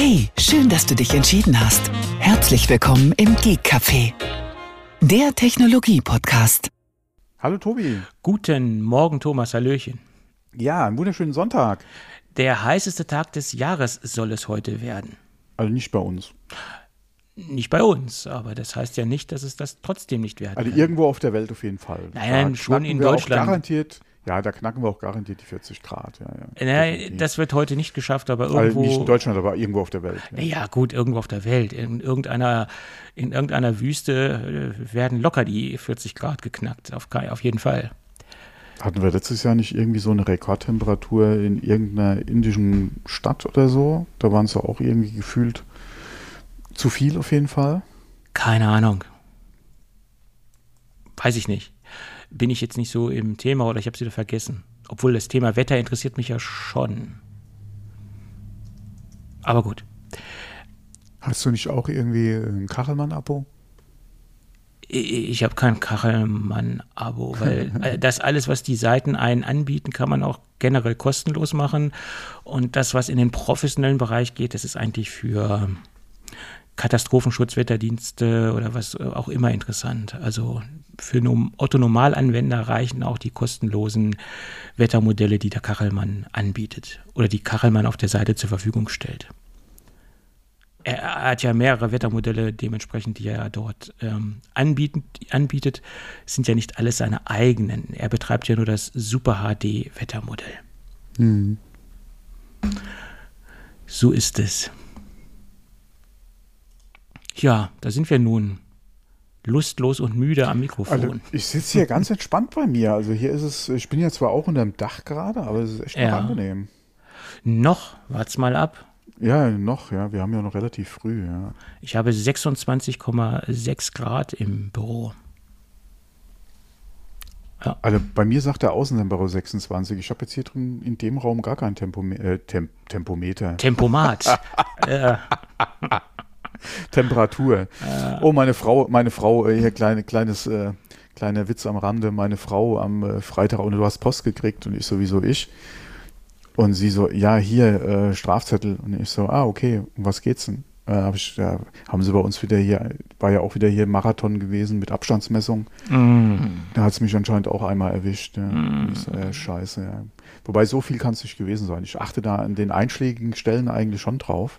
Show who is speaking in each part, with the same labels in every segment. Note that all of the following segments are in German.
Speaker 1: Hey, schön, dass du dich entschieden hast. Herzlich willkommen im Geek Café, der Technologie-Podcast.
Speaker 2: Hallo Tobi.
Speaker 3: Guten Morgen, Thomas, hallöchen.
Speaker 2: Ja, einen wunderschönen Sonntag.
Speaker 3: Der heißeste Tag des Jahres soll es heute werden.
Speaker 2: Also nicht bei uns.
Speaker 3: Nicht bei uns, aber das heißt ja nicht, dass es das trotzdem nicht werden
Speaker 2: Also
Speaker 3: kann.
Speaker 2: irgendwo auf der Welt auf jeden Fall.
Speaker 3: Nein, schon in Deutschland.
Speaker 2: Da knacken wir auch garantiert die 40 Grad.
Speaker 3: Das wird heute nicht geschafft, aber
Speaker 2: Also
Speaker 3: irgendwo.
Speaker 2: nicht in Deutschland, aber irgendwo auf der Welt.
Speaker 3: Ja, gut, irgendwo auf der Welt. In irgendeiner Wüste werden locker die 40 Grad geknackt, auf jeden Fall.
Speaker 2: Hatten wir letztes Jahr nicht irgendwie so eine Rekordtemperatur in irgendeiner indischen Stadt oder so? Da waren es ja auch irgendwie gefühlt zu viel auf jeden Fall.
Speaker 3: Keine Ahnung. Weiß ich nicht. Bin ich jetzt nicht so im Thema oder ich habe es wieder vergessen. Obwohl das Thema Wetter interessiert mich ja schon. Aber gut.
Speaker 2: Hast du nicht auch irgendwie ein Kachelmann-Abo?
Speaker 3: Ich habe kein Kachelmann-Abo, weil das alles, was die Seiten einen anbieten, kann man auch generell kostenlos machen. Und das, was in den professionellen Bereich geht, das ist eigentlich für Katastrophenschutz, Wetterdienste oder was auch immer interessant. Also für Otto-Normalanwender reichen auch die kostenlosen Wettermodelle, die der Kachelmann anbietet oder die Kachelmann auf der Seite zur Verfügung stellt. Er hat ja mehrere Wettermodelle dementsprechend, die er dort anbietet. Sind ja nicht alles seine eigenen. Er betreibt ja nur das Super HD Wettermodell.
Speaker 2: Mhm.
Speaker 3: So ist es. Ja, da sind wir nun lustlos und müde am Mikrofon.
Speaker 2: Also ich sitze hier ganz entspannt bei mir. Also hier ist es, ich bin ja zwar auch unter dem Dach gerade, aber es ist echt noch angenehm.
Speaker 3: Noch, wart's mal ab.
Speaker 2: Ja, noch, ja. Wir haben ja noch relativ früh, ja.
Speaker 3: Ich habe 26,6 Grad im Büro. Ja.
Speaker 2: Also bei mir sagt der Außentemperatur 26. Ich habe jetzt hier drin in dem Raum gar kein Tempometer.
Speaker 3: Tempomat.
Speaker 2: Temperatur. Oh, meine Frau, hier kleiner Witz am Rande, meine Frau am Freitag, und du hast Post gekriegt und ich sowieso ich. Und sie so, ja, hier, Strafzettel. Und ich so, okay, um was geht's denn? Haben sie bei uns wieder hier, war ja auch wieder hier Marathon gewesen mit Abstandsmessung. Da hat es mich anscheinend auch einmal erwischt. Ja. Ich so, scheiße, ja. Wobei, so viel kann es nicht gewesen sein. Ich achte da an den einschlägigen Stellen eigentlich schon drauf.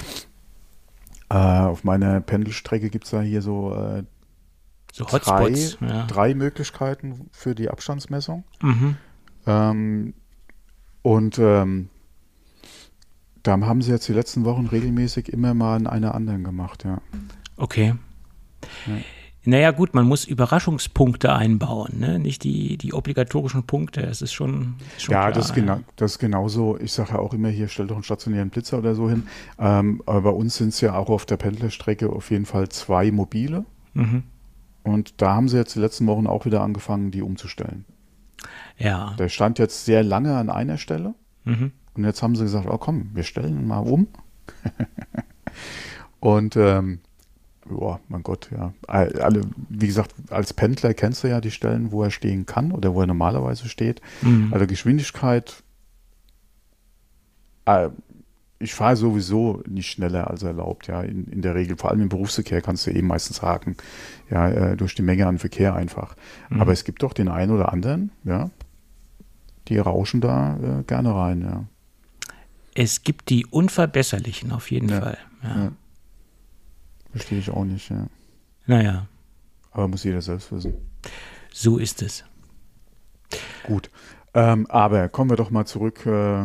Speaker 2: Auf meiner Pendelstrecke gibt es da hier so
Speaker 3: Hotspots,
Speaker 2: drei Möglichkeiten für die Abstandsmessung.
Speaker 3: Mhm.
Speaker 2: Da haben sie jetzt die letzten Wochen regelmäßig immer mal in einer anderen gemacht, ja.
Speaker 3: Okay.
Speaker 2: Ja.
Speaker 3: Naja gut, man muss Überraschungspunkte einbauen, ne? Nicht die obligatorischen Punkte, das ist schon
Speaker 2: ja,
Speaker 3: klar.
Speaker 2: Das ist genauso. Ich sage ja auch immer hier, stell doch einen stationären Blitzer oder so hin. Aber bei uns sind es ja auch auf der Pendlerstrecke auf jeden Fall 2 mobile.
Speaker 3: Mhm.
Speaker 2: Und da haben sie jetzt die letzten Wochen auch wieder angefangen, die umzustellen.
Speaker 3: Ja.
Speaker 2: Der stand jetzt sehr lange an einer Stelle.
Speaker 3: Mhm.
Speaker 2: Und jetzt haben sie gesagt, oh komm, wir stellen ihn mal um. Und mein Gott, ja. Alle, wie gesagt, als Pendler kennst du ja die Stellen, wo er stehen kann oder wo er normalerweise steht.
Speaker 3: Mhm.
Speaker 2: Also Geschwindigkeit, ich fahre sowieso nicht schneller als erlaubt, ja. In der Regel, vor allem im Berufsverkehr kannst du meistens haken, ja, durch die Menge an Verkehr einfach.
Speaker 3: Mhm.
Speaker 2: Aber es gibt doch den einen oder anderen, ja, die rauschen da gerne rein, ja.
Speaker 3: Es gibt die Unverbesserlichen auf jeden Fall. Ja.
Speaker 2: Verstehe ich auch nicht, ja.
Speaker 3: Naja.
Speaker 2: Aber muss jeder selbst wissen.
Speaker 3: So ist es.
Speaker 2: Gut. Aber kommen wir doch mal zurück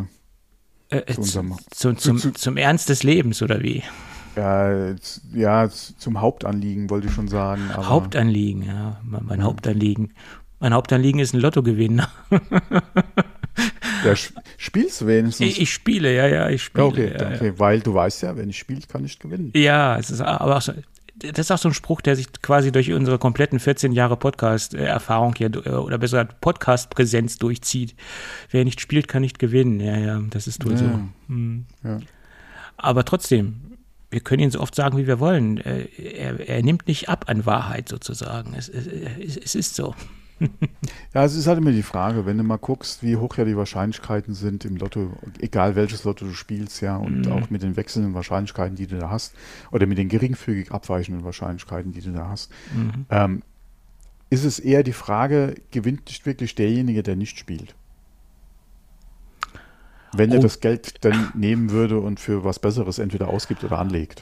Speaker 3: zum Ernst des Lebens, oder wie?
Speaker 2: Ja, zum Hauptanliegen wollte ich schon sagen. Aber
Speaker 3: Hauptanliegen, ja. Mein Hauptanliegen ist ein Lottogewinn.
Speaker 2: Ja, spielst du wenigstens?
Speaker 3: Ich spiele, ja, ich spiele.
Speaker 2: Okay, weil du weißt ja, wenn ich spiele, kann ich gewinnen.
Speaker 3: Ja, es ist aber auch so, das ist auch so ein Spruch, der sich quasi durch unsere kompletten 14 Jahre Podcast-Erfahrung hier, oder besser gesagt Podcast-Präsenz durchzieht. Wer nicht spielt, kann nicht gewinnen. Ja, das ist wohl so.
Speaker 2: Ja.
Speaker 3: Aber trotzdem, wir können ihn so oft sagen, wie wir wollen. Er nimmt nicht ab an Wahrheit sozusagen. Es ist so.
Speaker 2: Ja, es ist halt immer die Frage, wenn du mal guckst, wie hoch ja die Wahrscheinlichkeiten sind im Lotto, egal welches Lotto du spielst, ja, und auch mit den wechselnden Wahrscheinlichkeiten, die du da hast, oder mit den geringfügig abweichenden Wahrscheinlichkeiten, die du da hast, ist es eher die Frage, gewinnt nicht wirklich derjenige, der nicht spielt? Wenn er das Geld dann nehmen würde und für was Besseres entweder ausgibt oder anlegt.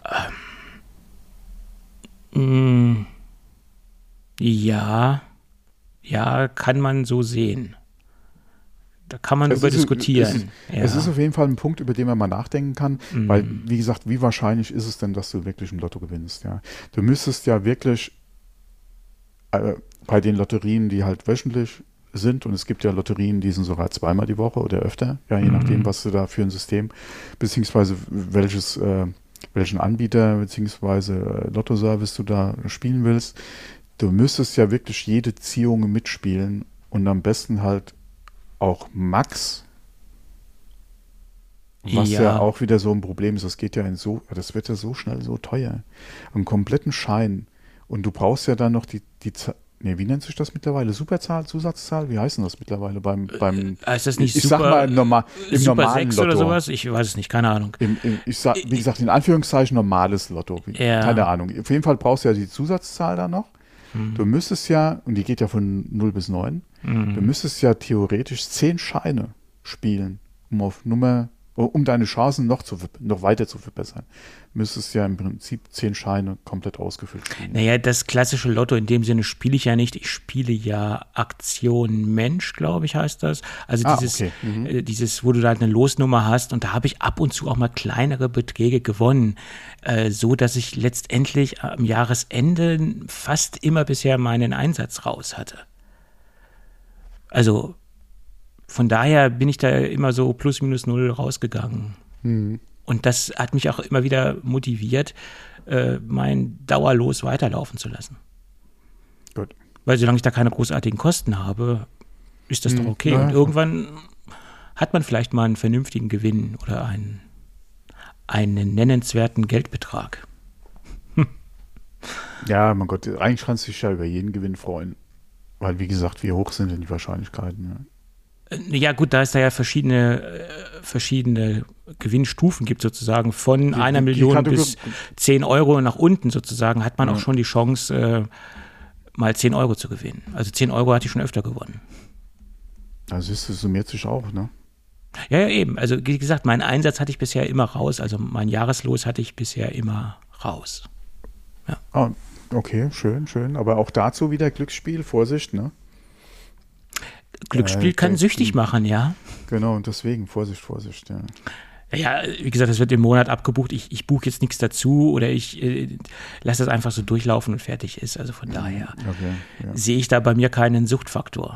Speaker 3: Ja, kann man so sehen. Da kann man darüber diskutieren.
Speaker 2: Es ist auf jeden Fall ein Punkt, über den man mal nachdenken kann, weil, wie gesagt, wie wahrscheinlich ist es denn, dass du wirklich im Lotto gewinnst? Ja? Du müsstest ja wirklich bei den Lotterien, die halt wöchentlich sind, und es gibt ja Lotterien, die sind sogar zweimal die Woche oder öfter, ja, je nachdem, was du da für ein System, beziehungsweise welchen Anbieter, beziehungsweise Lottoservice du da spielen willst. Du müsstest ja wirklich jede Ziehung mitspielen und am besten halt auch Max, was ja auch wieder so ein Problem ist. Das wird ja so schnell so teuer. Einen kompletten Schein. Und du brauchst ja dann noch wie nennt sich das mittlerweile? Superzahl, Zusatzzahl? Wie heißt denn das mittlerweile beim
Speaker 3: ist das nicht
Speaker 2: ich sag mal im normalen
Speaker 3: 6
Speaker 2: Lotto.
Speaker 3: oder sowas? Ich weiß es nicht, keine Ahnung.
Speaker 2: Wie gesagt, in Anführungszeichen normales Lotto. Keine Ahnung. Auf jeden Fall brauchst du ja die Zusatzzahl da noch. Du müsstest ja, und die geht ja von 0 bis 9, du müsstest ja theoretisch 10 Scheine spielen, um deine Chancen noch weiter zu verbessern. Müsstest ja im Prinzip 10 Scheine komplett ausgefüllt spielen.
Speaker 3: Naja, das klassische Lotto in dem Sinne spiele ich ja nicht. Ich spiele ja Aktion Mensch, glaube ich, heißt das. Also dieses, wo du da eine Losnummer hast, und da habe ich ab und zu auch mal kleinere Beträge gewonnen, so dass ich letztendlich am Jahresende fast immer bisher meinen Einsatz raus hatte. Also von daher bin ich da immer so plus minus 0 rausgegangen. Und das hat mich auch immer wieder motiviert, mein Dauerlos weiterlaufen zu lassen.
Speaker 2: Gut.
Speaker 3: Weil solange ich da keine großartigen Kosten habe, ist das doch okay. Und irgendwann hat man vielleicht mal einen vernünftigen Gewinn oder einen nennenswerten Geldbetrag.
Speaker 2: Ja, mein Gott, eigentlich kannst du dich ja über jeden Gewinn freuen. Weil, wie gesagt, wie hoch sind denn die Wahrscheinlichkeiten? Ja.
Speaker 3: Ja gut, da es da ja verschiedene Gewinnstufen gibt sozusagen, von 1 Million bis 10 Euro nach unten sozusagen, hat man auch schon die Chance, mal 10 Euro zu gewinnen. Also 10 Euro hatte ich schon öfter gewonnen.
Speaker 2: Also es summiert sich auch, ne?
Speaker 3: Ja, eben. Also wie gesagt, meinen Einsatz hatte ich bisher immer raus, also mein Jahreslos hatte ich bisher immer raus. Ja.
Speaker 2: Ah, okay, schön. Aber auch dazu wieder Glücksspiel, Vorsicht, ne?
Speaker 3: Glücksspiel kann süchtig machen, ja.
Speaker 2: Genau, und deswegen Vorsicht, ja.
Speaker 3: Ja, wie gesagt, das wird im Monat abgebucht. Ich buche jetzt nichts dazu oder ich lasse das einfach so durchlaufen und fertig ist. Also von daher sehe ich da bei mir keinen Suchtfaktor.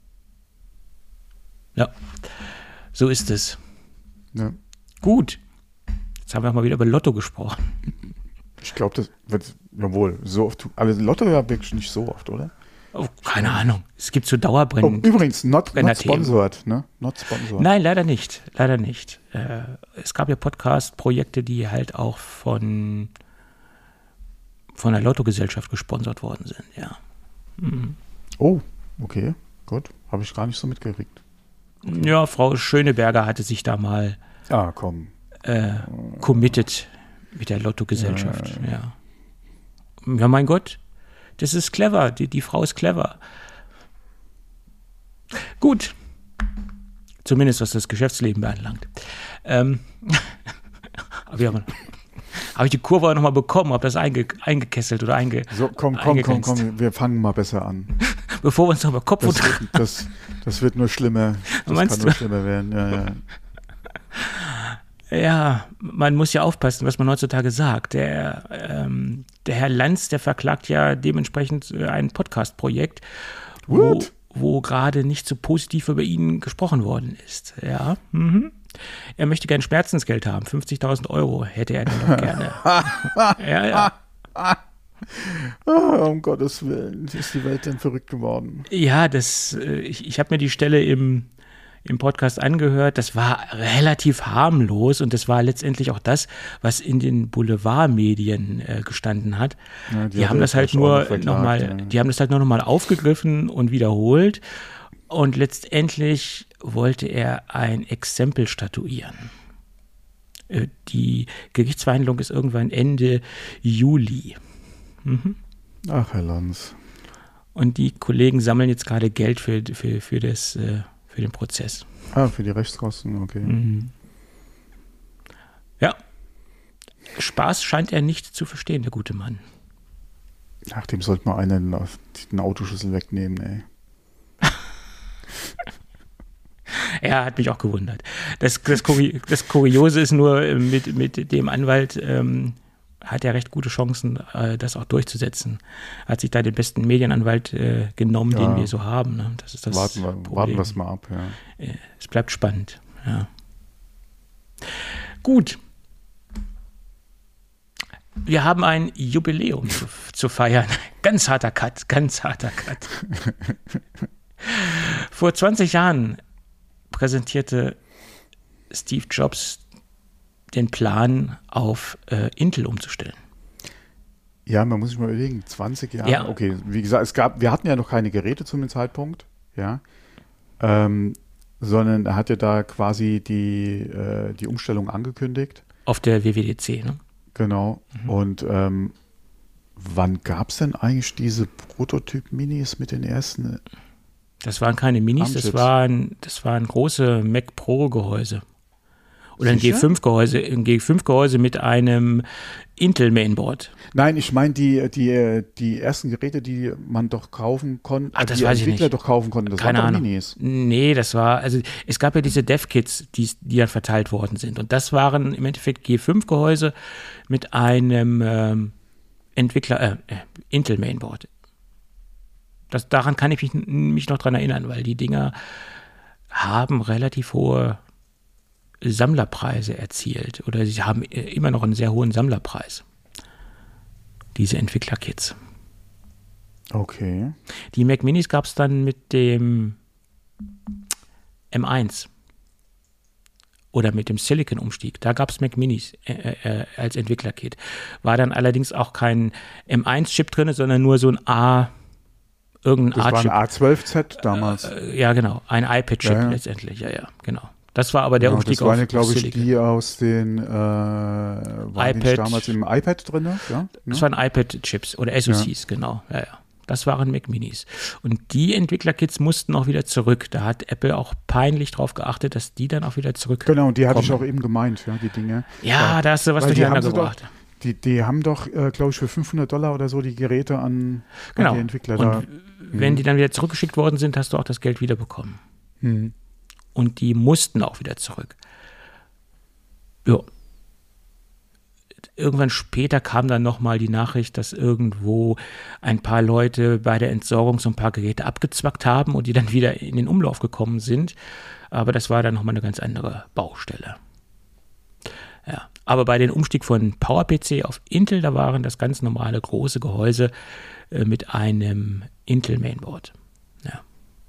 Speaker 3: Ja, so ist es.
Speaker 2: Ja.
Speaker 3: Gut. Jetzt haben wir auch mal wieder über Lotto gesprochen.
Speaker 2: Ich glaube, das wird, jawohl, so oft, aber Lotto ja wirklich nicht so oft, oder?
Speaker 3: Oh, keine Ahnung. Es gibt so Dauerbrenner.
Speaker 2: Oh, übrigens, not sponsored, ne? Not sponsored.
Speaker 3: Nein, leider nicht. Es gab ja Podcast-Projekte, die halt auch von der Lottogesellschaft gesponsert worden sind, ja.
Speaker 2: Oh, okay, gut. Habe ich gar nicht so mitgekriegt. Okay.
Speaker 3: Ja, Frau Schöneberger hatte sich da mal committed mit der Lottogesellschaft, ja. Ja, mein Gott. Das ist clever, die Frau ist clever. Gut. Zumindest was das Geschäftsleben beanlangt. Aber habe ich die Kurve auch nochmal bekommen, habe das eingekesselt oder
Speaker 2: So, komm, wir fangen mal besser an.
Speaker 3: Bevor wir uns noch über Kopf und
Speaker 2: das wird nur schlimmer. Das kann nur schlimmer werden, ja.
Speaker 3: Ja, man muss ja aufpassen, was man heutzutage sagt. Der Herr Lanz, der verklagt ja dementsprechend ein Podcast-Projekt, wo gerade nicht so positiv über ihn gesprochen worden ist. Ja. Er möchte gerne Schmerzensgeld haben. 50.000 Euro hätte er dann noch gerne. Ja.
Speaker 2: Um Gottes Willen, ist die Welt denn verrückt geworden?
Speaker 3: Ja, ich habe mir die Stelle im im Podcast angehört. Das war relativ harmlos und das war letztendlich auch das, was in den Boulevardmedien gestanden hat.
Speaker 2: Ja,
Speaker 3: die haben das halt nur nochmal aufgegriffen und wiederholt und letztendlich wollte er ein Exempel statuieren. Die Gerichtsverhandlung ist irgendwann Ende Juli. Mhm.
Speaker 2: Ach, Herr Lanz.
Speaker 3: Und die Kollegen sammeln jetzt gerade Geld für den Prozess.
Speaker 2: Für die Rechtskosten, okay.
Speaker 3: Mhm. Ja. Spaß scheint er nicht zu verstehen, der gute Mann.
Speaker 2: Ach, dem sollte man einen den Autoschlüssel wegnehmen, ey.
Speaker 3: Er hat mich auch gewundert. Das Kuriose ist nur, mit dem Anwalt hat er recht gute Chancen, das auch durchzusetzen. Hat sich da den besten Medienanwalt genommen, den wir so haben. Ne? Das ist das
Speaker 2: Warten wir es mal ab, ja.
Speaker 3: Es bleibt spannend, ja. Gut. Wir haben ein Jubiläum zu feiern. Ganz harter Cut. Vor 20 Jahren präsentierte Steve Jobs den Plan, auf Intel umzustellen.
Speaker 2: Ja, man muss sich mal überlegen, 20 Jahre,
Speaker 3: ja.
Speaker 2: Okay, wie gesagt, wir hatten ja noch keine Geräte zu dem Zeitpunkt, ja, sondern er hat ja da quasi die Umstellung angekündigt.
Speaker 3: Auf der WWDC, ne?
Speaker 2: Genau, und wann gab es denn eigentlich diese Prototyp-Minis mit den ersten?
Speaker 3: Das waren keine Minis, das waren große Mac Pro-Gehäuse. Oder ein G5-Gehäuse mit einem Intel-Mainboard.
Speaker 2: Nein, ich meine die ersten Geräte, die man doch kaufen konnte,
Speaker 3: die Entwickler
Speaker 2: doch kaufen konnten, das
Speaker 3: Keine
Speaker 2: waren doch
Speaker 3: Ahnung.
Speaker 2: Minis.
Speaker 3: Nee, es gab ja diese Dev-Kits, die dann verteilt worden sind. Und das waren im Endeffekt G5-Gehäuse mit einem Intel-Mainboard. Daran kann ich mich noch dran erinnern, weil die Dinger haben relativ hohe Sammlerpreise erzielt oder sie haben immer noch einen sehr hohen Sammlerpreis, diese Entwicklerkits.
Speaker 2: Okay.
Speaker 3: Die Mac Minis gab es dann mit dem M1 oder mit dem Silicon-Umstieg. Da gab es Mac Minis als Entwicklerkit. War dann allerdings auch kein M1-Chip drin, sondern nur so ein irgendein
Speaker 2: A-Chip. Das war ein A12Z damals.
Speaker 3: Ja, genau. Ein iPad-Chip letztendlich. Ja, genau. Das war aber der Umstieg
Speaker 2: das waren ja, glaube ich,
Speaker 3: Silicon.
Speaker 2: die aus den iPad. Damals im iPad drin, ja?
Speaker 3: Das waren iPad-Chips oder SoCs, genau. Ja. Das waren Mac Minis. Und die Entwicklerkits mussten auch wieder zurück. Da hat Apple auch peinlich drauf geachtet, dass die dann auch wieder zurückkommen.
Speaker 2: Genau, die hatte ich auch eben gemeint, ja, die Dinge.
Speaker 3: Ja, da hast du was durcheinander gebracht.
Speaker 2: Die haben doch, glaube ich, für $500 oder so die Geräte an die Entwickler.
Speaker 3: Und wenn die dann wieder zurückgeschickt worden sind, hast du auch das Geld wiederbekommen.
Speaker 2: Mhm.
Speaker 3: Und die mussten auch wieder zurück. Ja. Irgendwann später kam dann nochmal die Nachricht, dass irgendwo ein paar Leute bei der Entsorgung so ein paar Geräte abgezwackt haben und die dann wieder in den Umlauf gekommen sind. Aber das war dann nochmal eine ganz andere Baustelle. Ja. Aber bei dem Umstieg von PowerPC auf Intel, da waren das ganz normale große Gehäuse mit einem Intel-Mainboard. Ja.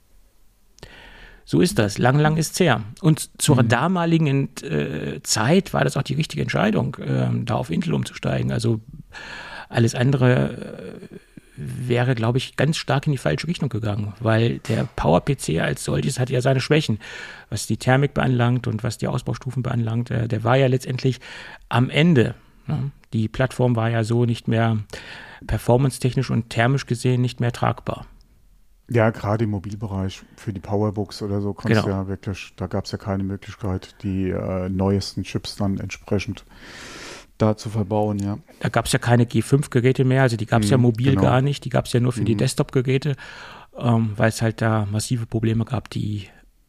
Speaker 3: So ist das. Lang ist es her. Und zur damaligen Zeit war das auch die richtige Entscheidung, da auf Intel umzusteigen. Also alles andere wäre, glaube ich, ganz stark in die falsche Richtung gegangen, weil der PowerPC als solches hat ja seine Schwächen, was die Thermik beanlangt und was die Ausbaustufen beanlangt. Der war ja letztendlich am Ende. Ne? Die Plattform war ja so nicht mehr performance-technisch und thermisch gesehen nicht mehr tragbar.
Speaker 2: Ja, gerade im Mobilbereich für die Powerbooks oder so konntest ja wirklich, da gab es ja keine Möglichkeit, die neuesten Chips dann entsprechend da zu verbauen, ja.
Speaker 3: Da gab es ja keine G5-Geräte mehr, also die gab es ja mobil gar nicht, die gab es ja nur für die Desktop-Geräte, weil es halt da massive Probleme gab, die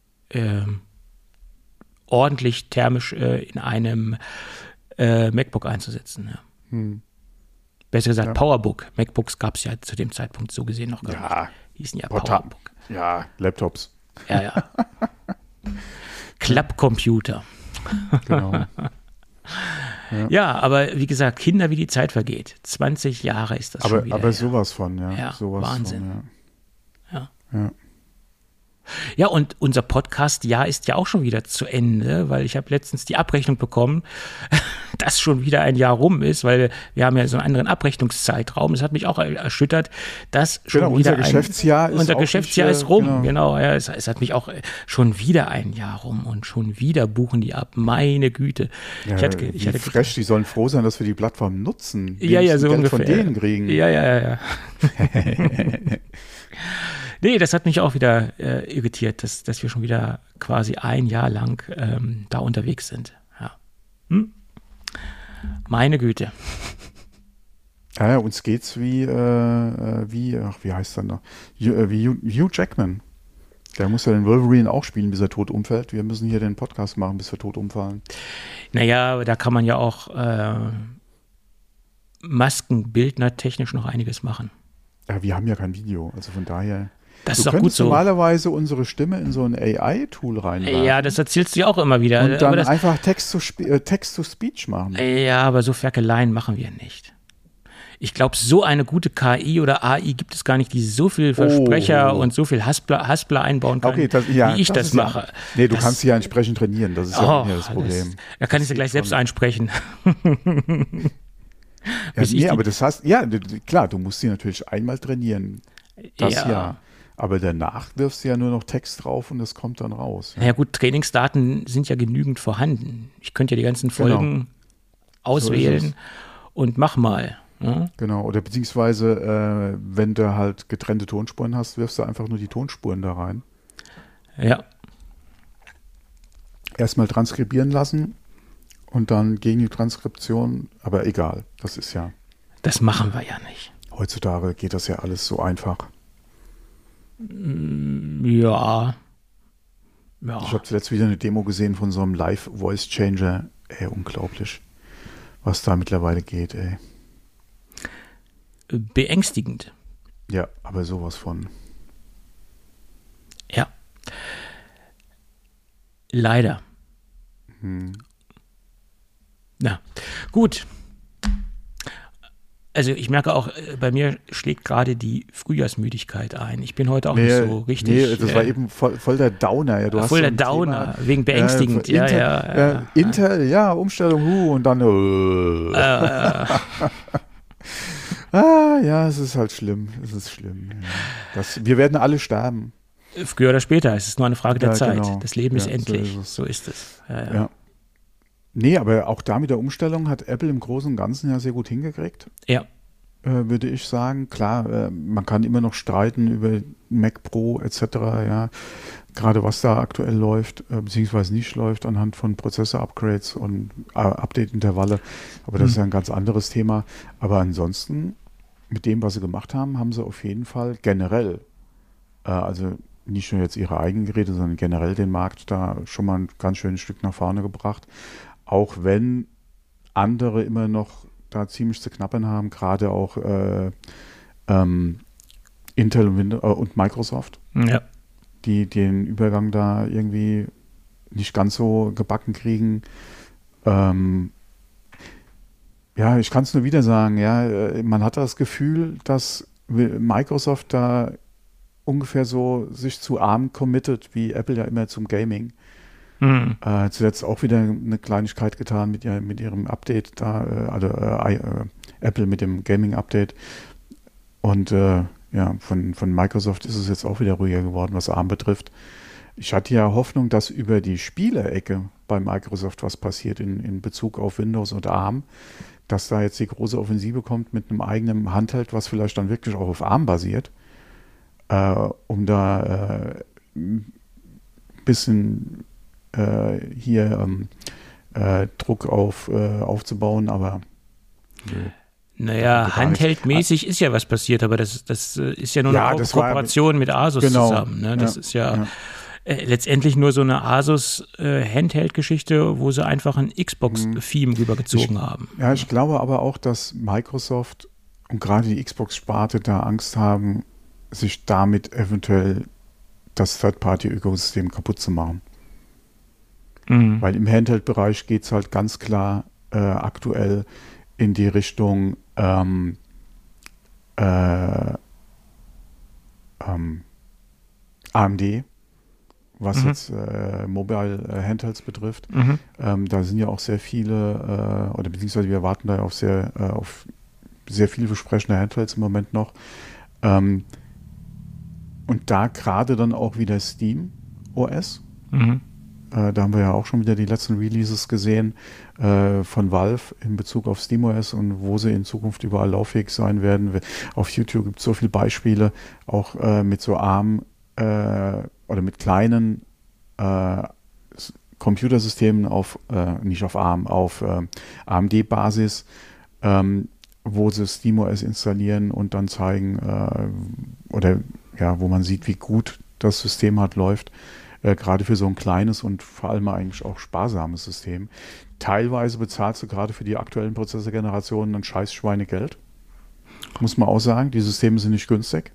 Speaker 3: ordentlich thermisch in einem MacBook einzusetzen. Ja. Besser gesagt Powerbook. MacBooks gab es ja zu dem Zeitpunkt so gesehen noch gar nicht. Die hießen ja Powerbook.
Speaker 2: Ja, Laptops.
Speaker 3: Ja. Klappcomputer.
Speaker 2: Genau.
Speaker 3: Ja, aber wie gesagt, Kinder, wie die Zeit vergeht. 20 Jahre ist das schon wieder.
Speaker 2: Aber sowas von, ja.
Speaker 3: Ja,
Speaker 2: sowas
Speaker 3: Wahnsinn.
Speaker 2: Von, ja.
Speaker 3: Ja, und unser Podcast-Jahr ist ja auch schon wieder zu Ende, weil ich habe letztens die Abrechnung bekommen, dass schon wieder ein Jahr rum ist, weil wir haben ja so einen anderen Abrechnungszeitraum. Das hat mich auch erschüttert, dass schon wieder
Speaker 2: unser
Speaker 3: Geschäftsjahr ist rum. Genau, ja, es hat mich auch schon wieder ein Jahr rum und schon wieder buchen die ab. Meine Güte.
Speaker 2: Ja, ich hatte frech, die sollen froh sein, dass wir die Plattform nutzen.
Speaker 3: Ja, so
Speaker 2: Geld
Speaker 3: ungefähr.
Speaker 2: Von denen kriegen.
Speaker 3: Ja. Nee, das hat mich auch wieder irritiert, dass wir schon wieder quasi ein Jahr lang da unterwegs sind. Ja. Meine Güte.
Speaker 2: Ja, uns geht's wie heißt er noch? Wie Hugh Jackman. Der muss ja den Wolverine auch spielen, bis er tot umfällt. Wir müssen hier den Podcast machen, bis wir tot umfallen.
Speaker 3: Naja, da kann man ja auch maskenbildnertechnisch noch einiges machen.
Speaker 2: Ja, wir haben ja kein Video, also von daher.
Speaker 3: Das ist auch gut so.
Speaker 2: Normalerweise unsere Stimme in so ein AI-Tool reinladen.
Speaker 3: Ja, das erzählst du ja auch immer wieder.
Speaker 2: Und dann einfach Text-to-Speech machen.
Speaker 3: Ja, aber so Ferkeleien machen wir nicht. Ich glaube, so eine gute KI oder AI gibt es gar nicht, die so viel Versprecher und so viel Haspler einbauen kann, wie ich das mache.
Speaker 2: Ja, nee, du kannst sie ja entsprechend trainieren, das ist ja auch das Problem.
Speaker 3: Da kann ich sie gleich selbst einsprechen.
Speaker 2: Aber das heißt, klar, du musst sie natürlich einmal trainieren. Das ja. Aber danach wirfst du ja nur noch Text drauf und das kommt dann raus. Ja.
Speaker 3: Naja gut, Trainingsdaten sind ja genügend vorhanden. Ich könnte ja die ganzen Folgen auswählen und mach mal. Ja?
Speaker 2: Genau, oder beziehungsweise, wenn du halt getrennte Tonspuren hast, wirfst du einfach nur die Tonspuren da rein.
Speaker 3: Ja.
Speaker 2: Erstmal transkribieren lassen und dann gegen die Transkription, aber egal, das ist ja.
Speaker 3: Das machen wir ja nicht.
Speaker 2: Heutzutage geht das ja alles so einfach.
Speaker 3: Ja.
Speaker 2: Ich habe zuletzt wieder eine Demo gesehen von so einem Live-Voice-Changer. Ey, unglaublich, was da mittlerweile geht, ey.
Speaker 3: Beängstigend.
Speaker 2: Ja, aber sowas von.
Speaker 3: Ja. Leider. Na, gut. Also ich merke auch, bei mir schlägt gerade die Frühjahrsmüdigkeit ein. Ich bin heute auch nicht so richtig.
Speaker 2: Nee, das war eben voll der Downer. Ja, du hast
Speaker 3: voll der Downer, Thema, wegen beängstigend.
Speaker 2: Intel, Umstellung, und dann ja, es ist halt schlimm. Es ist schlimm. Ja. Wir werden alle sterben.
Speaker 3: Früher oder später, es ist nur eine Frage der Zeit.
Speaker 2: Genau.
Speaker 3: Das Leben ist endlich. So ist es.
Speaker 2: Ja. Nee, aber auch da mit der Umstellung hat Apple im Großen und Ganzen ja sehr gut hingekriegt.
Speaker 3: Ja.
Speaker 2: Würde ich sagen. Klar, man kann immer noch streiten über Mac Pro etc., ja. Gerade was da aktuell läuft, beziehungsweise nicht läuft anhand von Prozessor-Upgrades und Update-Intervalle. Aber das ist ja ein ganz anderes Thema. Aber ansonsten, mit dem, was sie gemacht haben, haben sie auf jeden Fall generell, also nicht nur jetzt ihre eigenen Geräte, sondern generell den Markt da schon mal ein ganz schönes Stück nach vorne gebracht. Auch wenn andere immer noch da ziemlich zu knabbern haben, gerade auch Intel und Microsoft, die den Übergang da irgendwie nicht ganz so gebacken kriegen. Ja, ich kann es nur wieder sagen, ja, man hat das Gefühl, dass Microsoft da ungefähr so sich zu arm committet, wie Apple ja immer zum Gaming. Zuletzt auch wieder eine Kleinigkeit getan mit ihrem Update da, Apple mit dem Gaming-Update. Und von Microsoft ist es jetzt auch wieder ruhiger geworden, was ARM betrifft. Ich hatte ja Hoffnung, dass über die Spielerecke bei Microsoft was passiert in Bezug auf Windows und ARM, dass da jetzt die große Offensive kommt mit einem eigenen Handheld, was vielleicht dann wirklich auch auf ARM basiert, um da ein bisschen Druck aufzubauen, aber
Speaker 3: naja, handheldmäßig ist ja was passiert, aber das ist ja nur eine Kooperation mit Asus zusammen. Ne? Das ist ja letztendlich nur so eine Asus Handheld-Geschichte, wo sie einfach ein Xbox-Theme rübergezogen haben.
Speaker 2: Ja, ich glaube aber auch, dass Microsoft und gerade die Xbox-Sparte da Angst haben, sich damit eventuell das Third-Party-Ökosystem kaputt zu machen. Weil im Handheld-Bereich geht es halt ganz klar aktuell in die Richtung AMD, was jetzt Mobile Handhelds betrifft. Da sind ja auch sehr viele, oder beziehungsweise wir warten da auf sehr vielversprechende Handhelds im Moment noch. Und da gerade dann auch wieder Steam OS. Da haben wir ja auch schon wieder die letzten Releases gesehen von Valve in Bezug auf SteamOS und wo sie in Zukunft überall lauffähig sein werden. Auf YouTube gibt es so viele Beispiele, auch mit so ARM oder mit kleinen Computersystemen nicht auf ARM, auf AMD-Basis, wo sie SteamOS installieren und dann zeigen, wo man sieht, wie gut das System halt läuft. Gerade für so ein kleines und vor allem eigentlich auch sparsames System. Teilweise bezahlst du gerade für die aktuellen Prozessorgenerationen ein scheiß Schweinegeld. Muss man auch sagen, die Systeme sind nicht günstig.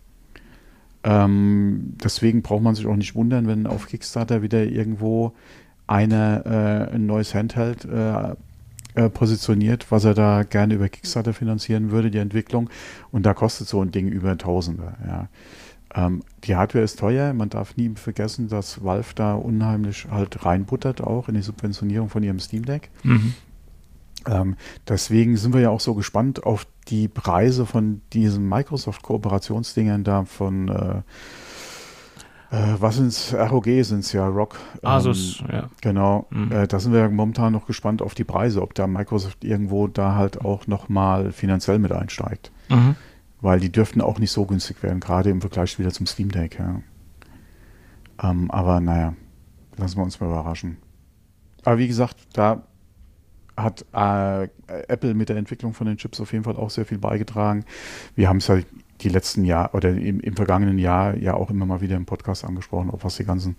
Speaker 2: Deswegen braucht man sich auch nicht wundern, wenn auf Kickstarter wieder irgendwo ein neues Handheld positioniert, was er da gerne über Kickstarter finanzieren würde, die Entwicklung. Und da kostet so ein Ding über Tausende. Ja. Die Hardware ist teuer. Man darf nie vergessen, dass Valve da unheimlich halt reinbuttert auch in die Subventionierung von ihrem Steam Deck. Deswegen sind wir ja auch so gespannt auf die Preise von diesen Microsoft-Kooperationsdingern da von was sind's? ROG sind's ja, ROG.
Speaker 3: Asus, ja.
Speaker 2: Genau. Da sind wir momentan noch gespannt auf die Preise, ob da Microsoft irgendwo da halt auch nochmal finanziell mit einsteigt. Weil die dürften auch nicht so günstig werden, gerade im Vergleich wieder zum Steam Deck. Ja. Aber naja, lassen wir uns mal überraschen. Aber wie gesagt, da hat Apple mit der Entwicklung von den Chips auf jeden Fall auch sehr viel beigetragen. Wir haben es ja die letzten Jahre oder im vergangenen Jahr ja auch immer mal wieder im Podcast angesprochen, auch was die ganzen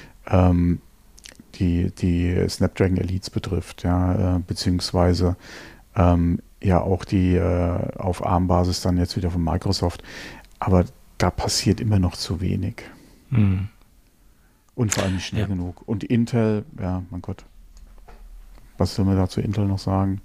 Speaker 2: die Snapdragon Elites betrifft, ja, beziehungsweise ja auch die auf ARM-Basis dann jetzt wieder von Microsoft. Aber da passiert immer noch zu wenig. Und vor allem nicht schnell genug. Und Intel, ja, mein Gott. Was soll man da zu Intel noch sagen?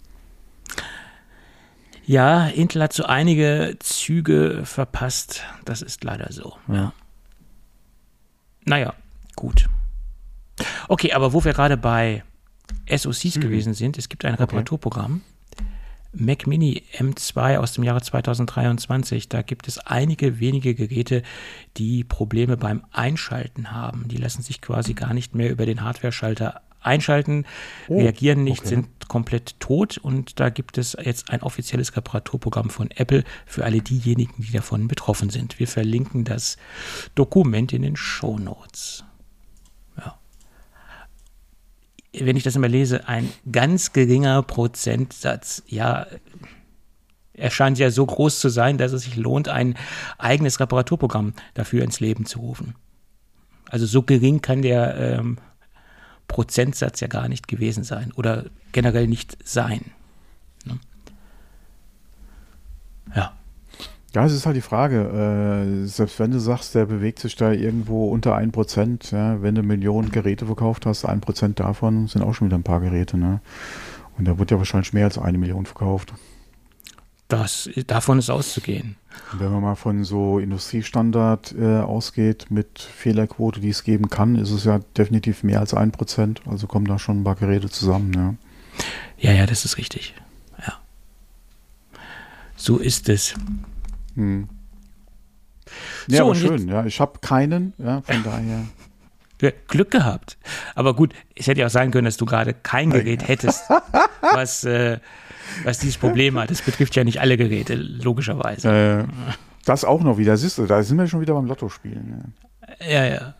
Speaker 3: Ja, Intel hat so einige Züge verpasst. Das ist leider so. Ja. Naja, gut. Okay, aber wo wir gerade bei SoCs gewesen sind, es gibt ein Reparaturprogramm. Mac Mini M2 aus dem Jahre 2023. Da gibt es einige wenige Geräte, die Probleme beim Einschalten haben. Die lassen sich quasi gar nicht mehr über den Hardware-Schalter einschalten, reagieren nicht, sind komplett tot. Und da gibt es jetzt ein offizielles Reparaturprogramm von Apple für alle diejenigen, die davon betroffen sind. Wir verlinken das Dokument in den Shownotes. Ja. Wenn ich das immer lese, ein ganz geringer Prozentsatz, ja, er scheint ja so groß zu sein, dass es sich lohnt, ein eigenes Reparaturprogramm dafür ins Leben zu rufen. Also so gering kann der Prozentsatz ja gar nicht gewesen sein oder generell nicht sein. Ne? Ja.
Speaker 2: Ja, es ist halt die Frage, selbst wenn du sagst, der bewegt sich da irgendwo unter 1%, ja, wenn du Millionen Geräte verkauft hast, 1% davon sind auch schon wieder ein paar Geräte, ne? Und da wird ja wahrscheinlich mehr als 1 Million verkauft.
Speaker 3: Davon ist auszugehen.
Speaker 2: Und wenn man mal von so Industriestandard ausgeht, mit Fehlerquote, die es geben kann, ist es ja definitiv mehr als 1%, also kommen da schon ein paar Geräte zusammen, ja.
Speaker 3: Ja, das ist richtig. Ja. So ist es.
Speaker 2: Ja,
Speaker 3: so,
Speaker 2: aber schön, ja. Ich habe keinen, ja, von daher.
Speaker 3: Glück gehabt. Aber gut, es hätte ja auch sein können, dass du gerade kein Gerät hättest, was dieses Problem hat. Das betrifft ja nicht alle Geräte, logischerweise.
Speaker 2: Das auch noch wieder, siehst du, da sind wir schon wieder beim Lottospielen.
Speaker 3: Ja.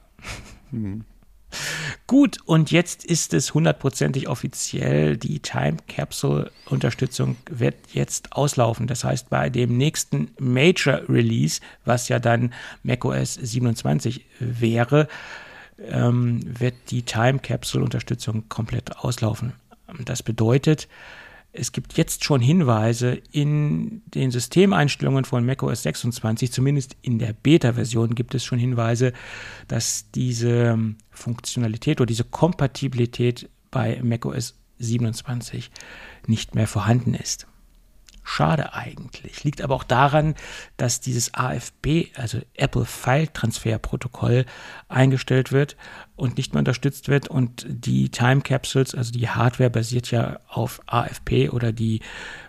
Speaker 3: Gut, und jetzt ist es 100%ig offiziell, die Time Capsule Unterstützung wird jetzt auslaufen. Das heißt, bei dem nächsten Major Release, was ja dann macOS 27 wäre, wird die Time Capsule Unterstützung komplett auslaufen. Das bedeutet, es gibt jetzt schon Hinweise in den Systemeinstellungen von macOS 26, zumindest in der Beta-Version gibt es schon Hinweise, dass diese Funktionalität oder diese Kompatibilität bei macOS 27 nicht mehr vorhanden ist. Schade eigentlich. Liegt aber auch daran, dass dieses AFP, also Apple File Transfer Protokoll, eingestellt wird und nicht mehr unterstützt wird. Und die Time Capsules, also die Hardware, basiert ja auf AFP oder die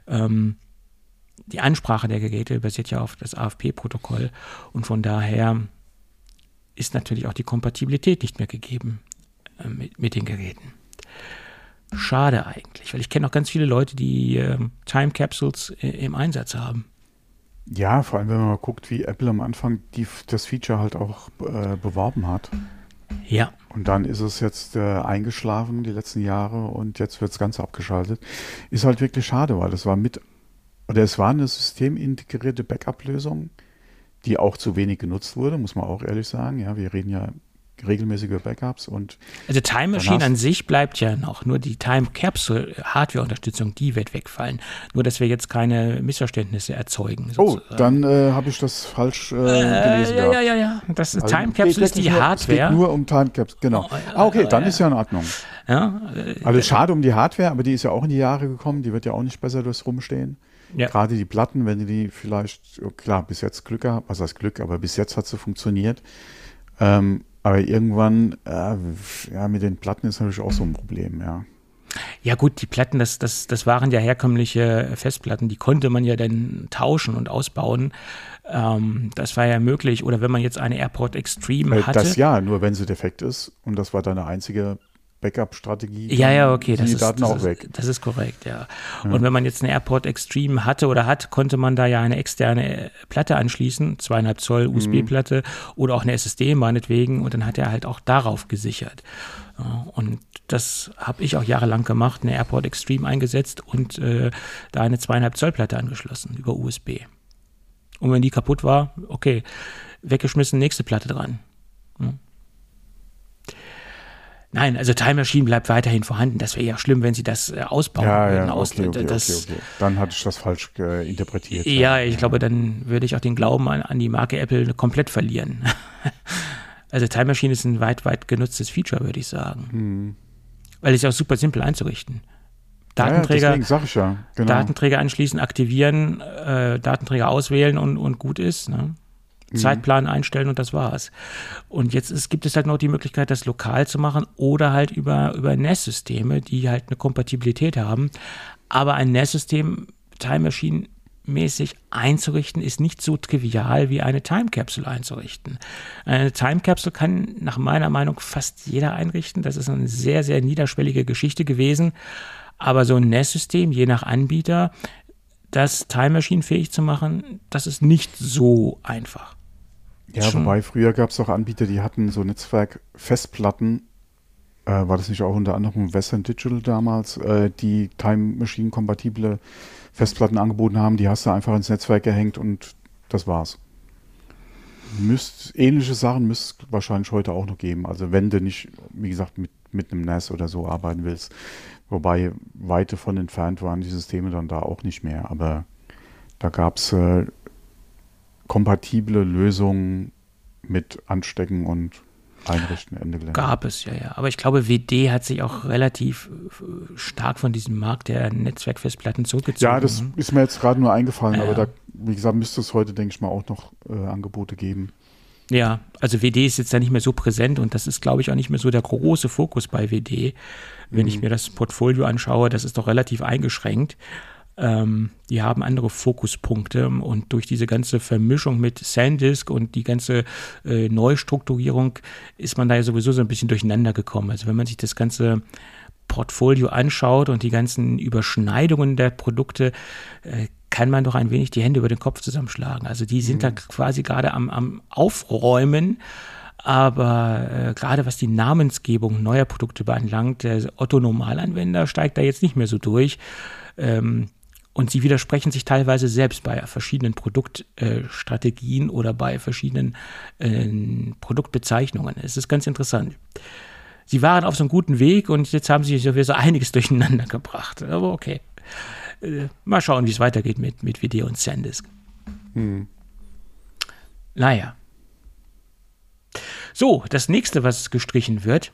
Speaker 3: Ansprache der Geräte basiert ja auf das AFP-Protokoll. Und von daher ist natürlich auch die Kompatibilität nicht mehr gegeben mit den Geräten. Schade eigentlich, weil ich kenne auch ganz viele Leute, die Time Capsules im Einsatz haben.
Speaker 2: Ja, vor allem, wenn man mal guckt, wie Apple am Anfang das Feature halt auch beworben hat.
Speaker 3: Ja.
Speaker 2: Und dann ist es jetzt eingeschlafen die letzten Jahre und jetzt wird das Ganze abgeschaltet. Ist halt wirklich schade, weil es war eine systemintegrierte Backup-Lösung, die auch zu wenig genutzt wurde, muss man auch ehrlich sagen. Ja, wir reden ja regelmäßige Backups und
Speaker 3: also Time Machine an sich bleibt ja noch, nur die Time Capsule Hardware-Unterstützung, die wird wegfallen. Nur, dass wir jetzt keine Missverständnisse erzeugen. Sozusagen.
Speaker 2: Oh, dann habe ich das falsch gelesen.
Speaker 3: Ja. Das ist Time Capsule ist die Hardware. Es geht
Speaker 2: nur um Time Capsule, genau. Okay, dann ist ja in Ordnung. Ja, also schade um die Hardware, aber die ist ja auch in die Jahre gekommen, die wird ja auch nicht besser durchs Rumstehen. Ja. Gerade die Platten, wenn die vielleicht, klar, bis jetzt Glück gehabt, was heißt Glück, aber bis jetzt hat sie funktioniert. Aber irgendwann, mit den Platten ist natürlich auch so ein Problem, ja.
Speaker 3: Ja gut, die Platten, das waren ja herkömmliche Festplatten, die konnte man ja dann tauschen und ausbauen. Das war ja möglich. Oder wenn man jetzt eine AirPort Extreme hatte.
Speaker 2: Das ja, nur wenn sie defekt ist und das war deine einzige Backup-Strategie.
Speaker 3: Ja, okay,
Speaker 2: die Daten auch weg.
Speaker 3: Das ist korrekt, ja. Und wenn man jetzt eine AirPort Extreme hatte oder hat, konnte man da ja eine externe Platte anschließen, 2,5 Zoll USB-Platte oder auch eine SSD meinetwegen und dann hat er halt auch darauf gesichert. Und das habe ich auch jahrelang gemacht, eine AirPort Extreme eingesetzt und da eine 2,5 Zoll Platte angeschlossen über USB. Und wenn die kaputt war, okay, weggeschmissen, nächste Platte dran. Nein, also Time Machine bleibt weiterhin vorhanden. Das wäre ja schlimm, wenn sie das ausbauen würden.
Speaker 2: Okay. Dann hatte ich das falsch interpretiert.
Speaker 3: Ja, ich glaube, dann würde ich auch den Glauben an die Marke Apple komplett verlieren. Also Time Machine ist ein weit genutztes Feature, würde ich sagen. Weil es ist auch super simpel einzurichten. Datenträger,
Speaker 2: deswegen sag ich ja. Genau.
Speaker 3: Datenträger anschließen, aktivieren, Datenträger auswählen und gut ist, ne? Zeitplan einstellen und das war's. Und jetzt gibt es halt noch die Möglichkeit, das lokal zu machen oder halt über NAS-Systeme, die halt eine Kompatibilität haben. Aber ein NAS-System Time Machine mäßig einzurichten, ist nicht so trivial wie eine Time Capsule einzurichten. Eine Time Capsule kann nach meiner Meinung fast jeder einrichten. Das ist eine sehr, sehr niederschwellige Geschichte gewesen. Aber so ein NAS-System, je nach Anbieter, das Time Machine fähig zu machen, das ist nicht so einfach.
Speaker 2: Ja, wobei früher gab es auch Anbieter, die hatten so Netzwerk-Festplatten, war das nicht auch unter anderem Western Digital damals, die Time Machine-kompatible Festplatten angeboten haben, die hast du einfach ins Netzwerk gehängt und das war's. Ähnliche Sachen müsste es wahrscheinlich heute auch noch geben, also wenn du nicht, wie gesagt, mit einem NAS oder so arbeiten willst, wobei weit davon entfernt waren die Systeme dann da auch nicht mehr, aber da gab es kompatible Lösungen mit Anstecken und Einrichten, Ende Gelände.
Speaker 3: Gab es, ja. Aber ich glaube, WD hat sich auch relativ stark von diesem Markt der Netzwerkfestplatten zurückgezogen.
Speaker 2: Ja, das ist mir jetzt gerade nur eingefallen, aber da, wie gesagt, müsste es heute, denke ich mal, auch noch Angebote geben.
Speaker 3: Ja, also WD ist jetzt da nicht mehr so präsent und das ist, glaube ich, auch nicht mehr so der große Fokus bei WD. Wenn ich mir das Portfolio anschaue, das ist doch relativ eingeschränkt. Die haben andere Fokuspunkte und durch diese ganze Vermischung mit SanDisk und die ganze Neustrukturierung ist man da ja sowieso so ein bisschen durcheinander gekommen. Also wenn man sich das ganze Portfolio anschaut und die ganzen Überschneidungen der Produkte, kann man doch ein wenig die Hände über den Kopf zusammenschlagen. Also die sind da quasi gerade am Aufräumen. Aber gerade was die Namensgebung neuer Produkte beanlangt, der Otto-Normalanwender steigt da jetzt nicht mehr so durch. Und sie widersprechen sich teilweise selbst bei verschiedenen Produktstrategien oder bei verschiedenen Produktbezeichnungen. Es ist ganz interessant. Sie waren auf so einem guten Weg und jetzt haben sie sowieso einiges durcheinander gebracht. Aber okay. Mal schauen, wie es weitergeht mit Video und SanDisk. Naja. So, das nächste, was gestrichen wird,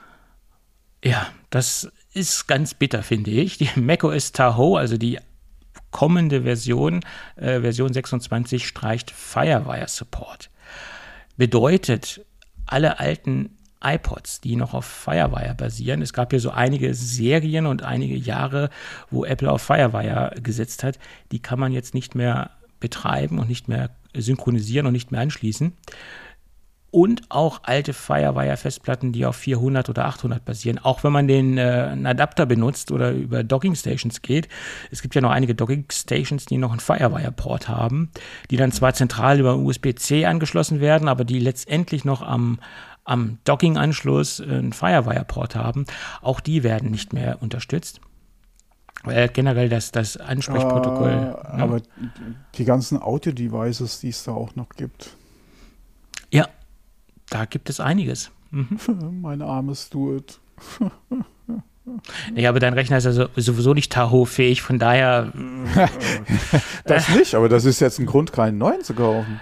Speaker 3: ja, das ist ganz bitter, finde ich. Die macOS Tahoe, also die kommende Version, Version 26, streicht Firewire Support. Bedeutet, alle alten iPods, die noch auf Firewire basieren, es gab ja so einige Serien und einige Jahre, wo Apple auf Firewire gesetzt hat, die kann man jetzt nicht mehr betreiben und nicht mehr synchronisieren und nicht mehr anschließen. Und auch alte Firewire-Festplatten, die auf 400 oder 800 basieren, auch wenn man den einen Adapter benutzt oder über Docking-Stations geht. Es gibt ja noch einige Docking-Stations, die noch einen Firewire-Port haben, die dann zwar zentral über USB-C angeschlossen werden, aber die letztendlich noch am Docking-Anschluss einen Firewire-Port haben. Auch die werden nicht mehr unterstützt. Weil generell das Ansprechprotokoll.
Speaker 2: Aber die ganzen Audio-Devices, die es da auch noch gibt.
Speaker 3: Ja, da gibt es einiges.
Speaker 2: Mein armes Stuart.
Speaker 3: Ja, aber dein Rechner ist ja sowieso nicht Tahoe-fähig, von daher.
Speaker 2: Das nicht, aber das ist jetzt ein Grund, keinen neuen zu kaufen.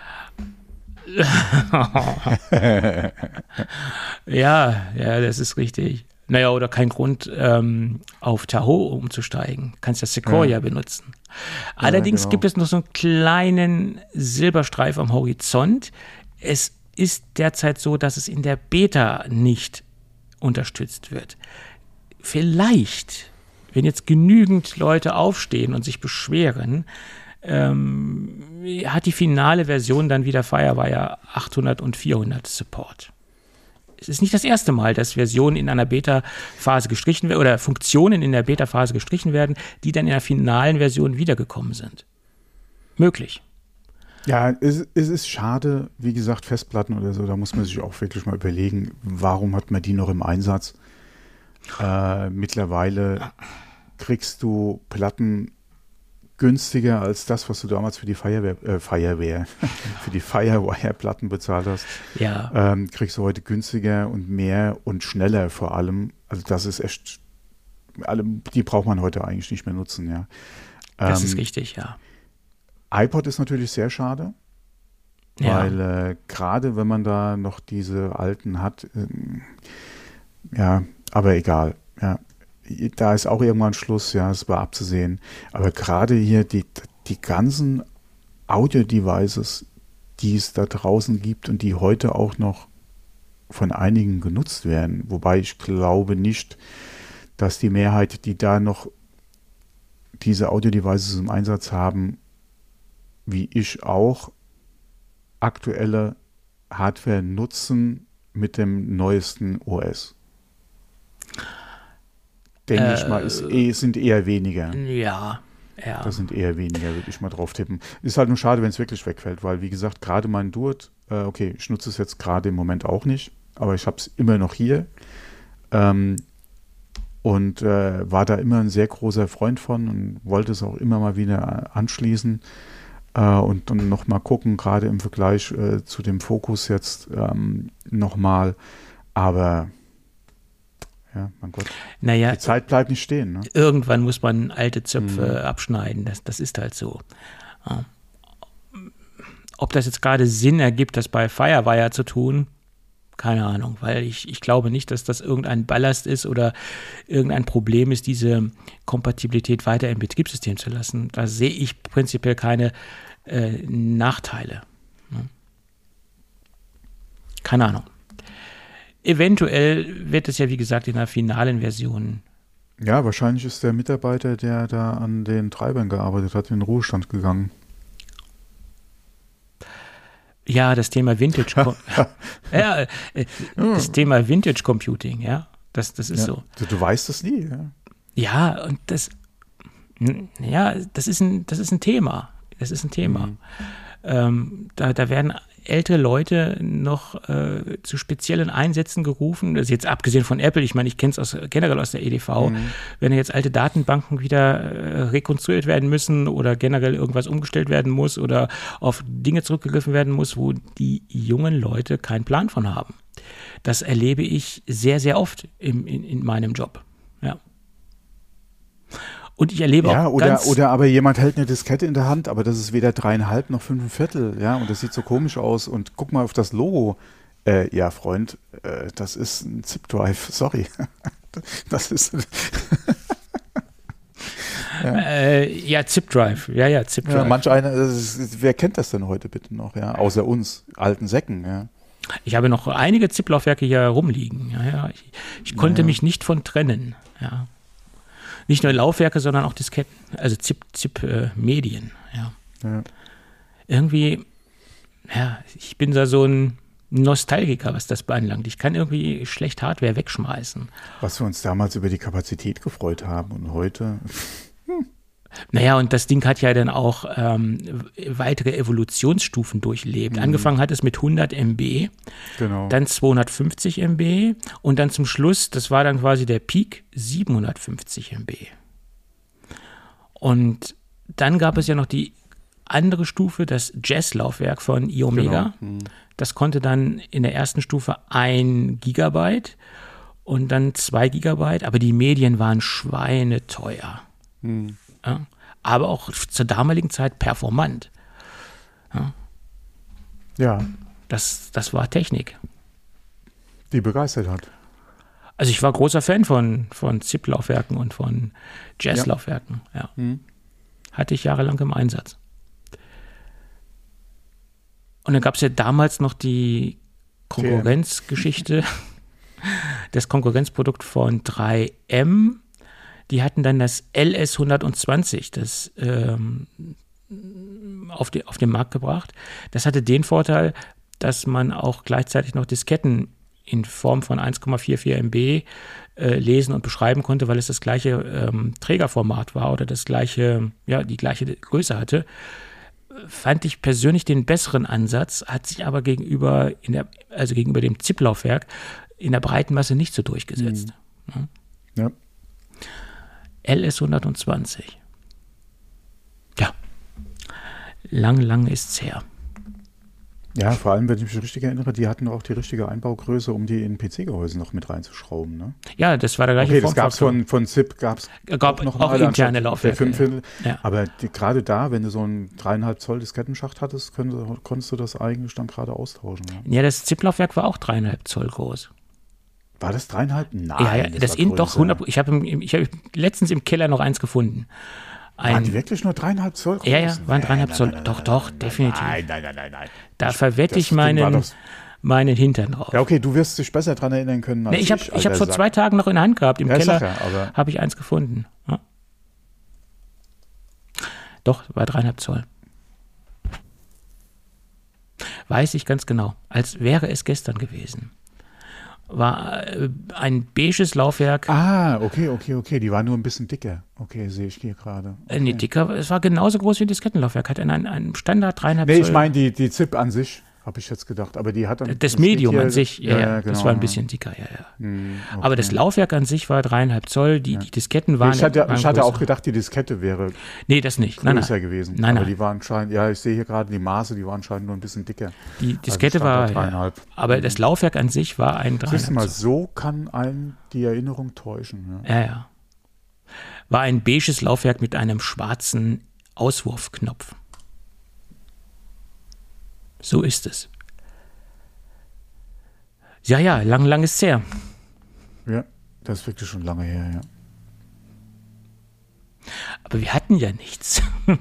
Speaker 2: Ja, das ist richtig. Naja, oder kein Grund, auf Tahoe umzusteigen. Du kannst ja Sequoia benutzen. Allerdings gibt es noch so einen kleinen Silberstreif am Horizont. Es ist derzeit so, dass es in der Beta nicht unterstützt wird. Vielleicht, wenn jetzt genügend Leute aufstehen und sich beschweren, hat die finale Version dann wieder Firewire 800 und 400 Support. Es ist nicht das erste Mal, dass Versionen in einer Beta-Phase gestrichen werden oder Funktionen in der Beta-Phase gestrichen werden, die dann in der finalen Version wiedergekommen sind. Möglich. Ja, es ist schade, wie gesagt, Festplatten oder so, da muss man sich auch wirklich mal überlegen, warum hat man die noch im Einsatz? Mittlerweile kriegst du Platten günstiger als das, was du damals für die Firewire, für die Firewire-Platten bezahlt hast.
Speaker 3: Ja.
Speaker 2: Kriegst du heute günstiger und mehr und schneller vor allem. Also das ist echt, die braucht man heute eigentlich nicht mehr nutzen, ja.
Speaker 3: Das ist richtig, ja.
Speaker 2: iPod ist natürlich sehr schade, weil gerade wenn man da noch diese alten hat, aber egal, ja. Da ist auch irgendwann Schluss, ja, es war abzusehen. Aber gerade hier die ganzen Audio-Devices, die es da draußen gibt und die heute auch noch von einigen genutzt werden, wobei ich glaube nicht, dass die Mehrheit, die da noch diese Audio-Devices im Einsatz haben, wie ich auch, aktuelle Hardware nutzen mit dem neuesten OS. Denke ich mal, sind eher weniger.
Speaker 3: Ja.
Speaker 2: Das sind eher weniger, würde ich mal drauf tippen. Ist halt nur schade, wenn es wirklich wegfällt, weil, wie gesagt, gerade mein Duet, ich nutze es jetzt gerade im Moment auch nicht, aber ich habe es immer noch hier und war da immer ein sehr großer Freund von und wollte es auch immer mal wieder anschließen und dann nochmal gucken, gerade im Vergleich zu dem Focus jetzt nochmal, aber ja, mein Gott.
Speaker 3: Naja,
Speaker 2: die Zeit bleibt nicht stehen. Ne?
Speaker 3: Irgendwann muss man alte Zöpfe abschneiden. Das ist halt so. Ja. Ob das jetzt gerade Sinn ergibt, das bei Firewire zu tun, keine Ahnung, weil ich glaube nicht, dass das irgendein Ballast ist oder irgendein Problem ist, diese Kompatibilität weiter im Betriebssystem zu lassen. Da sehe ich prinzipiell keine Nachteile. Ja. Keine Ahnung. Eventuell wird es ja, wie gesagt, in der finalen Version.
Speaker 2: Ja, wahrscheinlich ist der Mitarbeiter, der da an den Treibern gearbeitet hat, in den Ruhestand gegangen.
Speaker 3: Ja, das Thema Vintage das Thema Vintage Computing, ja, das ist so.
Speaker 2: Du weißt es nie, ja.
Speaker 3: Ja, und das ist ein Thema. Das ist ein Thema. Da werden ältere Leute noch zu speziellen Einsätzen gerufen, das ist jetzt abgesehen von Apple, ich meine, ich kenne es generell aus der EDV, wenn jetzt alte Datenbanken wieder rekonstruiert werden müssen oder generell irgendwas umgestellt werden muss oder auf Dinge zurückgegriffen werden muss, wo die jungen Leute keinen Plan von haben. Das erlebe ich sehr, sehr oft in meinem Job. Ja. Und ich erlebe auch
Speaker 2: oder aber jemand hält eine Diskette in der Hand, aber das ist weder 3,5 noch 5,25, ja, und das sieht so komisch aus und guck mal auf das Logo. Ja, Freund, das ist ein ZIP-Drive, sorry. Das ist
Speaker 3: Ja, Zip-Drive. Ja, Zip-Drive.
Speaker 2: Ja, manch einer, wer kennt das denn heute bitte noch, ja? Außer uns, alten Säcken, ja.
Speaker 3: Ich habe noch einige Zip-Laufwerke hier rumliegen. Ja. Ich konnte mich nicht von trennen. Ja. Nicht nur Laufwerke, sondern auch Disketten. Also Zip-Medien. Ja. Irgendwie, ich bin da so ein Nostalgiker, was das beanlangt. Ich kann irgendwie schlecht Hardware wegschmeißen.
Speaker 2: Was wir uns damals über die Kapazität gefreut haben und heute...
Speaker 3: Naja, und das Ding hat ja dann auch weitere Evolutionsstufen durchlebt. Angefangen hat es mit 100 MB,
Speaker 2: genau.
Speaker 3: Dann 250 MB und dann zum Schluss, das war dann quasi der Peak, 750 MB. Und dann gab es ja noch die andere Stufe, das Jazz-Laufwerk von iOmega. Genau. Das konnte dann in der ersten Stufe 1 Gigabyte und dann 2 Gigabyte, aber die Medien waren schweineteuer. Ja, aber auch zur damaligen Zeit performant.
Speaker 2: Ja.
Speaker 3: Das war Technik.
Speaker 2: Die begeistert hat.
Speaker 3: Also ich war großer Fan von ZIP-Laufwerken und von Jazz-Laufwerken. Ja. Hatte ich jahrelang im Einsatz. Und dann gab es ja damals noch die Konkurrenzgeschichte, das Konkurrenzprodukt von 3M. Die hatten dann das LS120, das auf den Markt gebracht. Das hatte den Vorteil, dass man auch gleichzeitig noch Disketten in Form von 1,44 MB lesen und beschreiben konnte, weil es das gleiche Trägerformat war oder die gleiche Größe hatte. Fand ich persönlich den besseren Ansatz, hat sich aber gegenüber dem ZIP-Laufwerk in der breiten Masse nicht so durchgesetzt.
Speaker 2: Ja.
Speaker 3: LS120. Ja. Lang ist's her.
Speaker 2: Ja, vor allem, wenn ich mich richtig erinnere, die hatten auch die richtige Einbaugröße, um die in PC-Gehäuse noch mit reinzuschrauben, ne?
Speaker 3: Ja, das war der gleiche
Speaker 2: Formfaktor. Das gab es von ZIP, gab noch
Speaker 3: auch interne Laufwerke.
Speaker 2: Ja. Aber gerade da, wenn du so einen 3,5 Zoll Diskettenschacht hattest, konntest du das eigentlich dann gerade austauschen.
Speaker 3: Ja, das ZIP-Laufwerk war auch 3,5 Zoll groß.
Speaker 2: War das 3,5? Nein.
Speaker 3: Ja, das doch 100%. Ich habe letztens im Keller noch eins gefunden.
Speaker 2: Waren die wirklich nur 3,5 Zoll groß?
Speaker 3: Ja, waren 3,5 Zoll. Doch, definitiv.
Speaker 2: Nein.
Speaker 3: Da verwette ich meinen Hintern drauf.
Speaker 2: Ja, okay, du wirst dich besser daran erinnern können als
Speaker 3: ich habe vor 2 Tagen noch in der Hand gehabt. Im Keller habe ich eins gefunden. Ja. Doch, war 3,5 Zoll. Weiß ich ganz genau. Als wäre es gestern gewesen. War ein beiges Laufwerk.
Speaker 2: Ah, okay. Die war nur ein bisschen dicker. Okay, sehe ich hier gerade. Okay.
Speaker 3: Nee, dicker. Es war genauso groß wie ein Diskettenlaufwerk. Hat einen Standard 3,5 Zoll.
Speaker 2: Nee, ich meine die ZIP an sich, habe ich jetzt gedacht. Aber die hat dann...
Speaker 3: Das Medium an sich, ja, genau, das war ein bisschen dicker, ja.
Speaker 2: Okay.
Speaker 3: Aber das Laufwerk an sich war 3,5 Zoll. Die Disketten waren...
Speaker 2: Ich hatte auch gedacht, die Diskette wäre
Speaker 3: das nicht.
Speaker 2: Größer gewesen.
Speaker 3: Nein.
Speaker 2: Aber die waren anscheinend... Ja, ich sehe hier gerade die Maße, die waren anscheinend nur ein bisschen dicker.
Speaker 3: Die Diskette war...
Speaker 2: 3,5.
Speaker 3: Aber das Laufwerk an sich war ein 3,5 Zoll.
Speaker 2: Siehst du mal, so kann einen die Erinnerung täuschen.
Speaker 3: Ja. War ein beiges Laufwerk mit einem schwarzen Auswurfknopf. So ist es. Ja, lang ist es her.
Speaker 2: Ja, das ist wirklich schon lange her, ja.
Speaker 3: Aber wir hatten ja nichts.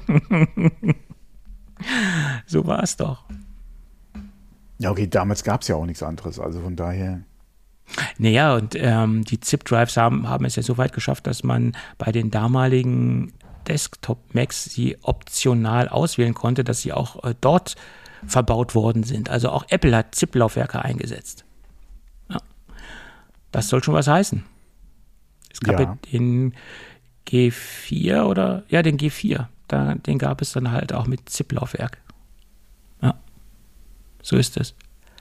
Speaker 3: So war es doch.
Speaker 2: Ja, okay, damals gab es ja auch nichts anderes, also von daher...
Speaker 3: Naja, und die ZIP-Drives haben es ja so weit geschafft, dass man bei den damaligen Desktop-Macs sie optional auswählen konnte, dass sie auch dort verbaut worden sind. Also auch Apple hat ZIP-Laufwerke eingesetzt. Ja. Das soll schon was heißen. Es gab ja den G4 den G4. Den gab es dann halt auch mit ZIP-Laufwerk. Ja, so ist es.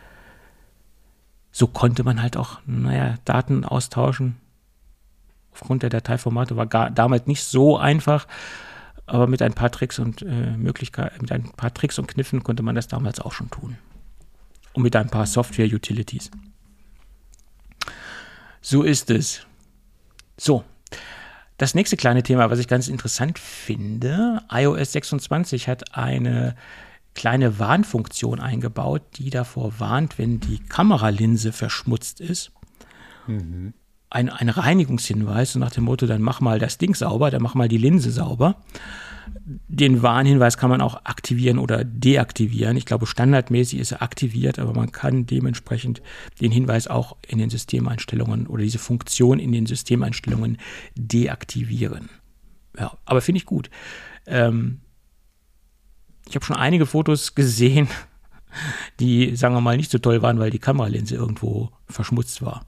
Speaker 3: So konnte man halt auch, Daten austauschen. Aufgrund der Dateiformate war damals nicht so einfach, aber mit ein paar Tricks und mit ein paar Tricks und Kniffen konnte man das damals auch schon tun. Und mit ein paar Software-Utilities. So ist es. So, das nächste kleine Thema, was ich ganz interessant finde, iOS 26 hat eine kleine Warnfunktion eingebaut, die davor warnt, wenn die Kameralinse verschmutzt ist. ein Reinigungshinweis, so nach dem Motto, dann mach mal das Ding sauber, dann mach mal die Linse sauber. Den Warnhinweis kann man auch aktivieren oder deaktivieren. Ich glaube, standardmäßig ist er aktiviert, aber man kann dementsprechend den Hinweis auch in den Systemeinstellungen oder diese Funktion in den Systemeinstellungen deaktivieren. Ja, aber finde ich gut. Ich habe schon einige Fotos gesehen, die, sagen wir mal, nicht so toll waren, weil die Kameralinse irgendwo verschmutzt war.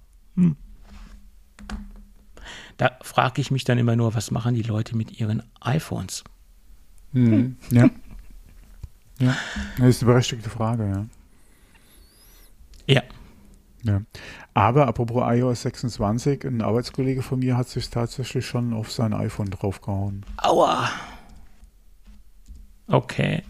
Speaker 3: Da frage ich mich dann immer nur, was machen die Leute mit ihren iPhones?
Speaker 2: Ja. Ja, das ist eine berechtigte Frage,
Speaker 3: Ja.
Speaker 2: Ja. Aber apropos iOS 26, ein Arbeitskollege von mir hat sich tatsächlich schon auf sein iPhone draufgehauen.
Speaker 3: Aua. Okay.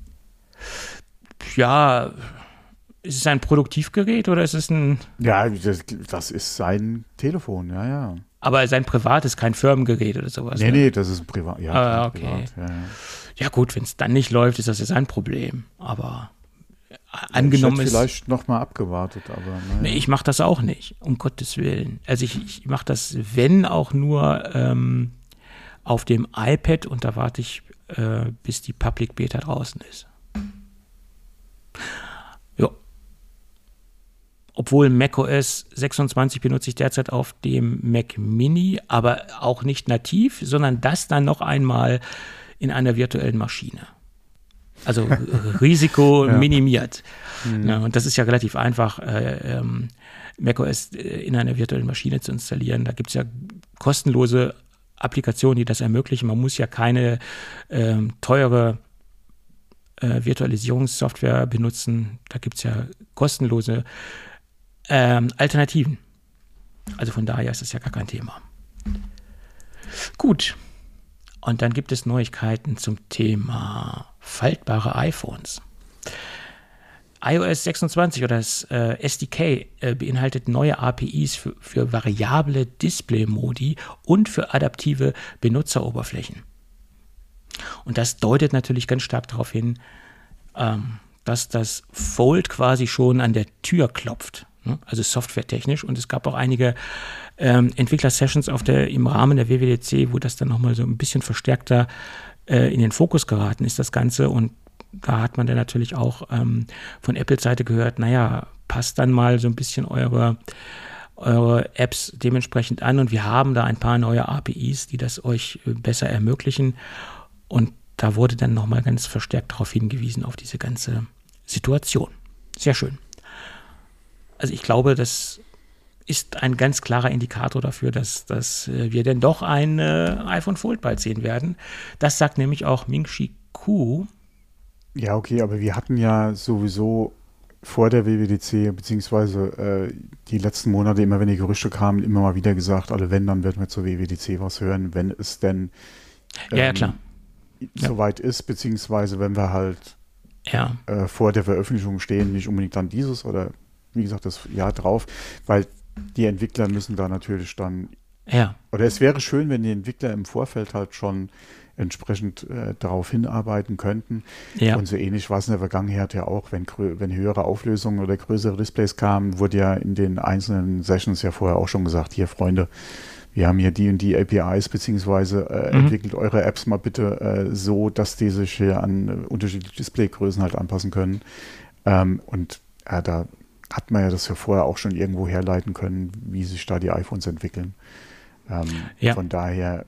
Speaker 3: Ja, ist es ein Produktivgerät oder ist es ein...
Speaker 2: Ja, das ist sein Telefon, ja.
Speaker 3: Aber sein privates, kein Firmengerät oder sowas?
Speaker 2: Nee, das ist ein Privat. Ja,
Speaker 3: okay.
Speaker 2: Privat, ja.
Speaker 3: Ja gut, wenn es dann nicht läuft, ist das ja sein Problem. Aber angenommen
Speaker 2: ich hätte
Speaker 3: ist...
Speaker 2: vielleicht nochmal abgewartet, aber... Naja.
Speaker 3: Nee, ich mache das auch nicht, um Gottes Willen. Also ich mache das, wenn auch nur auf dem iPad und da warte ich, bis die Public Beta draußen ist. Ja. Obwohl macOS 26 benutze ich derzeit auf dem Mac Mini, aber auch nicht nativ, sondern das dann noch einmal in einer virtuellen Maschine. Also Risiko minimiert. Ja, und das ist ja relativ einfach, macOS in einer virtuellen Maschine zu installieren. Da gibt es ja kostenlose Applikationen, die das ermöglichen. Man muss ja keine teure Virtualisierungssoftware benutzen. Da gibt es ja kostenlose Alternativen. Also von daher ist das ja gar kein Thema. Gut. Und dann gibt es Neuigkeiten zum Thema faltbare iPhones. iOS 26 oder das SDK beinhaltet neue APIs für variable Display-Modi und für adaptive Benutzeroberflächen. Und das deutet natürlich ganz stark darauf hin, dass das Fold quasi schon an der Tür klopft, ne? Also softwaretechnisch. Und es gab auch einige Entwickler-Sessions im Rahmen der WWDC, wo das dann nochmal so ein bisschen verstärkter in den Fokus geraten ist, das Ganze. Und da hat man dann natürlich auch von Apples Seite gehört, naja, passt dann mal so ein bisschen eure Apps dementsprechend an. Und wir haben da ein paar neue APIs, die das euch besser ermöglichen. Und da wurde dann nochmal ganz verstärkt darauf hingewiesen, auf diese ganze Situation. Sehr schön. Also ich glaube, das ist ein ganz klarer Indikator dafür, dass wir denn doch ein iPhone Fold bald sehen werden. Das sagt nämlich auch Ming-Chi Kuo.
Speaker 2: Ja, okay, aber wir hatten ja sowieso vor der WWDC, beziehungsweise die letzten Monate, immer wenn die Gerüchte kamen, immer mal wieder gesagt, also wenn, dann werden wir zur WWDC was hören, wenn es denn
Speaker 3: ja, klar.
Speaker 2: Soweit ist, beziehungsweise wenn wir halt vor der Veröffentlichung stehen, nicht unbedingt dann dieses oder wie gesagt das Jahr drauf, weil die Entwickler müssen da natürlich dann oder es wäre schön, wenn die Entwickler im Vorfeld halt schon entsprechend darauf hinarbeiten könnten. Ja. Und so ähnlich war es in der Vergangenheit ja auch, wenn höhere Auflösungen oder größere Displays kamen, wurde ja in den einzelnen Sessions ja vorher auch schon gesagt, hier Freunde, wir haben hier die und die APIs, beziehungsweise entwickelt eure Apps mal bitte so, dass die sich hier an unterschiedliche Displaygrößen halt anpassen können. Und da hat man ja das ja vorher auch schon irgendwo herleiten können, wie sich da die iPhones entwickeln. Von daher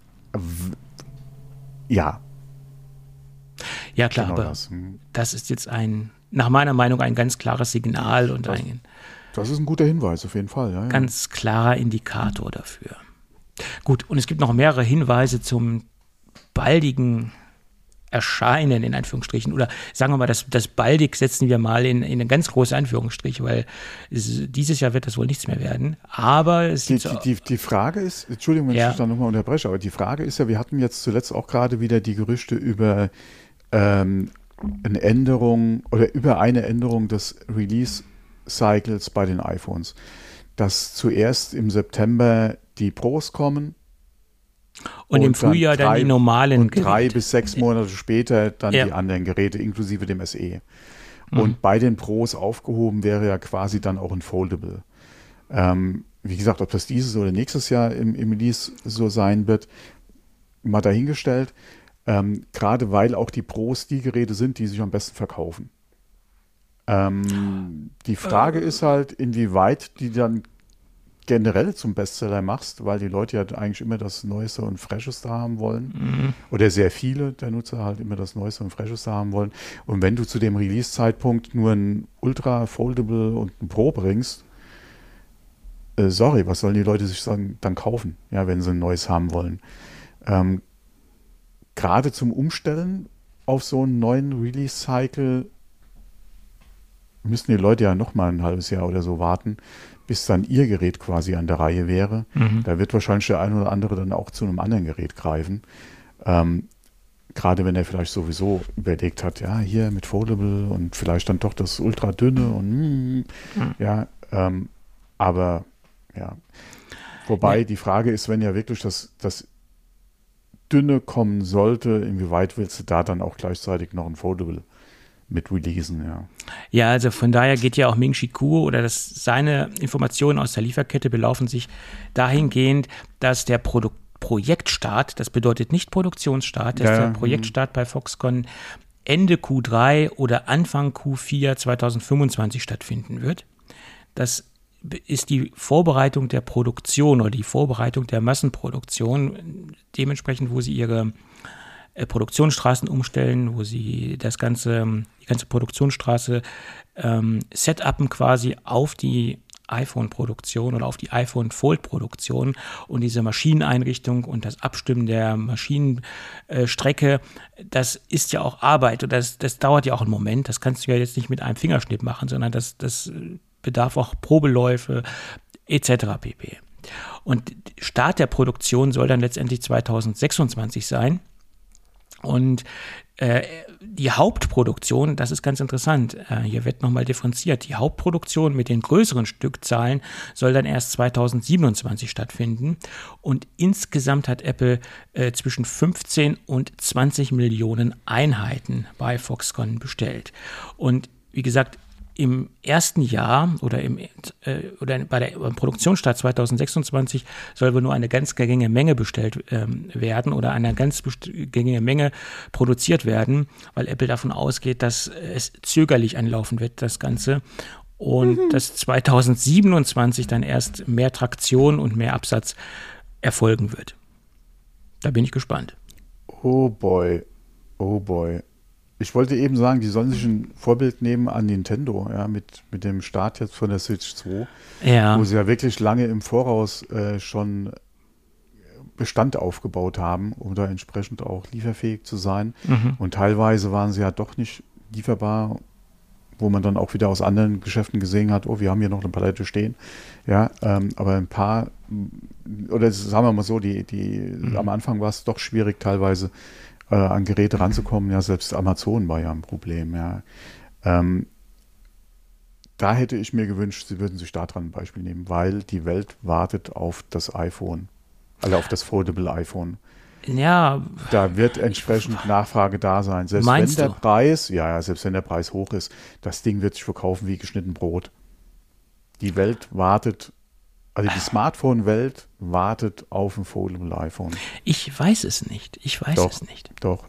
Speaker 2: ja. Ja, klar, genau, aber
Speaker 3: das ist jetzt nach meiner Meinung ein ganz klares Signal und
Speaker 2: das ist ein guter Hinweis, auf jeden Fall. Ja.
Speaker 3: Ganz klarer Indikator dafür. Gut, und es gibt noch mehrere Hinweise zum baldigen Erscheinen, in Anführungsstrichen, oder sagen wir mal, das baldig setzen wir mal in eine ganz große Anführungsstriche, weil dieses Jahr wird das wohl nichts mehr werden, aber es
Speaker 2: die Frage ist, Entschuldigung, wenn ich da nochmal unterbreche, aber die Frage ist ja, wir hatten jetzt zuletzt auch gerade wieder die Gerüchte über eine Änderung des Release-Cycles bei den iPhones, dass zuerst im September die Pros kommen,
Speaker 3: und im Frühjahr dann die normalen
Speaker 2: und 3 bis 6 Monate später dann die anderen Geräte, inklusive dem SE. Und bei den Pros aufgehoben wäre ja quasi dann auch ein Foldable. wie gesagt, ob das dieses oder nächstes Jahr im Release so sein wird, mal dahingestellt. Gerade weil auch die Pros die Geräte sind, die sich am besten verkaufen. Die Frage ist halt, inwieweit die dann generell zum Bestseller machst, weil die Leute ja eigentlich immer das Neueste und Fresheste haben wollen. Oder sehr viele der Nutzer halt immer das Neueste und Fresheste haben wollen. Und wenn du zu dem Release-Zeitpunkt nur ein Ultra, Foldable und ein Pro bringst, sorry, was sollen die Leute sich dann kaufen, ja, wenn sie ein neues haben wollen? Gerade zum Umstellen auf so einen neuen Release-Cycle müssten die Leute ja noch mal ein halbes Jahr oder so warten, bis dann ihr Gerät quasi an der Reihe wäre. Da wird wahrscheinlich der ein oder andere dann auch zu einem anderen Gerät greifen. Gerade wenn er vielleicht sowieso überlegt hat, ja, hier mit Foldable und vielleicht dann doch das ultra dünne und aber ja. Wobei die Frage ist, wenn ja wirklich das Dünne kommen sollte, inwieweit willst du da dann auch gleichzeitig noch ein Foldable mit releasen, ja.
Speaker 3: Ja, also von daher geht ja auch Ming-Chi Kuo oder seine Informationen aus der Lieferkette belaufen sich dahingehend, dass der Projektstart, das bedeutet nicht Produktionsstart, dass der Projektstart bei Foxconn Ende Q3 oder Anfang Q4 2025 stattfinden wird. Das ist die Vorbereitung der Produktion oder die Vorbereitung der Massenproduktion, dementsprechend, wo sie ihre Produktionsstraßen umstellen, wo sie die ganze Produktionsstraße setupen quasi auf die iPhone-Produktion oder auf die iPhone-Fold-Produktion und diese Maschineneinrichtung und das Abstimmen der Maschinenstrecke, das ist ja auch Arbeit und das dauert ja auch einen Moment. Das kannst du ja jetzt nicht mit einem Fingerschnipp machen, sondern das bedarf auch Probeläufe etc. pp. Und Start der Produktion soll dann letztendlich 2026 sein. Und die Hauptproduktion, das ist ganz interessant, hier wird nochmal differenziert, die Hauptproduktion mit den größeren Stückzahlen soll dann erst 2027 stattfinden und insgesamt hat Apple zwischen 15 und 20 Millionen Einheiten bei Foxconn bestellt. Und wie gesagt, im ersten Jahr oder beim Produktionsstart 2026 soll wohl nur eine ganz geringe Menge bestellt werden oder eine ganz geringe Menge produziert werden, weil Apple davon ausgeht, dass es zögerlich anlaufen wird, das Ganze. Und dass 2027 dann erst mehr Traktion und mehr Absatz erfolgen wird. Da bin ich gespannt.
Speaker 2: Oh boy. Ich wollte eben sagen, die sollen sich ein Vorbild nehmen an Nintendo, ja, mit dem Start jetzt von der Switch 2, wo sie ja wirklich lange im Voraus schon Bestand aufgebaut haben, um da entsprechend auch lieferfähig zu sein. Und teilweise waren sie ja doch nicht lieferbar, wo man dann auch wieder aus anderen Geschäften gesehen hat, oh, wir haben hier noch eine Palette stehen. Ja, aber ein paar, oder sagen wir mal so, am Anfang war es doch schwierig teilweise, an Geräte ranzukommen. Ja, selbst Amazon war ja ein Problem. Ja. Da hätte ich mir gewünscht, sie würden sich daran ein Beispiel nehmen, weil die Welt wartet auf das iPhone, also auf das Foldable iPhone.
Speaker 3: Ja.
Speaker 2: Da wird entsprechend Nachfrage da sein. Selbst wenn der Preis hoch ist, das Ding wird sich verkaufen wie geschnitten Brot. Die Welt wartet, also die Smartphone-Welt wartet auf ein Foldable iPhone.
Speaker 3: Ich weiß es nicht.
Speaker 2: Doch.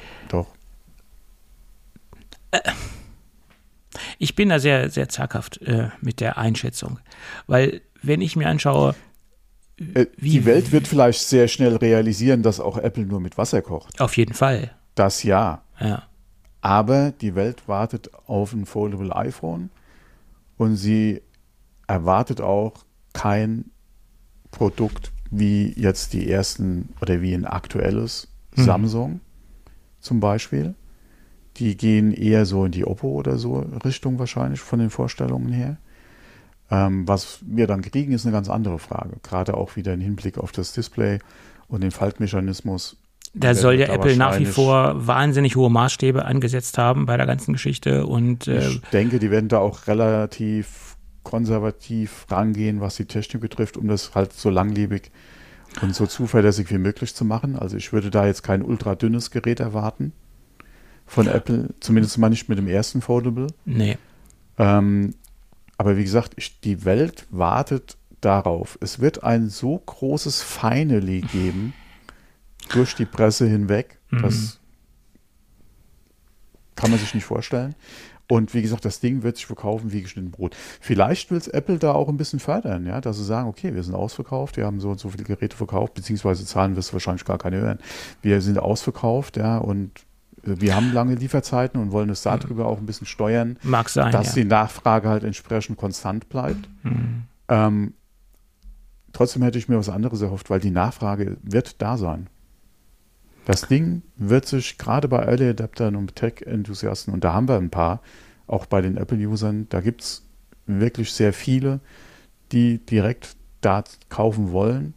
Speaker 3: Ich bin da sehr, sehr zaghaft mit der Einschätzung. Weil, wenn ich mir anschaue,
Speaker 2: die Welt wird vielleicht sehr schnell realisieren, dass auch Apple nur mit Wasser kocht.
Speaker 3: Auf jeden Fall.
Speaker 2: Das ja.
Speaker 3: Ja.
Speaker 2: Aber die Welt wartet auf ein Foldable iPhone und sie erwartet auch kein Produkt wie jetzt die ersten oder wie ein aktuelles Samsung zum Beispiel. Die gehen eher so in die Oppo oder so Richtung wahrscheinlich von den Vorstellungen her. Was wir dann kriegen, ist eine ganz andere Frage. Gerade auch wieder im Hinblick auf das Display und den Faltmechanismus.
Speaker 3: Da soll ja Apple nach wie vor wahnsinnig hohe Maßstäbe angesetzt haben bei der ganzen Geschichte. Und
Speaker 2: ich denke, die werden da auch relativ konservativ rangehen, was die Technik betrifft, um das halt so langlebig und so zuverlässig wie möglich zu machen. Also ich würde da jetzt kein ultra dünnes Gerät erwarten von Apple, zumindest mal nicht mit dem ersten Foldable.
Speaker 3: Nee.
Speaker 2: Aber wie gesagt, die Welt wartet darauf, es wird ein so großes Finally geben durch die Presse hinweg, das kann man sich nicht vorstellen. Und wie gesagt, das Ding wird sich verkaufen wie geschnitten Brot. Vielleicht will es Apple da auch ein bisschen fördern, ja, dass sie sagen, okay, wir sind ausverkauft, wir haben so und so viele Geräte verkauft, beziehungsweise Zahlen wirst du wahrscheinlich gar keine hören. Wir sind ausverkauft, ja, und wir haben lange Lieferzeiten und wollen es darüber auch ein bisschen steuern,
Speaker 3: Mag sein,
Speaker 2: dass die Nachfrage halt entsprechend konstant bleibt. Trotzdem hätte ich mir was anderes erhofft, weil die Nachfrage wird da sein. Das Ding wird sich gerade bei Early Adaptern und Tech-Enthusiasten, und da haben wir ein paar, auch bei den Apple-Usern, da gibt es wirklich sehr viele, die direkt da kaufen wollen.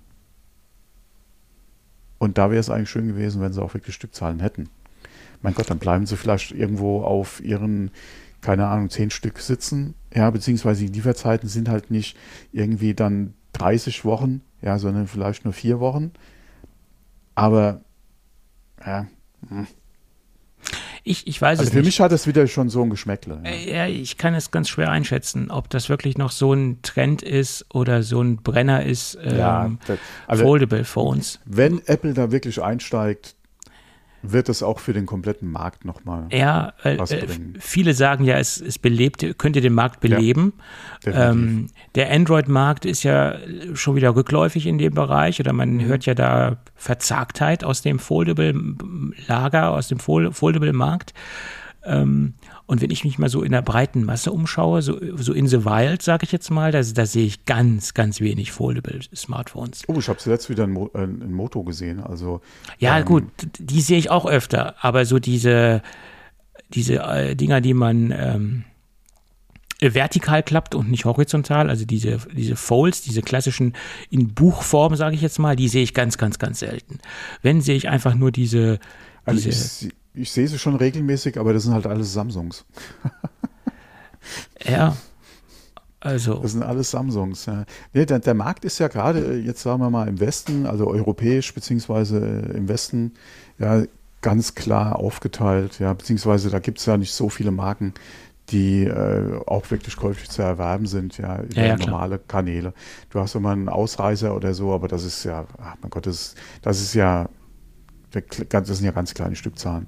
Speaker 2: Und da wäre es eigentlich schön gewesen, wenn sie auch wirklich Stückzahlen hätten. Mein Gott, dann bleiben sie vielleicht irgendwo auf ihren, keine Ahnung, 10 Stück sitzen. Ja, beziehungsweise die Lieferzeiten sind halt nicht irgendwie dann 30 Wochen, ja, sondern vielleicht nur 4 Wochen. Aber, ja.
Speaker 3: Ich weiß
Speaker 2: also
Speaker 3: es
Speaker 2: für
Speaker 3: nicht.
Speaker 2: mich hat das wieder schon so ein Geschmäckle.
Speaker 3: Ja, ich kann es ganz schwer einschätzen, ob das wirklich noch so ein Trend ist oder so ein Brenner ist, Foldable Phones.
Speaker 2: Wenn Apple da wirklich einsteigt, wird es auch für den kompletten Markt nochmal was bringen.
Speaker 3: Viele sagen ja, es könnte den Markt beleben. Ja, der Android-Markt ist ja schon wieder rückläufig in dem Bereich, oder man hört ja da Verzagtheit aus dem Foldable-Lager, aus dem Foldable-Markt. Und wenn ich mich mal so in der breiten Masse umschaue, so in the wild, sage ich jetzt mal, da sehe ich ganz, ganz wenig Foldable-Smartphones.
Speaker 2: Oh, ich habe zuletzt wieder ein Moto gesehen. Also,
Speaker 3: ja, gut, die sehe ich auch öfter, aber so diese Dinger, die man vertikal klappt und nicht horizontal, also diese Folds, diese klassischen in Buchform, sage ich jetzt mal, die sehe ich ganz, ganz, ganz selten. Wenn, sehe ich einfach nur diese
Speaker 2: ich sehe sie schon regelmäßig, aber das sind halt alles Samsungs.
Speaker 3: Ja, also.
Speaker 2: Das sind alles Samsungs. Ja. Nee, der Markt ist ja gerade, jetzt sagen wir mal im Westen, also europäisch beziehungsweise im Westen, ja, ganz klar aufgeteilt. Ja, beziehungsweise da gibt es ja nicht so viele Marken, die auch wirklich käuflich zu erwerben sind, ja, über normale Kanäle. Du hast immer einen Ausreißer oder so, aber das ist ja, ach mein Gott, das sind ja ganz kleine Stückzahlen.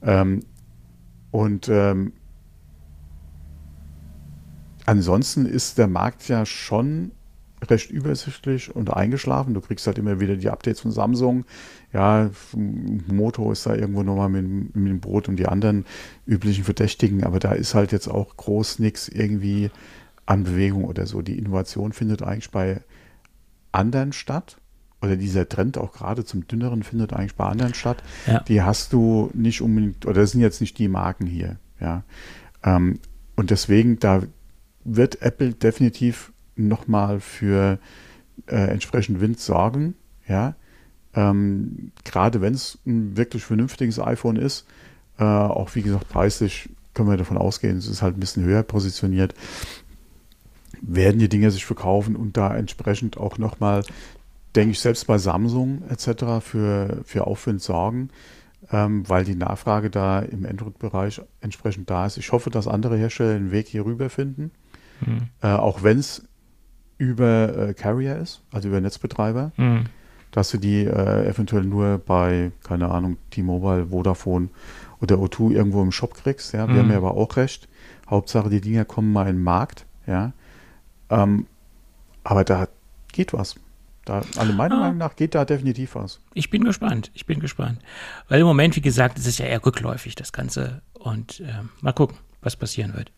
Speaker 2: Ansonsten ist der Markt ja schon recht übersichtlich und eingeschlafen. Du kriegst halt immer wieder die Updates von Samsung. Ja, Moto ist da irgendwo nochmal mit dem Brot und die anderen üblichen Verdächtigen, aber da ist halt jetzt auch groß nichts irgendwie an Bewegung oder so. Die Innovation findet eigentlich bei anderen statt. Oder dieser Trend auch gerade zum Dünneren findet eigentlich bei anderen statt. Ja. Die hast du nicht unbedingt, oder das sind jetzt nicht die Marken hier. Ja. Und deswegen, da wird Apple definitiv nochmal für entsprechend Wind sorgen. Ja. Gerade wenn es ein wirklich vernünftiges iPhone ist, auch wie gesagt preislich können wir davon ausgehen, es ist halt ein bisschen höher positioniert, werden die Dinge sich verkaufen und da entsprechend auch nochmal, denke ich, selbst bei Samsung etc. für Aufwind sorgen, weil die Nachfrage da im Android-Bereich entsprechend da ist. Ich hoffe, dass andere Hersteller den Weg hier rüber finden, auch wenn es über Carrier ist, also über Netzbetreiber, dass du die eventuell nur bei, keine Ahnung, T-Mobile, Vodafone oder O2 irgendwo im Shop kriegst. Ja, wir haben ja aber auch recht. Hauptsache, die Dinger kommen mal in den Markt. Ja, aber da geht was. Also meiner Meinung nach geht da definitiv was.
Speaker 3: Ich bin gespannt. Weil im Moment, wie gesagt, ist es ja eher rückläufig, das Ganze. Und mal gucken, was passieren wird.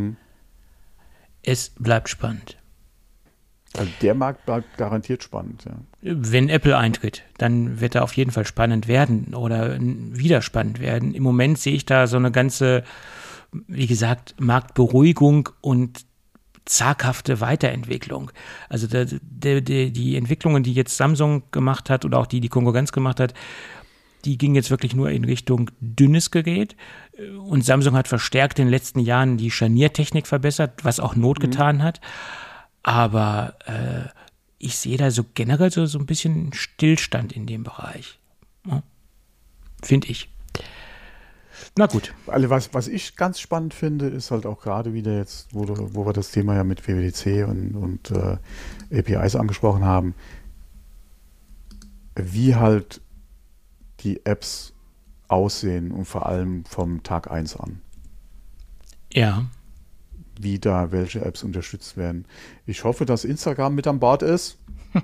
Speaker 3: Es bleibt spannend.
Speaker 2: Also der Markt bleibt garantiert spannend, ja.
Speaker 3: Wenn Apple eintritt, dann wird er auf jeden Fall spannend werden oder wieder spannend werden. Im Moment sehe ich da so eine ganze, wie gesagt, Marktberuhigung und zaghafte Weiterentwicklung. Also die Entwicklungen, die jetzt Samsung gemacht hat oder auch die Konkurrenz gemacht hat, die ging jetzt wirklich nur in Richtung dünnes Gerät. Und Samsung hat verstärkt in den letzten Jahren die Scharniertechnik verbessert, was auch Not getan hat. Aber ich sehe da so generell so ein bisschen Stillstand in dem Bereich. Ja, finde ich. Na gut.
Speaker 2: Was ich ganz spannend finde, ist halt auch gerade wieder jetzt, wo wir das Thema ja mit WWDC und APIs angesprochen haben, wie halt die Apps aussehen und vor allem vom Tag 1 an.
Speaker 3: Ja.
Speaker 2: Wie da welche Apps unterstützt werden. Ich hoffe, dass Instagram mit an Bord ist.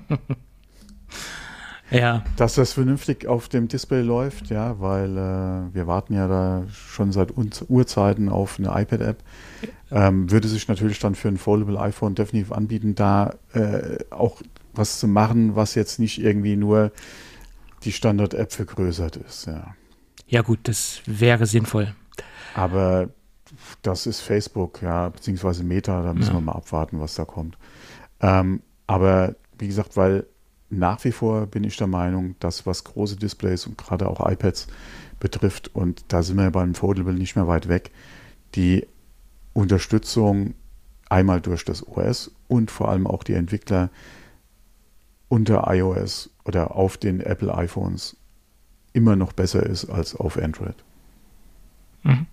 Speaker 3: Ja.
Speaker 2: Dass das vernünftig auf dem Display läuft, ja, weil wir warten ja da schon seit Urzeiten auf eine iPad-App. Würde sich natürlich dann für ein Foldable iPhone definitiv anbieten, da auch was zu machen, was jetzt nicht irgendwie nur die Standard-App vergrößert ist. Ja.
Speaker 3: Ja gut, das wäre sinnvoll.
Speaker 2: Aber das ist Facebook, ja, beziehungsweise Meta, da müssen wir mal abwarten, was da kommt. Aber wie gesagt, weil nach wie vor bin ich der Meinung, dass was große Displays und gerade auch iPads betrifft, und da sind wir beim Foldable nicht mehr weit weg, die Unterstützung einmal durch das OS und vor allem auch die Entwickler unter iOS oder auf den Apple iPhones immer noch besser ist als auf Android.
Speaker 3: Mhm.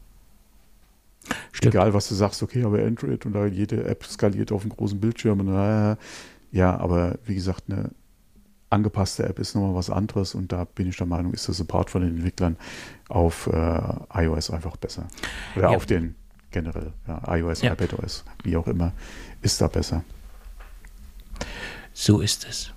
Speaker 2: Egal, was du sagst, okay, aber Android und da jede App skaliert auf einem großen Bildschirm. Und, ja, aber wie gesagt, eine angepasste App ist nochmal was anderes, und da bin ich der Meinung, ist der Support von den Entwicklern auf iOS einfach besser. Oder auf den generell, iOS, iPadOS, wie auch immer, ist da besser.
Speaker 3: So ist es.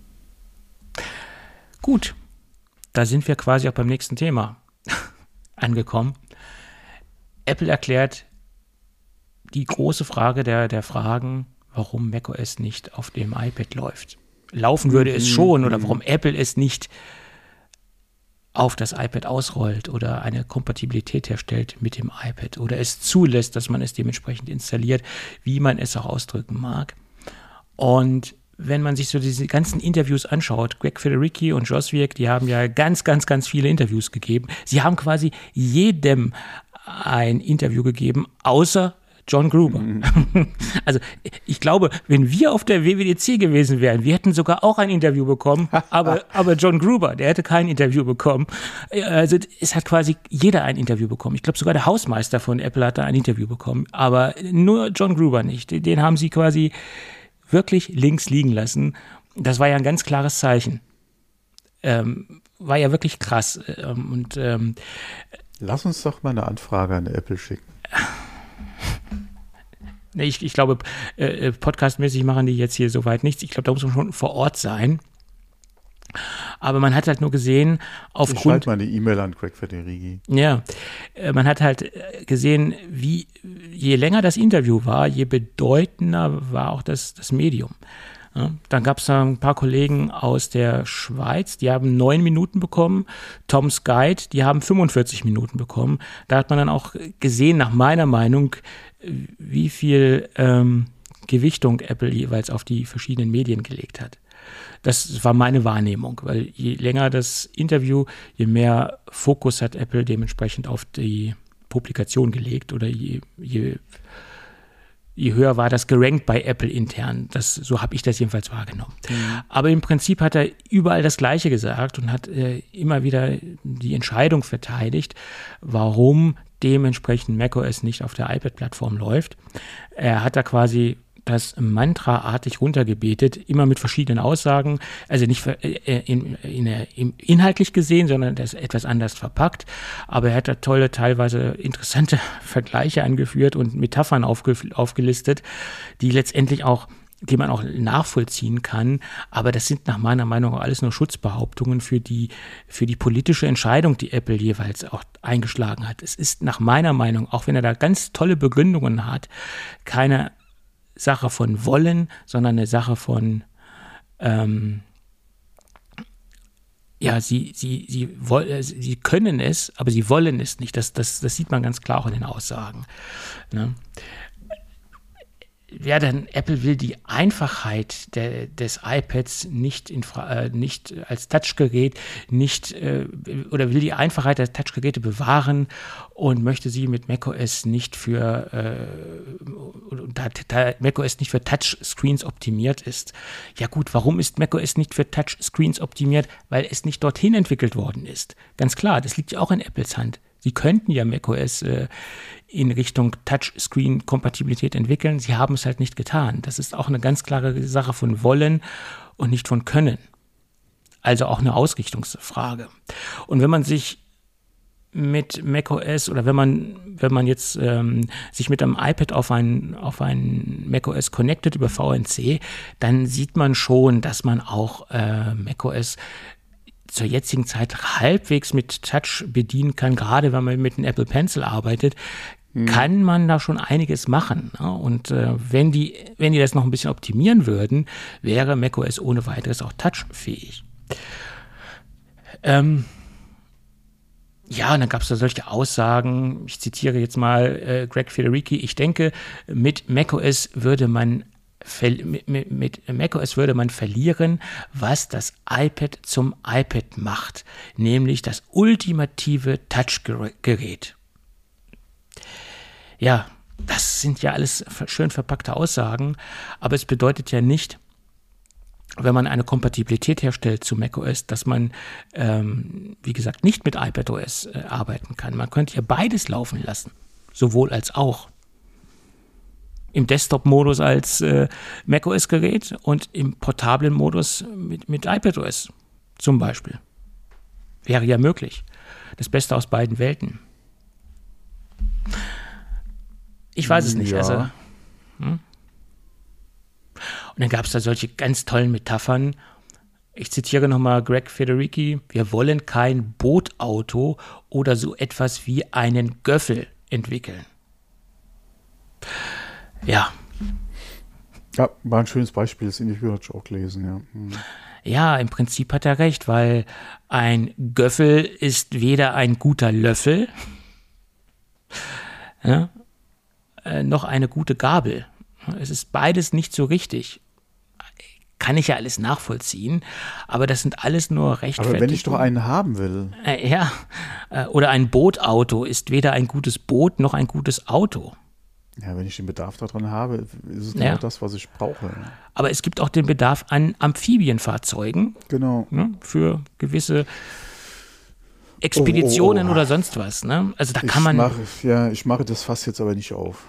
Speaker 3: Gut, da sind wir quasi auch beim nächsten Thema angekommen. Apple erklärt die große Frage der Fragen, warum macOS nicht auf dem iPad läuft. Laufen würde es schon, oder warum Apple es nicht auf das iPad ausrollt oder eine Kompatibilität herstellt mit dem iPad oder es zulässt, dass man es dementsprechend installiert, wie man es auch ausdrücken mag. Und wenn man sich so diese ganzen Interviews anschaut, Greg Federighi und Josh Wieck, die haben ja ganz, ganz, ganz viele Interviews gegeben. Sie haben quasi jedem ein Interview gegeben, außer John Gruber. Also ich glaube, wenn wir auf der WWDC gewesen wären, wir hätten sogar auch ein Interview bekommen, aber John Gruber, der hätte kein Interview bekommen. Also es hat quasi jeder ein Interview bekommen. Ich glaube, sogar der Hausmeister von Apple hat da ein Interview bekommen, aber nur John Gruber nicht. Den haben sie quasi wirklich links liegen lassen. Das war ja ein ganz klares Zeichen. War ja wirklich krass.
Speaker 2: Lass uns doch mal eine Anfrage an Apple schicken.
Speaker 3: Ich glaube, podcastmäßig machen die jetzt hier soweit nichts. Ich glaube, da muss man schon vor Ort sein. Aber man hat halt nur gesehen,
Speaker 2: Ich schreibe mal eine E-Mail an Greg Federighi.
Speaker 3: Ja, man hat halt gesehen, je länger das Interview war, je bedeutender war auch das Medium. Ja, dann gab es ein paar Kollegen aus der Schweiz, die haben 9 Minuten bekommen. Tom's Guide, die haben 45 Minuten bekommen. Da hat man dann auch gesehen, nach meiner Meinung, wie viel Gewichtung Apple jeweils auf die verschiedenen Medien gelegt hat. Das war meine Wahrnehmung, weil je länger das Interview, je mehr Fokus hat Apple dementsprechend auf die Publikation gelegt, oder je höher war das gerankt bei Apple intern. So habe ich das jedenfalls wahrgenommen. Aber im Prinzip hat er überall das Gleiche gesagt und hat immer wieder die Entscheidung verteidigt, warum dementsprechend macOS nicht auf der iPad-Plattform läuft. Er hat da quasi das mantraartig runtergebetet, immer mit verschiedenen Aussagen, also nicht inhaltlich gesehen, sondern das etwas anders verpackt, aber er hat da tolle, teilweise interessante Vergleiche angeführt und Metaphern aufgelistet, die letztendlich auch, die man auch nachvollziehen kann, aber das sind nach meiner Meinung auch alles nur Schutzbehauptungen für die politische Entscheidung, die Apple jeweils auch eingeschlagen hat. Es ist nach meiner Meinung, auch wenn er da ganz tolle Begründungen hat, keine Sache von wollen, sondern eine Sache von sie können es, aber sie wollen es nicht. Das sieht man ganz klar auch in den Aussagen. Ne? Ja, dann Apple will die Einfachheit des iPads nicht als Touchgerät oder will die Einfachheit der Touchgeräte bewahren und möchte sie mit macOS nicht da macOS nicht für Touchscreens optimiert ist. Ja gut, warum ist macOS nicht für Touchscreens optimiert? Weil es nicht dorthin entwickelt worden ist. Ganz klar, das liegt ja auch in Apples Hand. Sie könnten ja macOS in Richtung Touchscreen-Kompatibilität entwickeln. Sie haben es halt nicht getan. Das ist auch eine ganz klare Sache von Wollen und nicht von Können. Also auch eine Ausrichtungsfrage. Und wenn man sich mit macOS oder wenn man jetzt sich mit einem iPad auf ein macOS connectet über VNC, dann sieht man schon, dass man auch macOS zur jetzigen Zeit halbwegs mit Touch bedienen kann, gerade wenn man mit einem Apple Pencil arbeitet, kann man da schon einiges machen. Ne? Und wenn die das noch ein bisschen optimieren würden, wäre macOS ohne weiteres auch touchfähig. Ja, und dann gab es da solche Aussagen, ich zitiere jetzt mal Greg Federici, ich denke, mit macOS würde man verlieren, was das iPad zum iPad macht, nämlich das ultimative Touchgerät. Ja, das sind ja alles schön verpackte Aussagen, aber es bedeutet ja nicht, wenn man eine Kompatibilität herstellt zu macOS, dass man, wie gesagt, nicht mit iPadOS arbeiten kann. Man könnte ja beides laufen lassen, sowohl als auch. Im Desktop-Modus als macOS-Gerät und im portablen Modus mit iPadOS zum Beispiel. Wäre ja möglich. Das Beste aus beiden Welten. Ich weiß es nicht.
Speaker 2: Ja.
Speaker 3: Also, Und dann gab es da solche ganz tollen Metaphern. Ich zitiere nochmal Greg Federici. Wir wollen kein Bootauto oder so etwas wie einen Göffel entwickeln. Ja.
Speaker 2: Ja, war ein schönes Beispiel, das Interview hatte ich auch gelesen, ja.
Speaker 3: Ja, im Prinzip hat er recht, weil ein Göffel ist weder ein guter Löffel noch eine gute Gabel. Es ist beides nicht so richtig. Kann ich ja alles nachvollziehen, aber das sind alles nur Rechtfertigungen.
Speaker 2: Aber wenn ich doch einen haben will.
Speaker 3: Oder ein Bootauto ist weder ein gutes Boot noch ein gutes Auto.
Speaker 2: Ja, wenn ich den Bedarf daran habe, ist es genau das, was ich brauche.
Speaker 3: Aber es gibt auch den Bedarf an Amphibienfahrzeugen.
Speaker 2: Genau.
Speaker 3: Ne, für gewisse Expeditionen oder sonst was. Ne? Also da kann man.
Speaker 2: Ich mache das Fass jetzt aber nicht auf.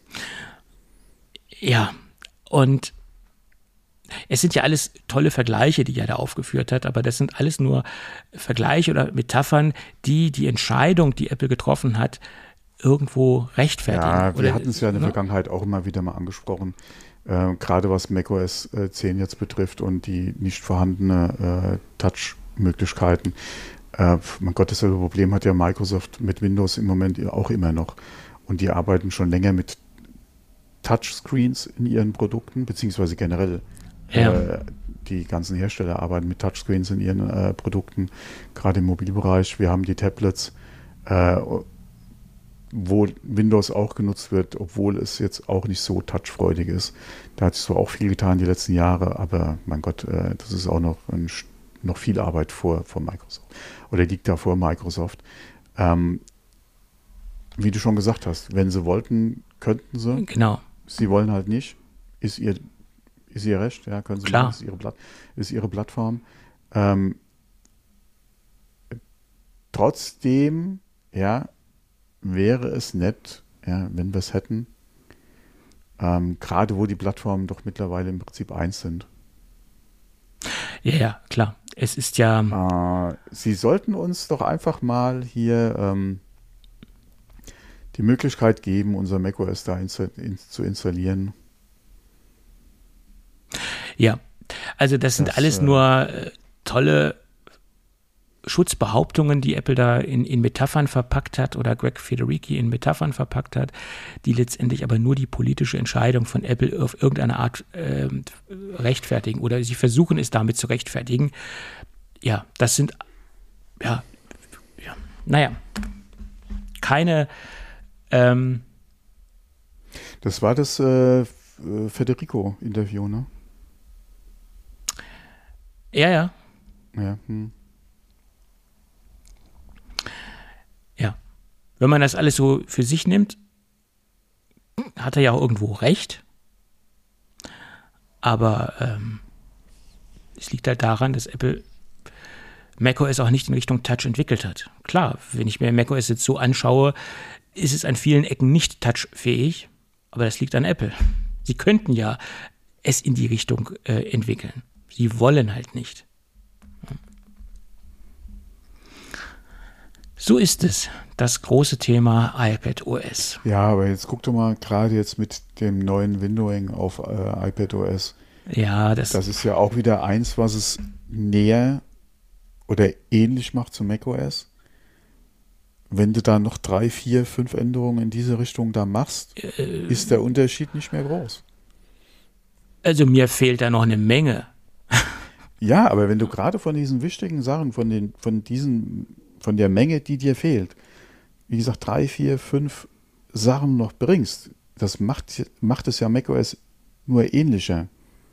Speaker 3: Ja, und es sind ja alles tolle Vergleiche, die er da aufgeführt hat, aber das sind alles nur Vergleiche oder Metaphern, die Entscheidung, die Apple getroffen hat, irgendwo rechtfertigen.
Speaker 2: Ja, wir hatten es ja in der Vergangenheit auch immer wieder mal angesprochen, gerade was macOS 10 jetzt betrifft und die nicht vorhandene Touch-Möglichkeiten. Mein Gott, dasselbe Problem hat ja Microsoft mit Windows im Moment auch immer noch. Und die arbeiten schon länger mit Touchscreens in ihren Produkten, beziehungsweise generell. Die ganzen Hersteller arbeiten mit Touchscreens in ihren Produkten, gerade im Mobilbereich. Wir haben die Tablets, wo Windows auch genutzt wird, obwohl es jetzt auch nicht so touchfreudig ist. Da hat sich zwar auch viel getan die letzten Jahre, aber mein Gott, das ist auch noch viel Arbeit vor Microsoft. Oder liegt da vor Microsoft. Wie du schon gesagt hast, wenn sie wollten, könnten sie.
Speaker 3: Genau.
Speaker 2: Sie wollen halt nicht. Ist ihr Recht, ja, können sie
Speaker 3: Klar.
Speaker 2: machen, ist ihre Plattform. Trotzdem, ja, wäre es nett, ja, wenn wir es hätten, gerade wo die Plattformen doch mittlerweile im Prinzip eins sind.
Speaker 3: Ja, klar. Es ist ja.
Speaker 2: Sie sollten uns doch einfach mal hier die Möglichkeit geben, unser macOS da zu installieren.
Speaker 3: Ja, also das sind alles nur tolle Schutzbehauptungen, die Apple da in Metaphern verpackt hat oder Greg Federici in Metaphern verpackt hat, die letztendlich aber nur die politische Entscheidung von Apple auf irgendeine Art rechtfertigen oder sie versuchen es damit zu rechtfertigen. Ja, das sind, keine
Speaker 2: Das war das Federico-Interview, ne?
Speaker 3: Ja.
Speaker 2: Ja.
Speaker 3: Ja. Wenn man das alles so für sich nimmt, hat er ja auch irgendwo recht. Aber es liegt halt daran, dass Apple macOS auch nicht in Richtung Touch entwickelt hat. Klar, wenn ich mir macOS jetzt so anschaue, ist es an vielen Ecken nicht touchfähig, aber das liegt an Apple. Sie könnten ja es in die Richtung entwickeln. Sie wollen halt nicht. So ist es, das große Thema iPadOS.
Speaker 2: Ja, aber jetzt guck doch mal, gerade jetzt mit dem neuen Windowing auf iPadOS.
Speaker 3: Ja,
Speaker 2: das ist ja auch wieder eins, was es näher oder ähnlich macht zu macOS. Wenn du da noch 3, 4, 5 Änderungen in diese Richtung da machst, ist der Unterschied nicht mehr groß.
Speaker 3: Also mir fehlt da noch eine Menge.
Speaker 2: Ja, aber wenn du gerade von diesen wichtigen Sachen, von der Menge, die dir fehlt, wie gesagt, 3, 4, 5 Sachen noch bringst, das macht es ja macOS nur ähnlicher.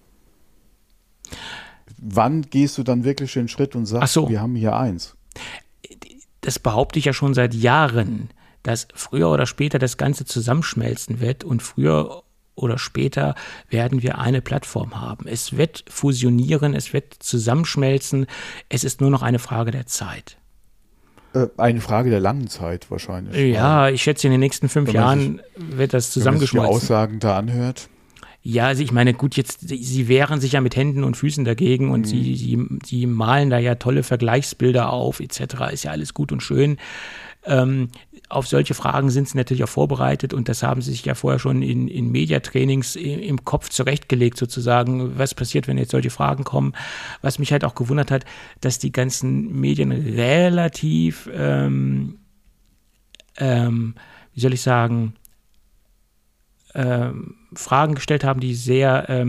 Speaker 2: Wann gehst du dann wirklich den Schritt und sagst, wir haben hier eins?
Speaker 3: Das behaupte ich ja schon seit Jahren, dass früher oder später das Ganze zusammenschmelzen wird und früher oder später werden wir eine Plattform haben. Es wird fusionieren, es wird zusammenschmelzen, es ist nur noch eine Frage der Zeit.
Speaker 2: Eine Frage der langen Zeit wahrscheinlich.
Speaker 3: Ja, ich schätze, in den nächsten 5 Jahren wird das zusammengeschmolzen.
Speaker 2: Wenn man sich die Aussagen da anhört.
Speaker 3: Ja, also ich meine, gut, jetzt, sie wehren sich ja mit Händen und Füßen dagegen und sie malen da ja tolle Vergleichsbilder auf, etc. Ist ja alles gut und schön. Auf solche Fragen sind sie natürlich auch vorbereitet und das haben sie sich ja vorher schon in Mediatrainings im Kopf zurechtgelegt, sozusagen, was passiert, wenn jetzt solche Fragen kommen. Was mich halt auch gewundert hat, dass die ganzen Medien relativ, wie soll ich sagen, Fragen gestellt haben, die sehr,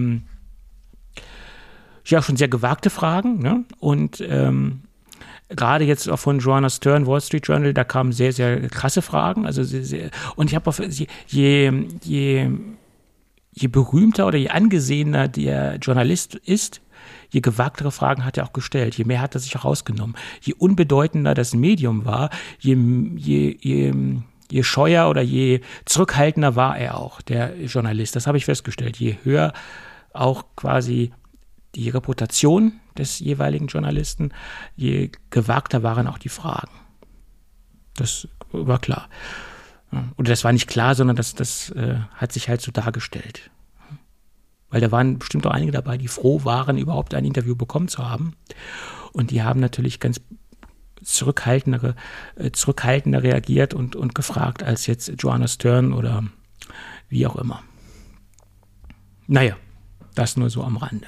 Speaker 3: ja, schon sehr gewagte Fragen, ne? Und gerade jetzt auch von Joanna Stern, Wall Street Journal, da kamen sehr, sehr krasse Fragen. Also und ich habe auf je berühmter oder je angesehener der Journalist ist, je gewagtere Fragen hat er auch gestellt, je mehr hat er sich auch rausgenommen. Je unbedeutender das Medium war, je scheuer oder je zurückhaltender war er auch, der Journalist. Das habe ich festgestellt. Je höher auch quasi die Reputation des jeweiligen Journalisten, je gewagter waren auch die Fragen. Das war klar. Oder das war nicht klar, sondern das hat sich halt so dargestellt. Weil da waren bestimmt auch einige dabei, die froh waren, überhaupt ein Interview bekommen zu haben. Und die haben natürlich ganz zurückhaltender reagiert und gefragt als jetzt Joanna Stern oder wie auch immer. Naja, das nur so am Rande.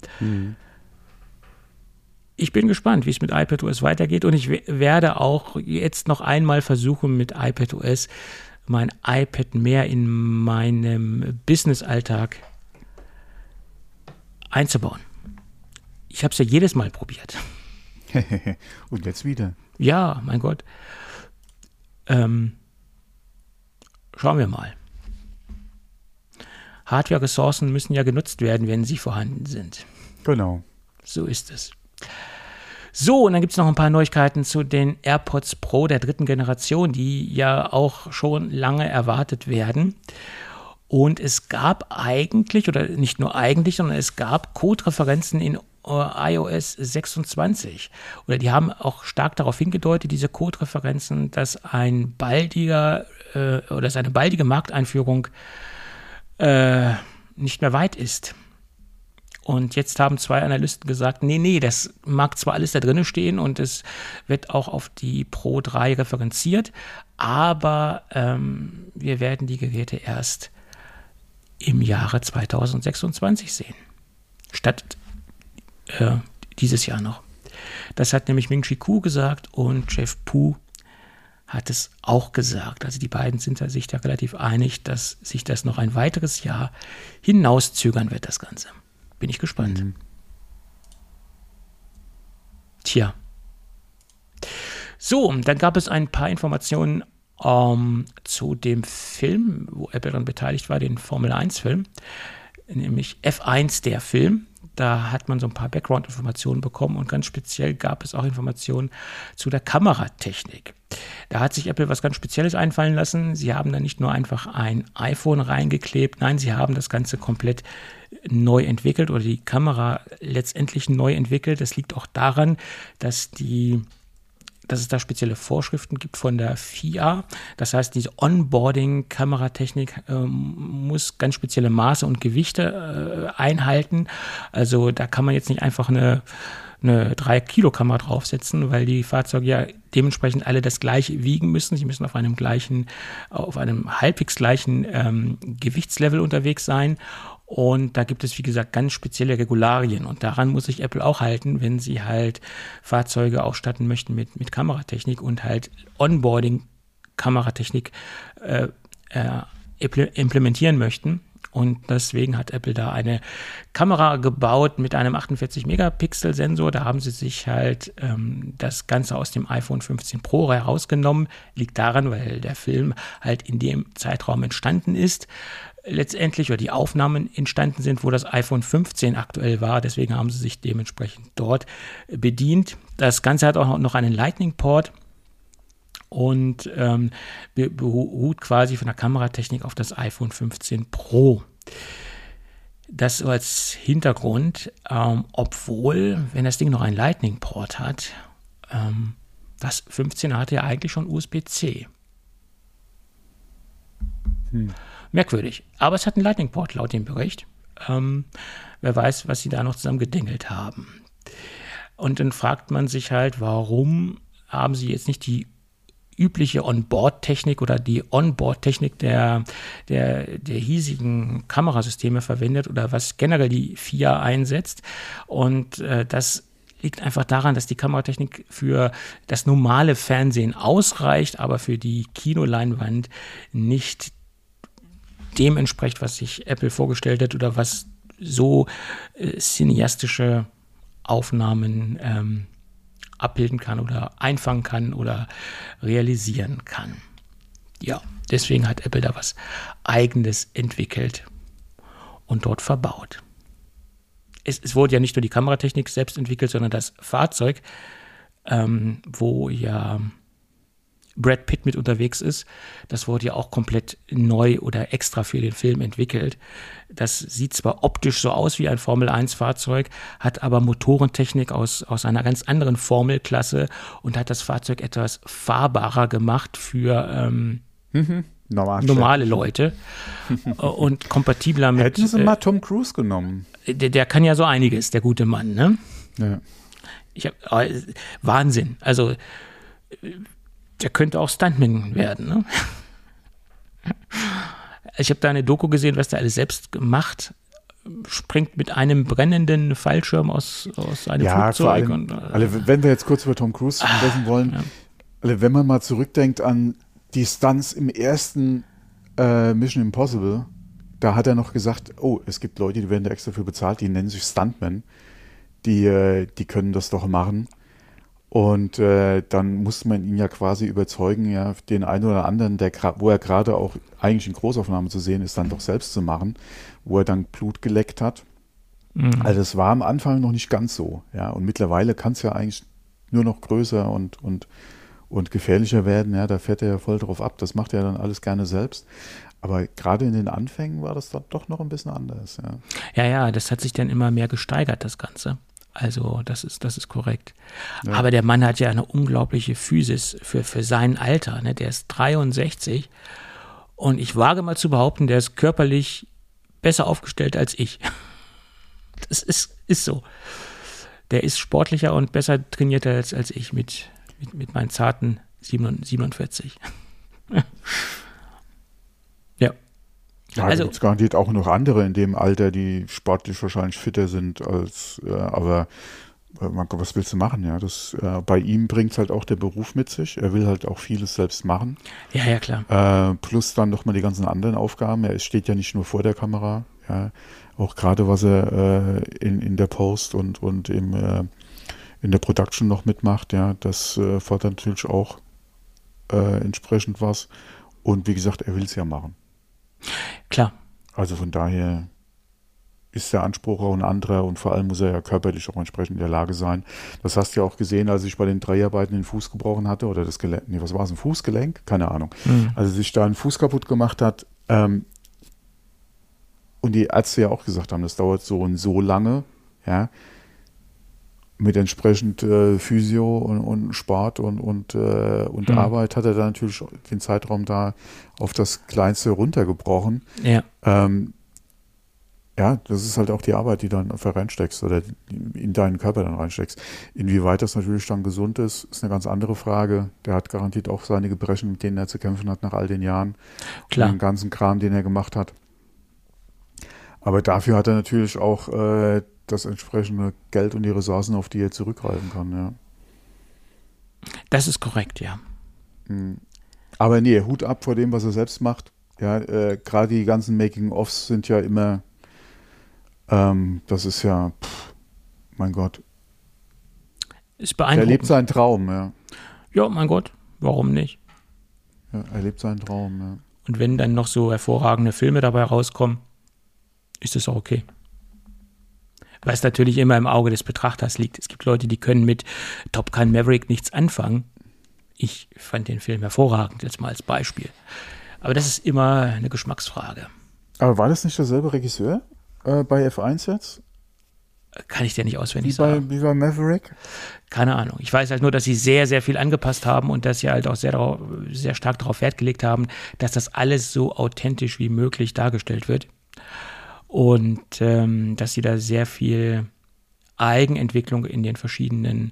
Speaker 3: Ich bin gespannt, wie es mit iPadOS weitergeht und ich werde auch jetzt noch einmal versuchen, mit iPadOS mein iPad mehr in meinem Business-Alltag einzubauen. Ich habe es ja jedes Mal probiert.
Speaker 2: Und jetzt wieder.
Speaker 3: Ja, mein Gott. Schauen wir mal. Hardware-Ressourcen müssen ja genutzt werden, wenn sie vorhanden sind.
Speaker 2: Genau.
Speaker 3: So ist es. So, und dann gibt es noch ein paar Neuigkeiten zu den AirPods Pro der 3. Generation, die ja auch schon lange erwartet werden. Und es gab eigentlich, oder nicht nur eigentlich, sondern es gab Code-Referenzen in iOS 26. Oder die haben auch stark darauf hingedeutet, diese Code-Referenzen, dass eine baldige Markteinführung nicht mehr weit ist. Und jetzt haben 2 Analysten gesagt, nee, das mag zwar alles da drin stehen und es wird auch auf die Pro 3 referenziert, aber wir werden die Geräte erst im Jahre 2026 sehen. Statt dieses Jahr noch. Das hat nämlich Ming-Chi Kuo gesagt und Jeff Pu hat es auch gesagt. Also die beiden sind sich da relativ einig, dass sich das noch ein weiteres Jahr hinauszögern wird, das Ganze. Bin ich gespannt. Tja. So, dann gab es ein paar Informationen zu dem Film, wo Apple daran beteiligt war, den Formel-1-Film, nämlich F1, der Film. Da hat man so ein paar Background-Informationen bekommen und ganz speziell gab es auch Informationen zu der Kameratechnik. Da hat sich Apple was ganz Spezielles einfallen lassen. Sie haben da nicht nur einfach ein iPhone reingeklebt, nein, sie haben das Ganze komplett neu entwickelt oder die Kamera letztendlich neu entwickelt. Das liegt auch daran, dass es da spezielle Vorschriften gibt von der FIA. Das heißt, diese Onboarding-Kameratechnik muss ganz spezielle Maße und Gewichte einhalten. Also da kann man jetzt nicht einfach eine 3-Kilo-Kamera draufsetzen, weil die Fahrzeuge ja dementsprechend alle das gleiche wiegen müssen. Sie müssen auf einem halbwegs gleichen Gewichtslevel unterwegs sein. Und da gibt es, wie gesagt, ganz spezielle Regularien. Und daran muss sich Apple auch halten, wenn sie halt Fahrzeuge ausstatten möchten mit Kameratechnik und halt Onboarding-Kameratechnik implementieren möchten. Und deswegen hat Apple da eine Kamera gebaut mit einem 48-Megapixel-Sensor. Da haben sie sich halt das Ganze aus dem iPhone 15 Pro herausgenommen. Liegt daran, weil der Film halt in dem Zeitraum entstanden ist. Letztendlich, oder die Aufnahmen entstanden sind, wo das iPhone 15 aktuell war. Deswegen haben sie sich dementsprechend dort bedient. Das Ganze hat auch noch einen Lightning-Port und beruht quasi von der Kameratechnik auf das iPhone 15 Pro. Das so als Hintergrund, obwohl, wenn das Ding noch einen Lightning-Port hat, das 15 hatte ja eigentlich schon USB-C. Merkwürdig. Aber es hat einen Lightning-Port laut dem Bericht. Wer weiß, was sie da noch zusammen gedengelt haben. Und dann fragt man sich halt, warum haben sie jetzt nicht die übliche Onboard-Technik oder die Onboard-Technik der hiesigen Kamerasysteme verwendet oder was generell die FIA einsetzt. Und das liegt einfach daran, dass die Kameratechnik für das normale Fernsehen ausreicht, aber für die Kinoleinwand nicht dem entspricht, was sich Apple vorgestellt hat oder was so cineastische Aufnahmen abbilden kann oder einfangen kann oder realisieren kann. Ja, deswegen hat Apple da was Eigenes entwickelt und dort verbaut. Es wurde ja nicht nur die Kameratechnik selbst entwickelt, sondern das Fahrzeug, wo ja Brad Pitt mit unterwegs ist, das wurde ja auch komplett neu oder extra für den Film entwickelt. Das sieht zwar optisch so aus wie ein Formel-1-Fahrzeug, hat aber Motorentechnik aus einer ganz anderen Formelklasse und hat das Fahrzeug etwas fahrbarer gemacht für normale Leute und kompatibler mit...
Speaker 2: Hätten sie mal Tom Cruise genommen.
Speaker 3: Der kann ja so einiges, der gute Mann, ne?
Speaker 2: Ja.
Speaker 3: Wahnsinn. Also der könnte auch Stuntman werden, ne? Ich habe da eine Doku gesehen, was der alles selbst gemacht, springt mit einem brennenden Fallschirm aus einem Flugzeug.
Speaker 2: Wenn wir jetzt kurz über Tom Cruise sprechen wollen, wenn man mal zurückdenkt an die Stunts im ersten Mission Impossible, da hat er noch gesagt, es gibt Leute, die werden da extra für bezahlt, die nennen sich Stuntmen, die können das doch machen. Und dann musste man ihn ja quasi überzeugen, ja, den einen oder anderen, wo er gerade auch eigentlich in Großaufnahmen zu sehen ist, dann doch selbst zu machen, wo er dann Blut geleckt hat. Mhm. Also es war am Anfang noch nicht ganz so. Ja, und mittlerweile kann es ja eigentlich nur noch größer und gefährlicher werden. Ja, da fährt er ja voll drauf ab. Das macht er dann alles gerne selbst. Aber gerade in den Anfängen war das dann doch noch ein bisschen anders.
Speaker 3: Ja, das hat sich dann immer mehr gesteigert, das Ganze. Also das ist korrekt. Ja. Aber der Mann hat ja eine unglaubliche Physis für sein Alter. Ne? Der ist 63 und ich wage mal zu behaupten, der ist körperlich besser aufgestellt als ich. Das ist so. Der ist sportlicher und besser trainierter als ich mit meinen zarten 47. Ja.
Speaker 2: Ja, also, da gibt es garantiert auch noch andere in dem Alter, die sportlich wahrscheinlich fitter sind aber was willst du machen? Ja, bei ihm bringt es halt auch der Beruf mit sich. Er will halt auch vieles selbst machen.
Speaker 3: Ja, klar.
Speaker 2: Plus dann nochmal die ganzen anderen Aufgaben. Er steht ja nicht nur vor der Kamera. Ja, auch gerade was er in der Post und in der Production noch mitmacht. Ja, das fordert natürlich auch entsprechend was. Und wie gesagt, er will es ja machen.
Speaker 3: Klar.
Speaker 2: Also von daher, ist der Anspruch auch ein anderer und vor allem muss er ja körperlich auch entsprechend in der Lage sein. Das hast du ja auch gesehen, als ich bei den Dreharbeiten den Fuß gebrochen hatte oder das Gelenk, was war es, ein Fußgelenk? Keine Ahnung. Also sich da einen Fuß kaputt gemacht hat und die Ärzte ja auch gesagt haben, das dauert so und so lange, ja, mit entsprechend Physio und Sport und Arbeit hat er dann natürlich den Zeitraum da auf das Kleinste runtergebrochen.
Speaker 3: Ja.
Speaker 2: Ja, das ist halt auch die Arbeit, die du dann einfach reinsteckst oder in deinen Körper dann reinsteckst. Inwieweit das natürlich dann gesund ist, ist eine ganz andere Frage. Der hat garantiert auch seine Gebrechen, mit denen er zu kämpfen hat nach all den Jahren.
Speaker 3: Klar.
Speaker 2: Und den ganzen Kram, den er gemacht hat. Aber dafür hat er natürlich auch das entsprechende Geld und die Ressourcen, auf die er zurückgreifen kann. Ja.
Speaker 3: Das ist korrekt, ja.
Speaker 2: Aber nee, Hut ab vor dem, was er selbst macht. Ja, gerade die ganzen Making-ofs sind ja immer das ist ja, mein Gott.
Speaker 3: Ist beeindruckend.
Speaker 2: Er lebt seinen Traum, ja.
Speaker 3: Ja, mein Gott, warum nicht?
Speaker 2: Ja, er lebt seinen Traum, ja.
Speaker 3: Und wenn dann noch so hervorragende Filme dabei rauskommen, ist das auch okay. Was natürlich immer im Auge des Betrachters liegt. Es gibt Leute, die können mit Top Gun Maverick nichts anfangen. Ich fand den Film hervorragend, jetzt mal als Beispiel. Aber das ist immer eine Geschmacksfrage.
Speaker 2: Aber war das nicht derselbe Regisseur bei F1 jetzt?
Speaker 3: Kann ich dir nicht auswendig sagen.
Speaker 2: Wie bei Maverick?
Speaker 3: Keine Ahnung. Ich weiß halt nur, dass sie sehr, sehr viel angepasst haben und dass sie halt auch sehr stark darauf Wert gelegt haben, dass das alles so authentisch wie möglich dargestellt wird. Und dass sie da sehr viel Eigenentwicklung in den verschiedenen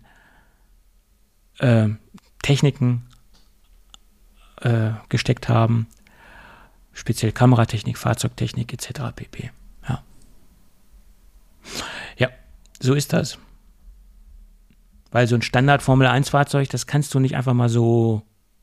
Speaker 3: Techniken gesteckt haben. Speziell Kameratechnik, Fahrzeugtechnik etc. pp. Ja, so ist das. Weil so ein Standard-Formel-1-Fahrzeug, das kannst du nicht einfach mal so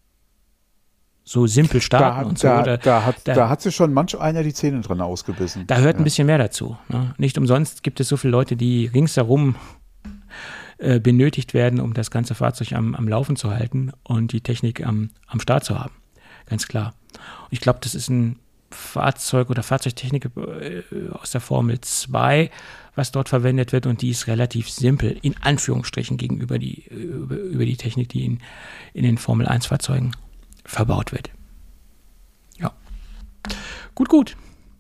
Speaker 3: simpel starten.
Speaker 2: Da hat sich schon manch einer die Zähne dran ausgebissen.
Speaker 3: Da hört ein bisschen mehr dazu. Ne? Nicht umsonst gibt es so viele Leute, die ringsherum benötigt werden, um das ganze Fahrzeug am Laufen zu halten und die Technik am Start zu haben. Ganz klar. Und ich glaube, das ist ein Fahrzeug oder Fahrzeugtechnik aus der Formel 2, was dort verwendet wird, und die ist relativ simpel, in Anführungsstrichen, gegenüber über die Technik, die in den Formel 1 Fahrzeugen verbaut wird. Ja. Gut.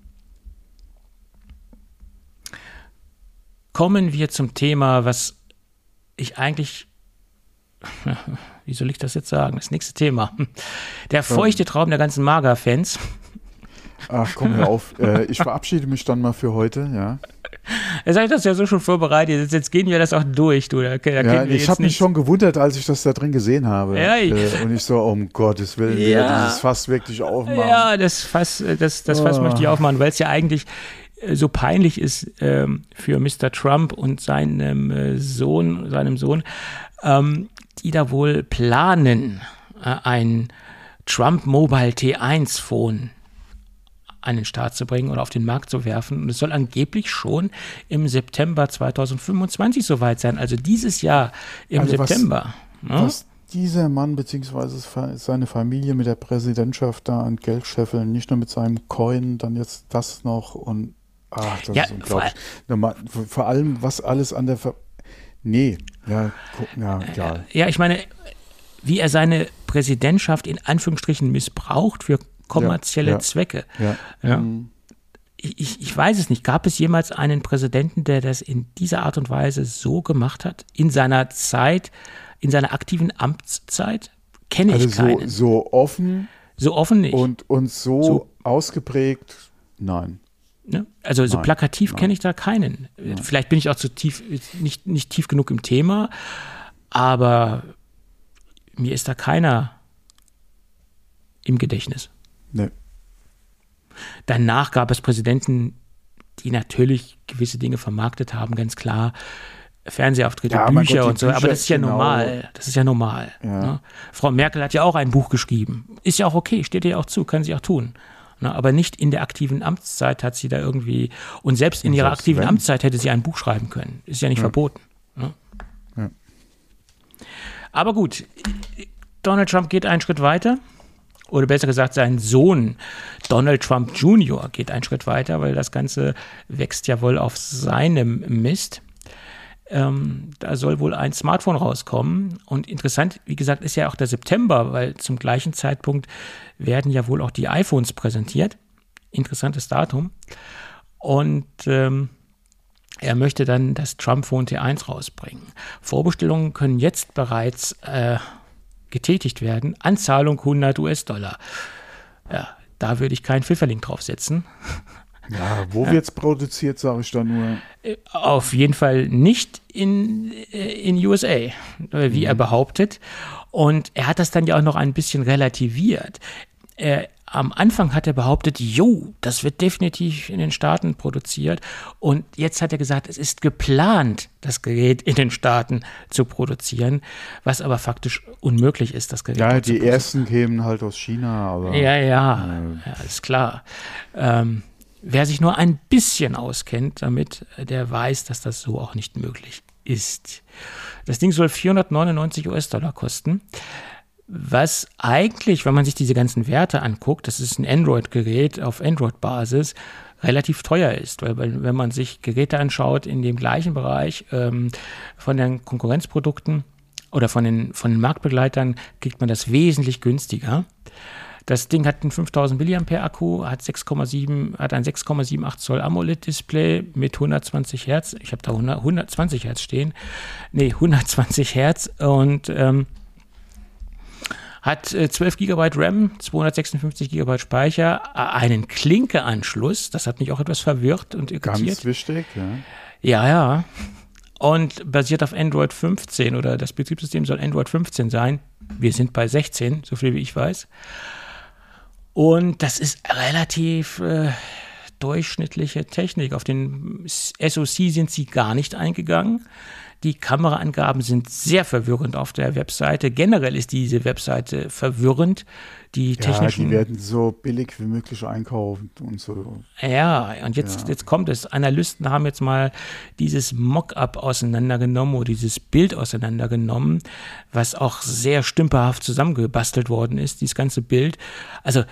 Speaker 3: Kommen wir zum Thema, was ich eigentlich, wie soll ich das jetzt sagen? Das nächste Thema. Der feuchte Traum der ganzen Maga-Fans.
Speaker 2: Ach, komm mir auf. Ich verabschiede mich dann mal für heute, ja.
Speaker 3: Jetzt habe ich das ja so schon vorbereitet. Jetzt gehen wir das auch durch, du.
Speaker 2: Ich habe mich schon gewundert, als ich das da drin gesehen habe.
Speaker 3: Ja,
Speaker 2: und ich so, um Gottes Willen, dieses Fass wirklich aufmachen.
Speaker 3: Ja, das Fass möchte ich aufmachen, weil es ja eigentlich so peinlich ist für Mr. Trump und seinem Sohn, die da wohl planen, ein Trump Mobile T1 Phone an den Start zu bringen oder auf den Markt zu werfen. Und es soll angeblich schon im September 2025 soweit sein. Also dieses Jahr im September.
Speaker 2: Was dieser Mann bzw. seine Familie mit der Präsidentschaft da an Geld scheffeln, nicht nur mit seinem Coin, dann jetzt das noch und das ist unglaublich. Vor allem, was alles an der egal.
Speaker 3: Ja, ich meine, wie er seine Präsidentschaft in Anführungsstrichen missbraucht für kommerzielle Zwecke. Ja. Ich weiß es nicht. Gab es jemals einen Präsidenten, der das in dieser Art und Weise so gemacht hat? In seiner in seiner aktiven Amtszeit? Kenne ich keinen.
Speaker 2: So offen?
Speaker 3: So offen nicht.
Speaker 2: Und so ausgeprägt? Nein.
Speaker 3: Ne? Also so plakativ kenne ich da keinen. Nein. Vielleicht bin ich auch nicht tief genug im Thema, aber mir ist da keiner im Gedächtnis.
Speaker 2: Nee.
Speaker 3: Danach gab es Präsidenten, die natürlich gewisse Dinge vermarktet haben, ganz klar. Fernsehauftritte, Bücher und so, aber das ist ja normal. Das ist ja normal. Ja. Ne? Frau Merkel hat ja auch ein Buch geschrieben. Ist ja auch okay, steht ihr auch zu, kann sie auch tun. Ne? Aber nicht in der aktiven Amtszeit hat sie da irgendwie, und selbst in ihrer aktiven Amtszeit hätte sie ein Buch schreiben können. Ist ja nicht verboten. Ne? Aber gut, Donald Trump geht einen Schritt weiter oder besser gesagt sein Sohn Donald Trump Jr. geht einen Schritt weiter, weil das Ganze wächst ja wohl auf seinem Mist. Da soll wohl ein Smartphone rauskommen. Und interessant, wie gesagt, ist ja auch der September, weil zum gleichen Zeitpunkt werden ja wohl auch die iPhones präsentiert. Interessantes Datum. Und er möchte dann das Trump Phone T1 rausbringen. Vorbestellungen können jetzt bereits getätigt werden. Anzahlung $100. Ja, da würde ich keinen Pfifferling draufsetzen.
Speaker 2: Ja, wo wird es produziert, sage ich da nur.
Speaker 3: Auf jeden Fall nicht in USA, wie er behauptet. Und er hat das dann ja auch noch ein bisschen relativiert. Am Anfang hat er behauptet, das wird definitiv in den Staaten produziert. Und jetzt hat er gesagt, es ist geplant, das Gerät in den Staaten zu produzieren, was aber faktisch unmöglich ist, das Gerät zu produzieren. Ja,
Speaker 2: die ersten kämen halt aus China. Aber
Speaker 3: ja, ist klar. Wer sich nur ein bisschen auskennt damit, der weiß, dass das so auch nicht möglich ist. Das Ding soll $499 kosten. Was eigentlich, wenn man sich diese ganzen Werte anguckt, das ist ein Android-Gerät auf Android-Basis, relativ teuer ist. Weil wenn man sich Geräte anschaut in dem gleichen Bereich von den Konkurrenzprodukten oder von den Marktbegleitern, kriegt man das wesentlich günstiger. Das Ding hat einen 5000 mAh Akku, hat ein 6,78 Zoll AMOLED-Display mit 120 Hertz. Ich habe da 120 Hertz stehen. 120 Hertz und hat 12 GB RAM, 256 GB Speicher, einen Klinke-Anschluss. Das hat mich auch etwas verwirrt und irritiert.
Speaker 2: Ganz wichtig,
Speaker 3: ja. Ja. Und basiert auf Android 15 oder das Betriebssystem soll Android 15 sein. Wir sind bei 16, so viel wie ich weiß. Und das ist relativ durchschnittliche Technik. Auf den SoC sind sie gar nicht eingegangen. Die Kameraangaben sind sehr verwirrend auf der Webseite. Generell ist diese Webseite verwirrend. Die
Speaker 2: werden so billig wie möglich einkaufen und so.
Speaker 3: Ja, und jetzt kommt es. Analysten haben jetzt mal dieses Mockup auseinandergenommen oder dieses Bild auseinandergenommen, was auch sehr stümperhaft zusammengebastelt worden ist, dieses ganze Bild. Also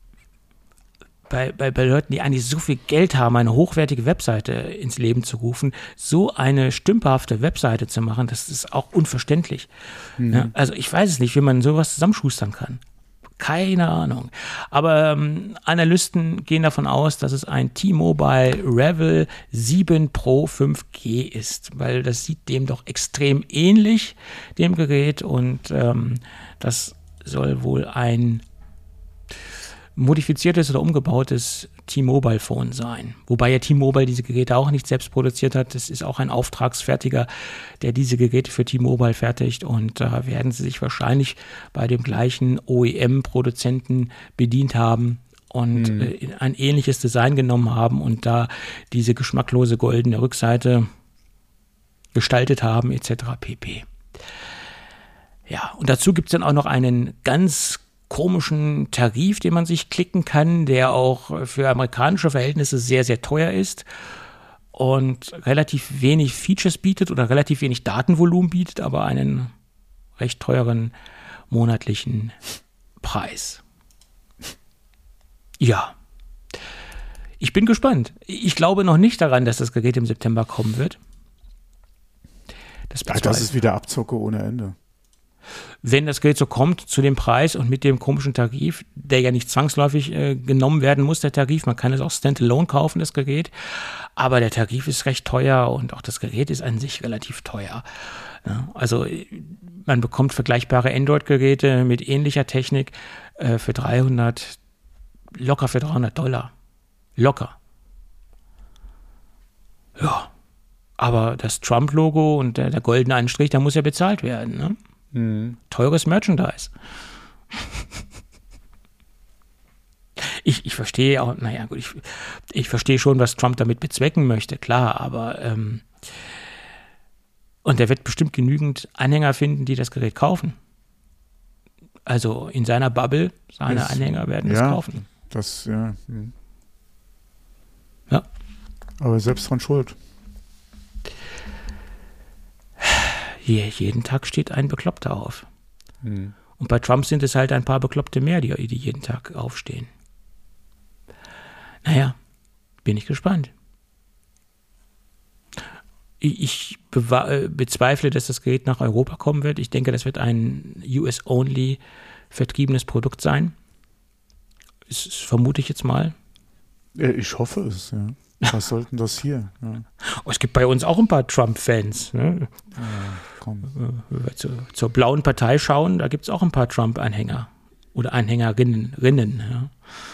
Speaker 3: bei Leuten, die eigentlich so viel Geld haben, eine hochwertige Webseite ins Leben zu rufen, so eine stümperhafte Webseite zu machen, das ist auch unverständlich. Mhm. Ja, also ich weiß es nicht, wie man sowas zusammenschustern kann. Keine Ahnung. Aber Analysten gehen davon aus, dass es ein T-Mobile Revel 7 Pro 5G ist, weil das sieht dem doch extrem ähnlich, dem Gerät, und das soll wohl ein modifiziertes oder umgebautes T-Mobile-Phone sein. Wobei ja T-Mobile diese Geräte auch nicht selbst produziert hat. Das ist auch ein Auftragsfertiger, der diese Geräte für T-Mobile fertigt, und da werden sie sich wahrscheinlich bei dem gleichen OEM-Produzenten bedient haben und ein ähnliches Design genommen haben und da diese geschmacklose goldene Rückseite gestaltet haben etc. pp. Ja, und dazu gibt es dann auch noch einen ganz komischen Tarif, den man sich klicken kann, der auch für amerikanische Verhältnisse sehr, sehr teuer ist und relativ wenig Features bietet oder relativ wenig Datenvolumen bietet, aber einen recht teuren monatlichen Preis. Ja, ich bin gespannt. Ich glaube noch nicht daran, dass das Gerät im September kommen wird.
Speaker 2: Das ist wieder Abzocke ohne Ende.
Speaker 3: Wenn das Gerät so kommt zu dem Preis und mit dem komischen Tarif, der ja nicht zwangsläufig genommen werden muss, der Tarif, man kann es auch standalone kaufen, das Gerät, aber der Tarif ist recht teuer und auch das Gerät ist an sich relativ teuer. Ja, also man bekommt vergleichbare Android-Geräte mit ähnlicher Technik für locker für $300. Locker. Ja, aber das Trump-Logo und der goldene Anstrich, der muss ja bezahlt werden, ne? Teures Merchandise. Ich verstehe auch, naja gut, ich verstehe schon, was Trump damit bezwecken möchte, klar, aber und er wird bestimmt genügend Anhänger finden, die das Gerät kaufen. Also in seiner Bubble, seine Anhänger werden es kaufen. Ja.
Speaker 2: Aber selbst dran schuld.
Speaker 3: Jeden Tag steht ein Bekloppter auf. Und Und bei Trump sind es halt ein paar Bekloppte mehr, die jeden Tag aufstehen. Naja, bin ich gespannt. Ich bezweifle, dass das Gerät nach Europa kommen wird. Ich denke, das wird ein US-only vertriebenes Produkt sein. Das vermute ich jetzt mal.
Speaker 2: Ich hoffe es, ja. Was sollten das hier? Ja.
Speaker 3: Oh, es gibt bei uns auch ein paar Trump-Fans. Ne?
Speaker 2: Ja, komm.
Speaker 3: Wenn wir zur blauen Partei schauen, da gibt es auch ein paar Trump-Anhänger oder Anhängerinnen. Ja.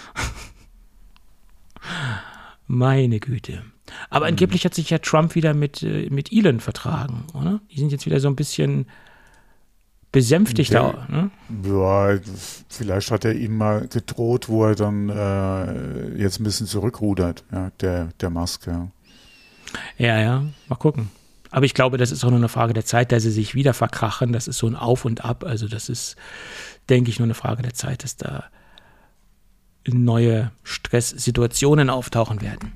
Speaker 3: Meine Güte. Aber angeblich hat sich ja Trump wieder mit Elon vertragen, oder? Die sind jetzt wieder so ein bisschen besänftigter. Ne?
Speaker 2: Ja, vielleicht hat er ihm mal gedroht, wo er dann jetzt ein bisschen zurückrudert, ja, der Musk.
Speaker 3: Ja, mal gucken. Aber ich glaube, das ist auch nur eine Frage der Zeit, dass sie sich wieder verkrachen. Das ist so ein Auf und Ab. Also das ist, denke ich, nur eine Frage der Zeit, dass da neue Stresssituationen auftauchen werden.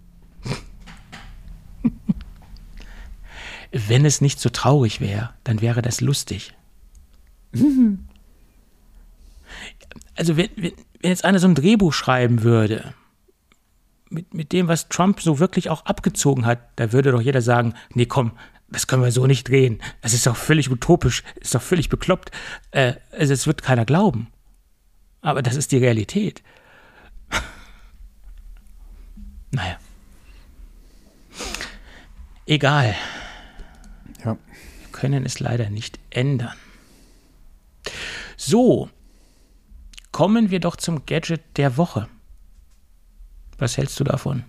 Speaker 3: Wenn es nicht so traurig wäre, dann wäre das lustig. Also wenn jetzt einer so ein Drehbuch schreiben würde, mit dem, was Trump so wirklich auch abgezogen hat, da würde doch jeder sagen, nee, komm, das können wir so nicht drehen. Das ist doch völlig utopisch, ist doch völlig bekloppt. Also es wird keiner glauben. Aber das ist die Realität. Naja. Egal.
Speaker 2: Ja.
Speaker 3: Wir können es leider nicht ändern. So, kommen wir doch zum Gadget der Woche. Was hältst du davon?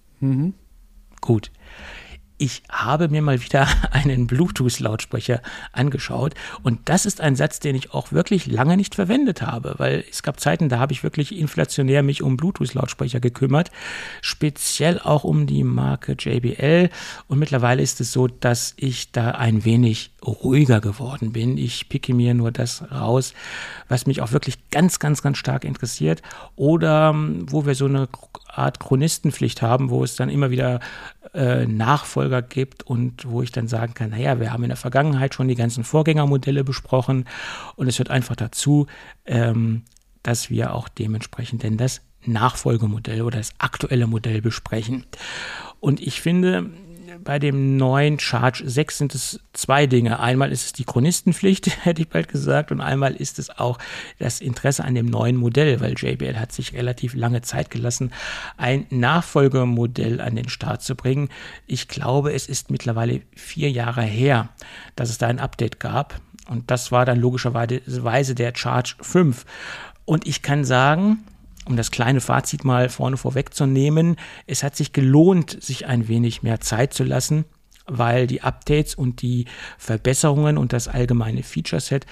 Speaker 3: Gut. Ich habe mir mal wieder einen Bluetooth-Lautsprecher angeschaut und das ist ein Satz, den ich auch wirklich lange nicht verwendet habe, weil es gab Zeiten, da habe ich wirklich inflationär mich um Bluetooth-Lautsprecher gekümmert, speziell auch um die Marke JBL und mittlerweile ist es so, dass ich da ein wenig ruhiger geworden bin. Ich picke mir nur das raus, was mich auch wirklich ganz, ganz, ganz stark interessiert oder wo wir so eine Art Chronistenpflicht haben, wo es dann immer wieder Nachfolger gibt und wo ich dann sagen kann, naja, wir haben in der Vergangenheit schon die ganzen Vorgängermodelle besprochen und es hört einfach dazu, dass wir auch dementsprechend denn das Nachfolgemodell oder das aktuelle Modell besprechen. Und ich finde, bei dem neuen Charge 6 sind es zwei Dinge. Einmal ist es die Chronistenpflicht, hätte ich bald gesagt, und einmal ist es auch das Interesse an dem neuen Modell, weil JBL hat sich relativ lange Zeit gelassen, ein Nachfolgemodell an den Start zu bringen. Ich glaube, es ist mittlerweile 4 Jahre her, dass es da ein Update gab und das war dann logischerweise der Charge 5. Und ich kann sagen, um das kleine Fazit mal vorne vorwegzunehmen, es hat sich gelohnt, sich ein wenig mehr Zeit zu lassen, weil die Updates und die Verbesserungen und das allgemeine Feature-Set,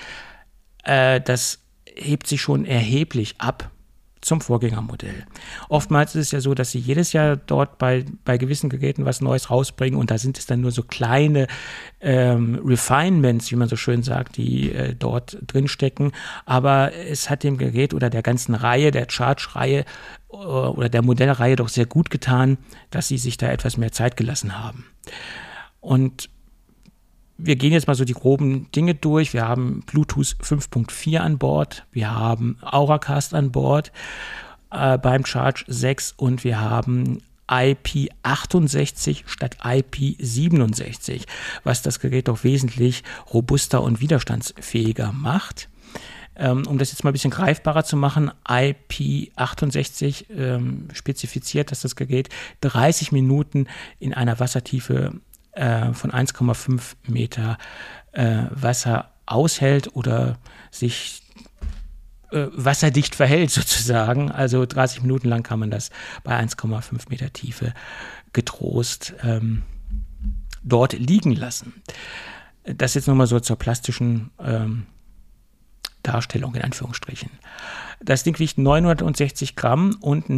Speaker 3: das hebt sich schon erheblich ab zum Vorgängermodell. Oftmals ist es ja so, dass sie jedes Jahr dort bei gewissen Geräten was Neues rausbringen und da sind es dann nur so kleine Refinements, wie man so schön sagt, die dort drinstecken. Aber es hat dem Gerät oder der ganzen Reihe, der Charge-Reihe oder der Modellreihe doch sehr gut getan, dass sie sich da etwas mehr Zeit gelassen haben. Und wir gehen jetzt mal so die groben Dinge durch. Wir haben Bluetooth 5.4 an Bord, wir haben Auracast an Bord beim Charge 6 und wir haben IP68 statt IP67, was das Gerät doch wesentlich robuster und widerstandsfähiger macht. Um das jetzt mal ein bisschen greifbarer zu machen, IP68 spezifiziert, dass das Gerät 30 Minuten in einer Wassertiefe von 1,5 Meter Wasser aushält oder sich wasserdicht verhält sozusagen. Also 30 Minuten lang kann man das bei 1,5 Meter Tiefe getrost dort liegen lassen. Das jetzt nochmal so zur plastischen Darstellung in Anführungsstrichen. Das Ding wiegt 960 Gramm und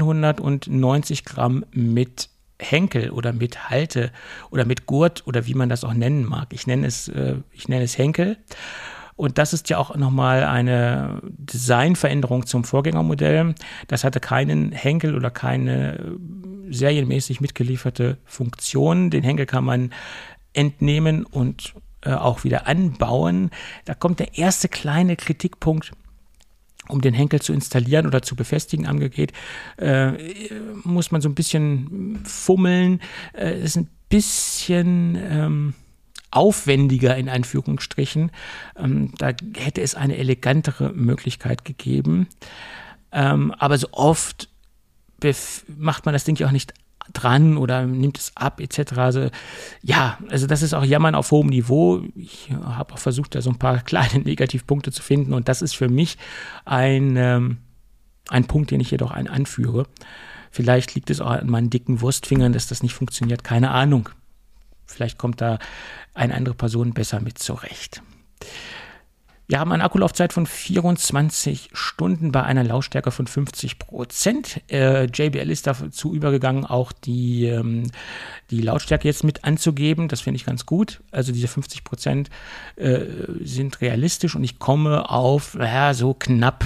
Speaker 3: 990 Gramm mit Henkel oder mit Halte oder mit Gurt oder wie man das auch nennen mag. Ich nenne es Henkel. Und das ist ja auch nochmal eine Designveränderung zum Vorgängermodell. Das hatte keinen Henkel oder keine serienmäßig mitgelieferte Funktion. Den Henkel kann man entnehmen und auch wieder anbauen. Da kommt der erste kleine Kritikpunkt. Um den Henkel zu installieren oder zu befestigen am Gerät, muss man so ein bisschen fummeln. Ist ein bisschen aufwendiger in Anführungsstrichen. Da hätte es eine elegantere Möglichkeit gegeben. Aber so oft macht man das Ding ja auch nicht dran oder nimmt es ab etc. Also das ist auch Jammern auf hohem Niveau. Ich habe auch versucht, da so ein paar kleine Negativpunkte zu finden und das ist für mich ein Punkt, den ich jedoch anführe. Vielleicht liegt es auch an meinen dicken Wurstfingern, dass das nicht funktioniert, keine Ahnung. Vielleicht kommt da eine andere Person besser mit zurecht. Wir haben eine Akkulaufzeit von 24 Stunden bei einer Lautstärke von 50%. JBL ist dazu übergegangen, auch die Lautstärke jetzt mit anzugeben. Das finde ich ganz gut. Also diese 50% sind realistisch und ich komme auf so knapp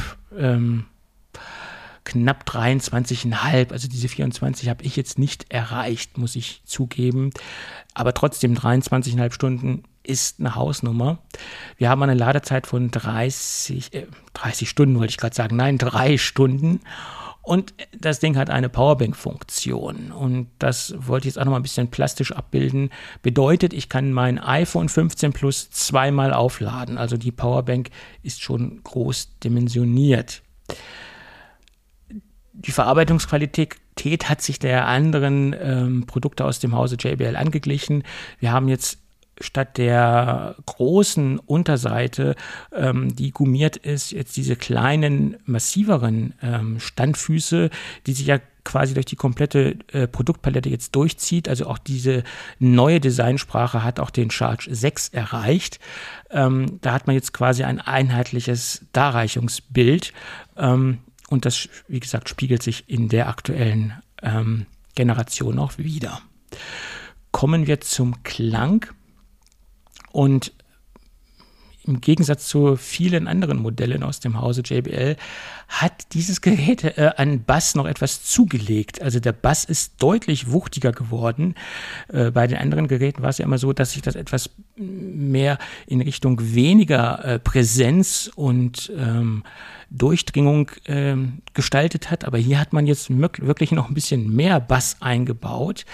Speaker 3: 23,5. Also diese 24 habe ich jetzt nicht erreicht, muss ich zugeben. Aber trotzdem 23,5 Stunden ist eine Hausnummer. Wir haben eine Ladezeit von 30 Stunden, wollte ich gerade sagen. Nein, 3 Stunden. Und das Ding hat eine Powerbank-Funktion. Und das wollte ich jetzt auch noch mal ein bisschen plastisch abbilden. Bedeutet, ich kann mein iPhone 15 Plus zweimal aufladen. Also die Powerbank ist schon groß dimensioniert. Die Verarbeitungsqualität hat sich der anderen Produkte aus dem Hause JBL angeglichen. Wir haben jetzt statt der großen Unterseite, die gummiert ist, jetzt diese kleinen, massiveren Standfüße, die sich ja quasi durch die komplette Produktpalette jetzt durchzieht. Also auch diese neue Designsprache hat auch den Charge 6 erreicht. Da hat man jetzt quasi ein einheitliches Darreichungsbild. Und das, wie gesagt, spiegelt sich in der aktuellen Generation auch wieder. Kommen wir zum Klang. Und im Gegensatz zu vielen anderen Modellen aus dem Hause JBL hat dieses Gerät an Bass noch etwas zugelegt. Also der Bass ist deutlich wuchtiger geworden. Bei den anderen Geräten war es ja immer so, dass sich das etwas mehr in Richtung weniger Präsenz und Durchdringung gestaltet hat. Aber hier hat man jetzt wirklich noch ein bisschen mehr Bass eingebaut.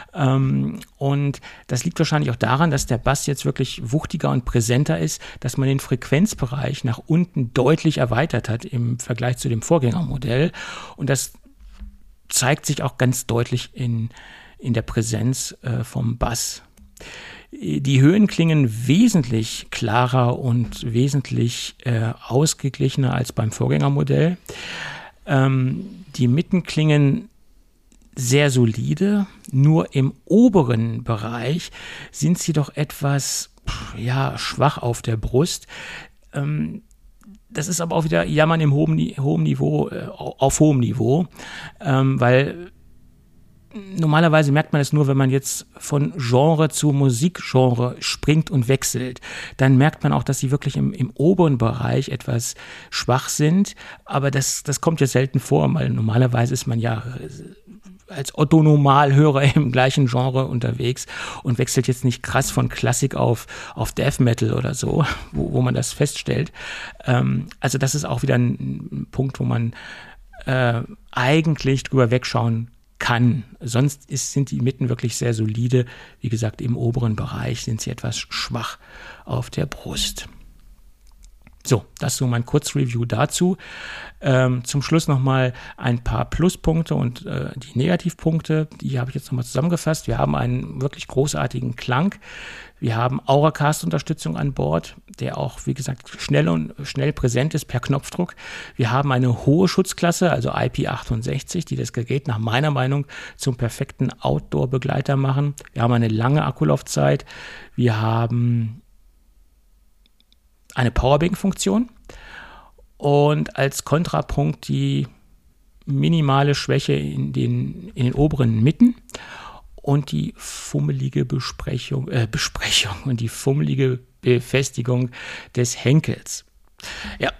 Speaker 3: Und das liegt wahrscheinlich auch daran, dass der Bass jetzt wirklich wuchtiger und präsenter ist, dass man den Frequenzbereich nach unten deutlich erweitert hat im Vergleich zu dem Vorgängermodell. Und das zeigt sich auch ganz deutlich in der Präsenz vom Bass. Die Höhen klingen wesentlich klarer und wesentlich ausgeglichener als beim Vorgängermodell. Die Mitten klingen sehr solide, nur im oberen Bereich sind sie doch etwas schwach auf der Brust. Das ist aber auch wieder Jammern im hohen Niveau, auf hohem Niveau, weil normalerweise merkt man es nur, wenn man jetzt von Genre zu Musikgenre springt und wechselt. Dann merkt man auch, dass sie wirklich im oberen Bereich etwas schwach sind. Aber das kommt ja selten vor, weil normalerweise ist man ja als Otto-Normalhörer im gleichen Genre unterwegs und wechselt jetzt nicht krass von Klassik auf Death Metal oder so, wo man das feststellt. Also das ist auch wieder ein Punkt, wo man eigentlich drüber wegschauen kann. Sonst sind die Mitten wirklich sehr solide. Wie gesagt, im oberen Bereich sind sie etwas schwach auf der Brust. So, das ist so mein Kurzreview dazu. Zum Schluss nochmal ein paar Pluspunkte und die Negativpunkte, die habe ich jetzt nochmal zusammengefasst. Wir haben einen wirklich großartigen Klang. Wir haben Auracast-Unterstützung an Bord, der auch, wie gesagt, schnell präsent ist per Knopfdruck. Wir haben eine hohe Schutzklasse, also IP68, die das Gerät nach meiner Meinung zum perfekten Outdoor-Begleiter machen. Wir haben eine lange Akkulaufzeit. Wir haben eine Powerbank-Funktion und als Kontrapunkt die minimale Schwäche in den oberen Mitten und die fummelige Besprechung und die fummelige Befestigung des Henkels. Ja,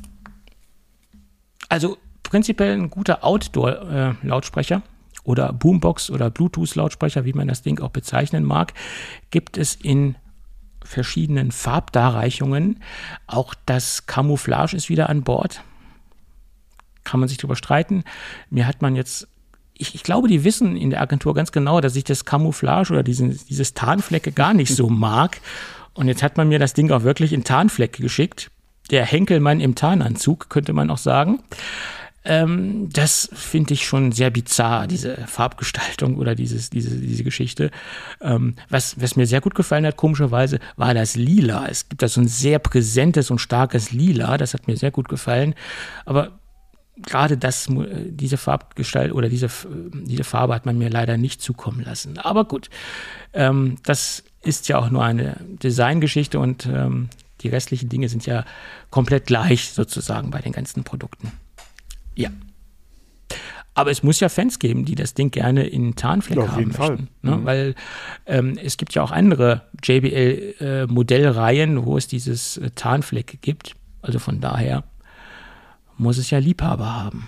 Speaker 3: also prinzipiell ein guter Outdoor-Lautsprecher oder Boombox oder Bluetooth-Lautsprecher, wie man das Ding auch bezeichnen mag, gibt es in verschiedenen Farbdarreichungen. Auch das Camouflage ist wieder an Bord. Kann man sich drüber streiten. Mir hat man jetzt, ich glaube, die wissen in der Agentur ganz genau, dass ich das Camouflage oder dieses Tarnflecke gar nicht so mag. Und jetzt hat man mir das Ding auch wirklich in Tarnflecke geschickt. Der Henkelmann im Tarnanzug, könnte man auch sagen. Das finde ich schon sehr bizarr, diese Farbgestaltung oder diese Geschichte. Was mir sehr gut gefallen hat, komischerweise, war das Lila. Es gibt da so ein sehr präsentes und starkes Lila, das hat mir sehr gut gefallen. Aber gerade diese Farbgestalt oder diese Farbe hat man mir leider nicht zukommen lassen. Aber gut, das ist ja auch nur eine Designgeschichte und die restlichen Dinge sind ja komplett gleich sozusagen bei den ganzen Produkten. Ja. Aber es muss ja Fans geben, die das Ding gerne in Tarnfleck haben möchten. Auf jeden Fall. Ne? Weil es gibt ja auch andere JBL-Modellreihen, wo es dieses Tarnfleck gibt. Also von daher muss es ja Liebhaber haben.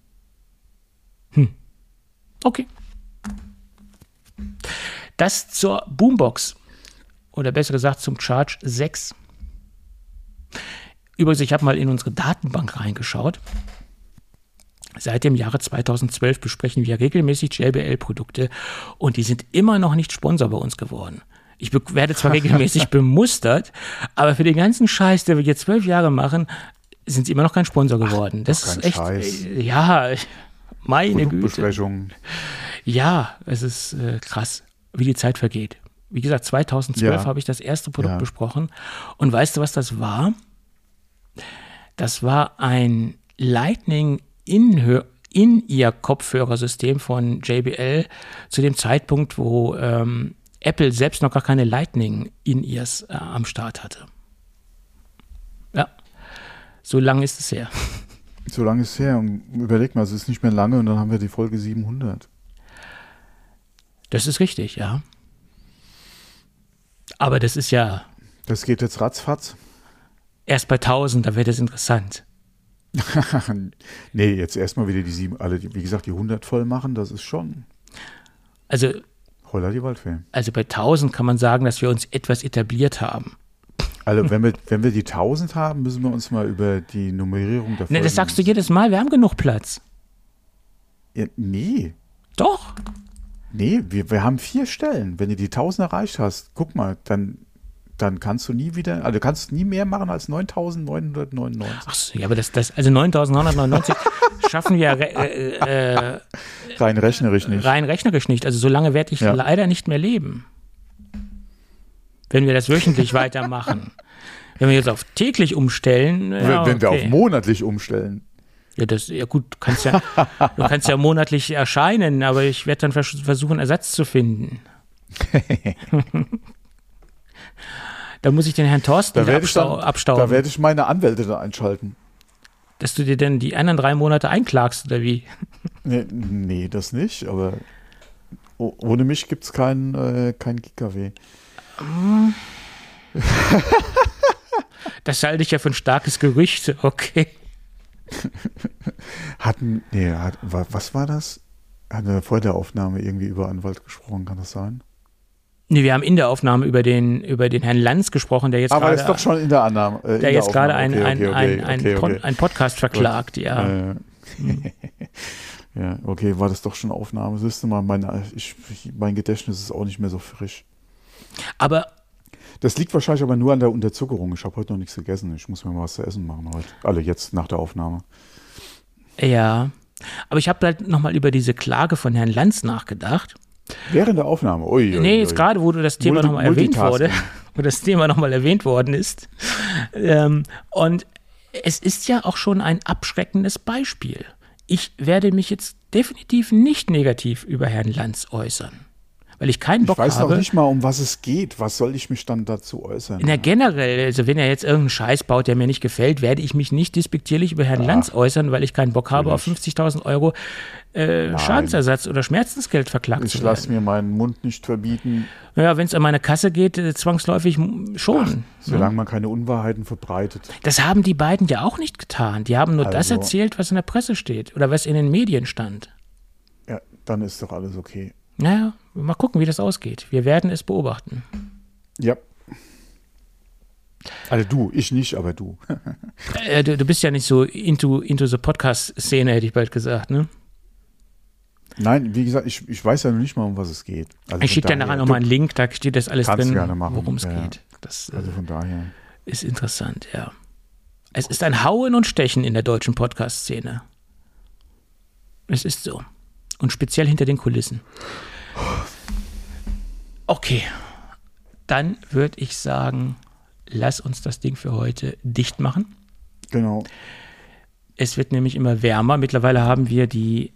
Speaker 3: Okay. Das zur Boombox. Oder besser gesagt zum Charge 6. Übrigens, ich habe mal in unsere Datenbank reingeschaut. Seit dem Jahre 2012 besprechen wir regelmäßig JBL-Produkte und die sind immer noch nicht Sponsor bei uns geworden. Ich werde zwar regelmäßig bemustert, aber für den ganzen Scheiß, den wir jetzt 12 Jahre machen, sind sie immer noch kein Sponsor geworden. Das ist echt, Scheiß. Ja, meine Güte. Ja, es ist krass, wie die Zeit vergeht. Wie gesagt, 2012 habe ich das erste Produkt besprochen und weißt du, was das war? Das war ein Lightning In-Ear-Kopfhörersystem von JBL zu dem Zeitpunkt, wo Apple selbst noch gar keine Lightning In-Ears am Start hatte. Ja, so lange ist es her.
Speaker 2: So lange ist es her. Und überleg mal, es ist nicht mehr lange und dann haben wir die Folge 700.
Speaker 3: Das ist richtig, ja. Aber das ist ja...
Speaker 2: Das geht jetzt ratzfatz.
Speaker 3: Erst bei 1000, da wird es interessant.
Speaker 2: Nee, jetzt erstmal wieder wie gesagt, die 100 voll machen, das ist schon.
Speaker 3: Also.
Speaker 2: Holla die Waldfee.
Speaker 3: Also bei 1000 kann man sagen, dass wir uns etwas etabliert haben.
Speaker 2: Also wenn wir die 1000 haben, müssen wir uns mal über die Nummerierung der Folgen...
Speaker 3: Nee, das sagst du jedes Mal, wir haben genug Platz.
Speaker 2: Ja, nee.
Speaker 3: Doch.
Speaker 2: Nee, wir haben 4 Stellen. Wenn du die 1000 erreicht hast, guck mal, dann kannst du nie wieder, also du kannst nie mehr machen als 9.999.
Speaker 3: Ach so, ja, aber also 9.999 schaffen wir
Speaker 2: rein rechnerisch nicht.
Speaker 3: Rein rechnerisch nicht. Also so lange werde ich leider nicht mehr leben. Wenn wir das wöchentlich weitermachen. Wenn wir jetzt auf täglich umstellen.
Speaker 2: Wenn wir auf monatlich umstellen.
Speaker 3: Ja, gut, du kannst ja monatlich erscheinen, aber ich werde dann versuchen, Ersatz zu finden. Da muss ich den Herrn Thorsten abstauben.
Speaker 2: Da werde ich meine Anwälte da einschalten.
Speaker 3: Dass du dir denn die anderen 3 Monate einklagst, oder wie?
Speaker 2: Nee, das nicht, aber ohne mich gibt es kein GKW.
Speaker 3: Das halte ich ja für ein starkes Gerücht, okay.
Speaker 2: Was war das? Hatten wir vor der Aufnahme irgendwie über Anwalt gesprochen, kann das sein?
Speaker 3: Nee, wir haben in der Aufnahme über den Herrn Lanz gesprochen, der jetzt gerade...
Speaker 2: Aber ist doch schon in der Annahme.
Speaker 3: Der jetzt gerade einen Podcast verklagt, gut. Ja.
Speaker 2: Ja, okay, war das doch schon Aufnahme. Siehst du mal, mein Gedächtnis ist auch nicht mehr so frisch.
Speaker 3: Aber...
Speaker 2: Das liegt wahrscheinlich aber nur an der Unterzuckerung. Ich habe heute noch nichts gegessen. Ich muss mir mal was zu essen machen heute. Also jetzt nach der Aufnahme.
Speaker 3: Ja, aber ich habe halt nochmal über diese Klage von Herrn Lanz nachgedacht.
Speaker 2: Während der Aufnahme? Nee,
Speaker 3: jetzt gerade, wo das Thema nochmal erwähnt wurde, wo das Thema nochmal erwähnt worden ist. Und es ist ja auch schon ein abschreckendes Beispiel. Ich werde mich jetzt definitiv nicht negativ über Herrn Lanz äußern. Weil ich keinen Bock habe. Ich weiß
Speaker 2: noch nicht mal, um was es geht. Was soll ich mich dann dazu äußern?
Speaker 3: Generell, also wenn er jetzt irgendeinen Scheiß baut, der mir nicht gefällt, werde ich mich nicht despektierlich über Herrn Lanz äußern, weil ich keinen Bock habe, auf 50.000 Euro Schadensersatz oder Schmerzensgeld verklagt zu werden.
Speaker 2: Ich lasse mir meinen Mund nicht verbieten.
Speaker 3: Ja, wenn es an meine Kasse geht, zwangsläufig schon.
Speaker 2: Solange man keine Unwahrheiten verbreitet.
Speaker 3: Das haben die beiden ja auch nicht getan. Die haben nur das erzählt, was in der Presse steht oder was in den Medien stand.
Speaker 2: Ja, dann ist doch alles okay.
Speaker 3: Naja, mal gucken, wie das ausgeht. Wir werden es beobachten.
Speaker 2: Ja. Also du, ich nicht, aber du.
Speaker 3: Du bist ja nicht so into the Podcast-Szene, hätte ich bald gesagt, ne?
Speaker 2: Nein, wie gesagt, ich weiß ja noch nicht mal, um was es geht. Also
Speaker 3: ich schicke dir nachher nochmal einen Link, da steht das alles drin, worum es
Speaker 2: ja.
Speaker 3: geht. Das
Speaker 2: also von daher.
Speaker 3: Ist interessant, ja. Es ist ein Hauen und Stechen in der deutschen Podcast-Szene. Es ist so. Und speziell hinter den Kulissen. Okay, dann würde ich sagen, lass uns das Ding für heute dicht machen.
Speaker 2: Genau.
Speaker 3: Es wird nämlich immer wärmer. Mittlerweile haben wir die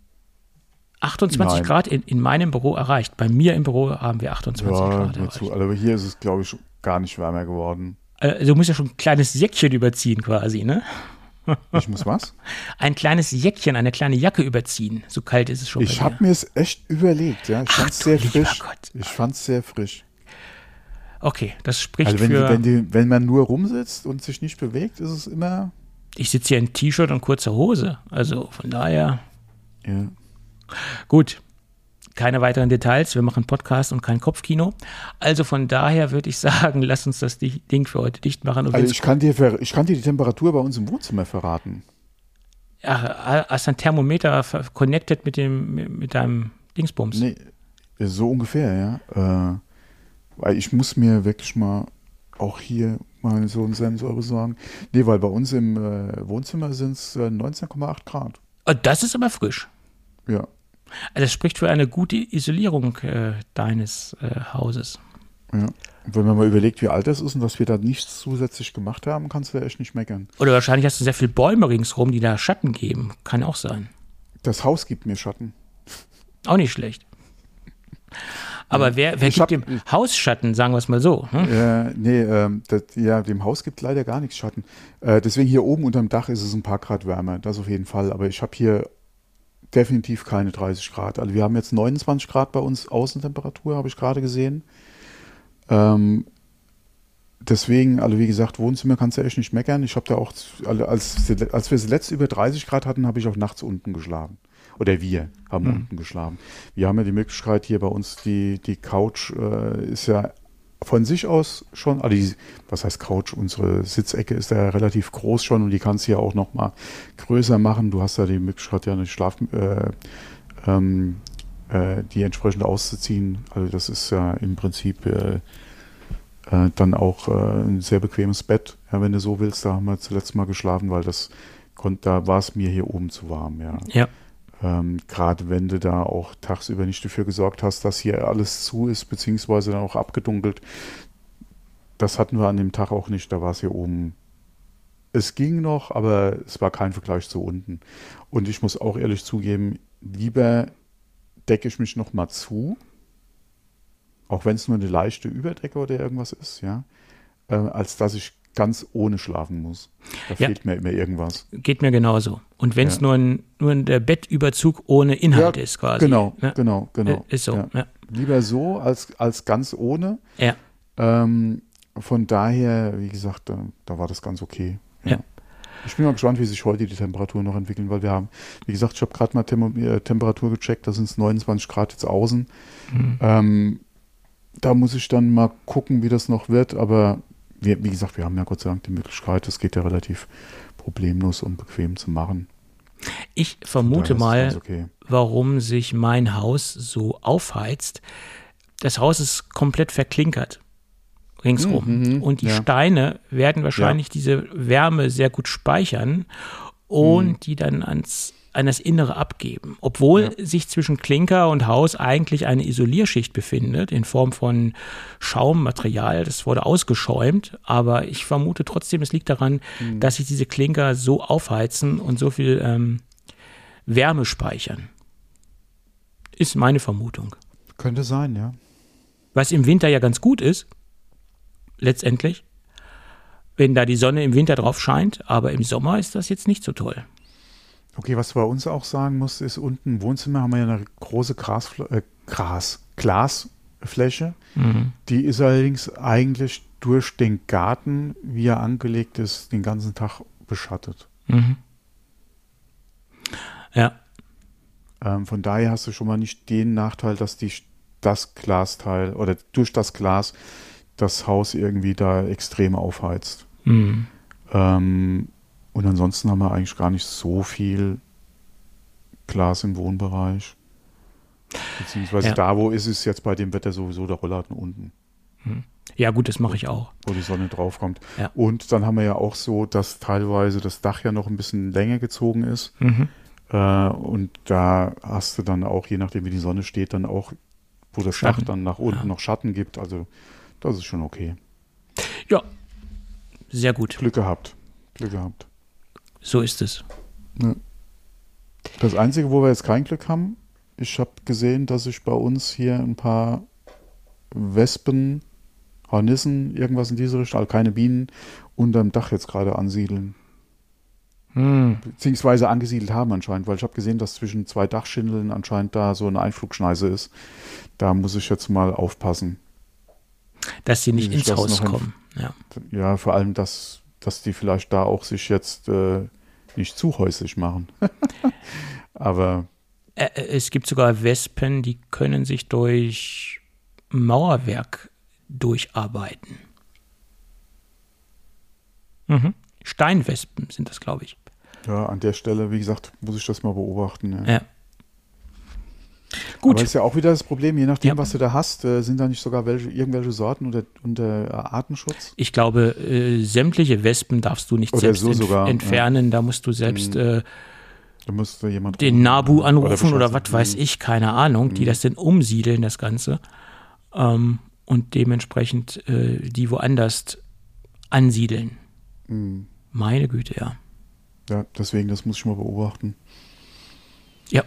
Speaker 3: 28 Grad in meinem Büro erreicht. Bei mir im Büro haben wir 28 Grad erreicht.
Speaker 2: Also hier ist es, glaube ich, gar nicht wärmer geworden.
Speaker 3: Du musst ja schon ein kleines Jäckchen überziehen quasi, ne?
Speaker 2: Ich muss was?
Speaker 3: Ein kleines Jäckchen, eine kleine Jacke überziehen. So kalt ist es schon.
Speaker 2: Ich habe mir es echt überlegt, ja. Ich fand es sehr frisch.
Speaker 3: Gott.
Speaker 2: Ich fand es sehr frisch.
Speaker 3: Okay, das spricht
Speaker 2: also
Speaker 3: für...
Speaker 2: wenn man nur rumsitzt und sich nicht bewegt, ist es immer...
Speaker 3: Ich sitze hier in T-Shirt und kurzer Hose. Also von daher...
Speaker 2: Ja.
Speaker 3: Gut, keine weiteren Details. Wir machen Podcast und kein Kopfkino. Also von daher würde ich sagen, lass uns das Ding für heute dicht machen. Und
Speaker 2: also ich kann dir die Temperatur bei uns im Wohnzimmer verraten.
Speaker 3: Ja, hast du ein Thermometer connected mit deinem Dingsbums?
Speaker 2: Nee, so ungefähr, ja. Weil ich muss mir wirklich mal auch hier mal so einen Sensor besorgen. Nee, weil bei uns im Wohnzimmer sind es 19,8 Grad.
Speaker 3: Oh, das ist aber frisch.
Speaker 2: Ja.
Speaker 3: Also das spricht für eine gute Isolierung deines Hauses.
Speaker 2: Ja. Und wenn man mal überlegt, wie alt das ist und dass wir da nichts zusätzlich gemacht haben, kannst du ja echt nicht meckern.
Speaker 3: Oder wahrscheinlich hast du sehr viele Bäume ringsherum, die da Schatten geben. Kann auch sein.
Speaker 2: Das Haus gibt mir Schatten.
Speaker 3: Auch nicht schlecht. Aber wer gibt dem Haus Schatten, sagen wir es mal so? Hm?
Speaker 2: Dem Haus gibt leider gar nichts Schatten. Deswegen hier oben unterm Dach ist es ein paar Grad wärmer, das auf jeden Fall. Aber ich habe hier definitiv keine 30 Grad. Also wir haben jetzt 29 Grad bei uns Außentemperatur, habe ich gerade gesehen. Deswegen, also wie gesagt, Wohnzimmer kannst du echt nicht meckern. Ich habe da auch, als wir zuletzt über 30 Grad hatten, habe ich auch nachts unten geschlafen. Oder wir haben unten geschlafen. Wir haben ja die Möglichkeit hier bei uns, die Couch ist ja von sich aus schon, also was heißt Couch? Unsere Sitzecke ist ja relativ groß schon und die kannst du ja auch noch mal größer machen. Du hast ja die Möglichkeit, ja eine die entsprechend auszuziehen. Also das ist ja im Prinzip dann auch ein sehr bequemes Bett, ja, wenn du so willst. Da haben wir zuletzt mal geschlafen, weil da war es mir hier oben zu warm. Ja. Gerade wenn du da auch tagsüber nicht dafür gesorgt hast, dass hier alles zu ist, beziehungsweise dann auch abgedunkelt. Das hatten wir an dem Tag auch nicht, da war es hier oben. Es ging noch, aber es war kein Vergleich zu unten. Und ich muss auch ehrlich zugeben, lieber decke ich mich noch mal zu, auch wenn es nur eine leichte Überdecke oder irgendwas ist, ja, als dass ich ganz ohne schlafen muss. Da fehlt mir immer irgendwas.
Speaker 3: Geht mir genauso. Und wenn es nur der Bettüberzug ohne Inhalt ist quasi.
Speaker 2: Genau.
Speaker 3: Ist so. Ja.
Speaker 2: Lieber so als ganz ohne.
Speaker 3: Ja.
Speaker 2: Von daher, wie gesagt, da war das ganz okay. Ja. Ich bin mal gespannt, wie sich heute die Temperaturen noch entwickeln, weil wir haben, wie gesagt, ich habe gerade mal Temperatur gecheckt, da sind es 29 Grad jetzt außen. Da muss ich dann mal gucken, wie das noch wird, aber wie gesagt, wir haben ja Gott sei Dank die Möglichkeit, das geht ja relativ problemlos und bequem zu machen.
Speaker 3: Ich vermute mal, warum sich mein Haus so aufheizt. Das Haus ist komplett verklinkert ringsrum und die Steine werden wahrscheinlich diese Wärme sehr gut speichern und die dann an das Innere abgeben. Obwohl sich zwischen Klinker und Haus eigentlich eine Isolierschicht befindet, in Form von Schaummaterial. Das wurde ausgeschäumt, aber ich vermute trotzdem, es liegt daran, dass sich diese Klinker so aufheizen und so viel Wärme speichern. Ist meine Vermutung.
Speaker 2: Könnte sein, ja.
Speaker 3: Was im Winter ja ganz gut ist, letztendlich, wenn da die Sonne im Winter drauf scheint, aber im Sommer ist das jetzt nicht so toll.
Speaker 2: Okay, was du bei uns auch sagen musst, ist unten im Wohnzimmer haben wir ja eine große Glasfläche. Die ist allerdings eigentlich durch den Garten, wie er angelegt ist, den ganzen Tag beschattet.
Speaker 3: Ja.
Speaker 2: Von daher hast du schon mal nicht den Nachteil, dass das Glasteil oder durch das Glas das Haus irgendwie da extrem aufheizt.
Speaker 3: Mhm.
Speaker 2: Und ansonsten haben wir eigentlich gar nicht so viel Glas im Wohnbereich. Beziehungsweise da, wo ist es jetzt bei dem Wetter sowieso der Rollladen unten.
Speaker 3: Ja gut, das mache ich auch.
Speaker 2: Wo die Sonne draufkommt.
Speaker 3: Ja.
Speaker 2: Und dann haben wir ja auch so, dass teilweise das Dach ja noch ein bisschen länger gezogen ist.
Speaker 3: Mhm.
Speaker 2: Und da hast du dann auch, je nachdem wie die Sonne steht, dann auch, wo das
Speaker 3: Schatten.
Speaker 2: Dach dann nach unten noch Schatten gibt. Also das ist schon okay.
Speaker 3: Ja, sehr gut.
Speaker 2: Glück gehabt.
Speaker 3: So ist es.
Speaker 2: Ja. Das Einzige, wo wir jetzt kein Glück haben, ich habe gesehen, dass sich bei uns hier ein paar Wespen, Hornissen, irgendwas in diese Richtung, also keine Bienen, unterm Dach jetzt gerade ansiedeln. Beziehungsweise angesiedelt haben anscheinend, weil ich habe gesehen, dass zwischen 2 Dachschindeln anscheinend da so eine Einflugschneise ist. Da muss ich jetzt mal aufpassen.
Speaker 3: Dass sie nicht
Speaker 2: Wie sich
Speaker 3: ins
Speaker 2: das
Speaker 3: Haus
Speaker 2: noch
Speaker 3: kommen. Ja.
Speaker 2: Ja, vor allem, dass die vielleicht da auch sich jetzt nicht zu häuslich machen. Aber
Speaker 3: Es gibt sogar Wespen, die können sich durch Mauerwerk durcharbeiten. Steinwespen sind das, glaube ich.
Speaker 2: ja, an der Stelle, wie gesagt, muss ich das mal beobachten.
Speaker 3: Ja. Gut.
Speaker 2: Aber ist ja auch wieder das Problem, je nachdem,
Speaker 3: Ja.
Speaker 2: was du da hast, sind da nicht sogar irgendwelche Sorten unter Artenschutz?
Speaker 3: Ich glaube, sämtliche Wespen darfst du nicht
Speaker 2: Oder
Speaker 3: selbst
Speaker 2: so sogar,
Speaker 3: entfernen. Da musst du selbst
Speaker 2: Da müsste jemand
Speaker 3: den Nabu anrufen
Speaker 2: Bescheid
Speaker 3: oder
Speaker 2: sagen.
Speaker 3: was weiß ich, keine Ahnung, die das denn umsiedeln, das Ganze. Und dementsprechend die woanders ansiedeln. Meine Güte, ja.
Speaker 2: Ja, deswegen, das muss ich mal beobachten.
Speaker 3: Ja.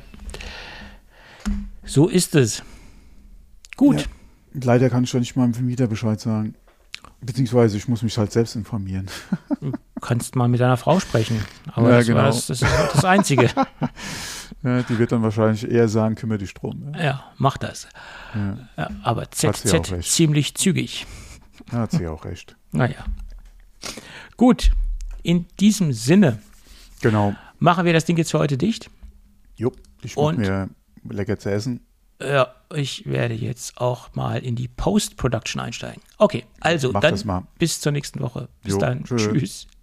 Speaker 3: So ist es. Gut.
Speaker 2: Ja. Leider kann ich da nicht mal dem Vermieter Bescheid sagen. Beziehungsweise ich muss mich halt selbst informieren.
Speaker 3: Du kannst mal mit deiner Frau sprechen. Aber
Speaker 2: Ja,
Speaker 3: das
Speaker 2: genau.
Speaker 3: war das ist das Einzige.
Speaker 2: Ja, die wird dann wahrscheinlich eher sagen, kümmere dich drum.
Speaker 3: Ja, mach das.
Speaker 2: Ja.
Speaker 3: Ja, aber
Speaker 2: Hat sie auch
Speaker 3: ZZ
Speaker 2: recht.
Speaker 3: ziemlich zügig.
Speaker 2: Ja, hat sie auch recht.
Speaker 3: Naja. Gut. In diesem Sinne
Speaker 2: Genau.
Speaker 3: machen wir das Ding jetzt für heute dicht.
Speaker 2: Jo, ich mache
Speaker 3: Und-
Speaker 2: mir lecker zu essen.
Speaker 3: Ja, ich werde jetzt auch mal in die Post-Production einsteigen. Okay, also
Speaker 2: Mach
Speaker 3: dann
Speaker 2: das mal.
Speaker 3: bis zur nächsten Woche. Bis
Speaker 2: Jo,
Speaker 3: dann.
Speaker 2: tschö.
Speaker 3: Tschüss.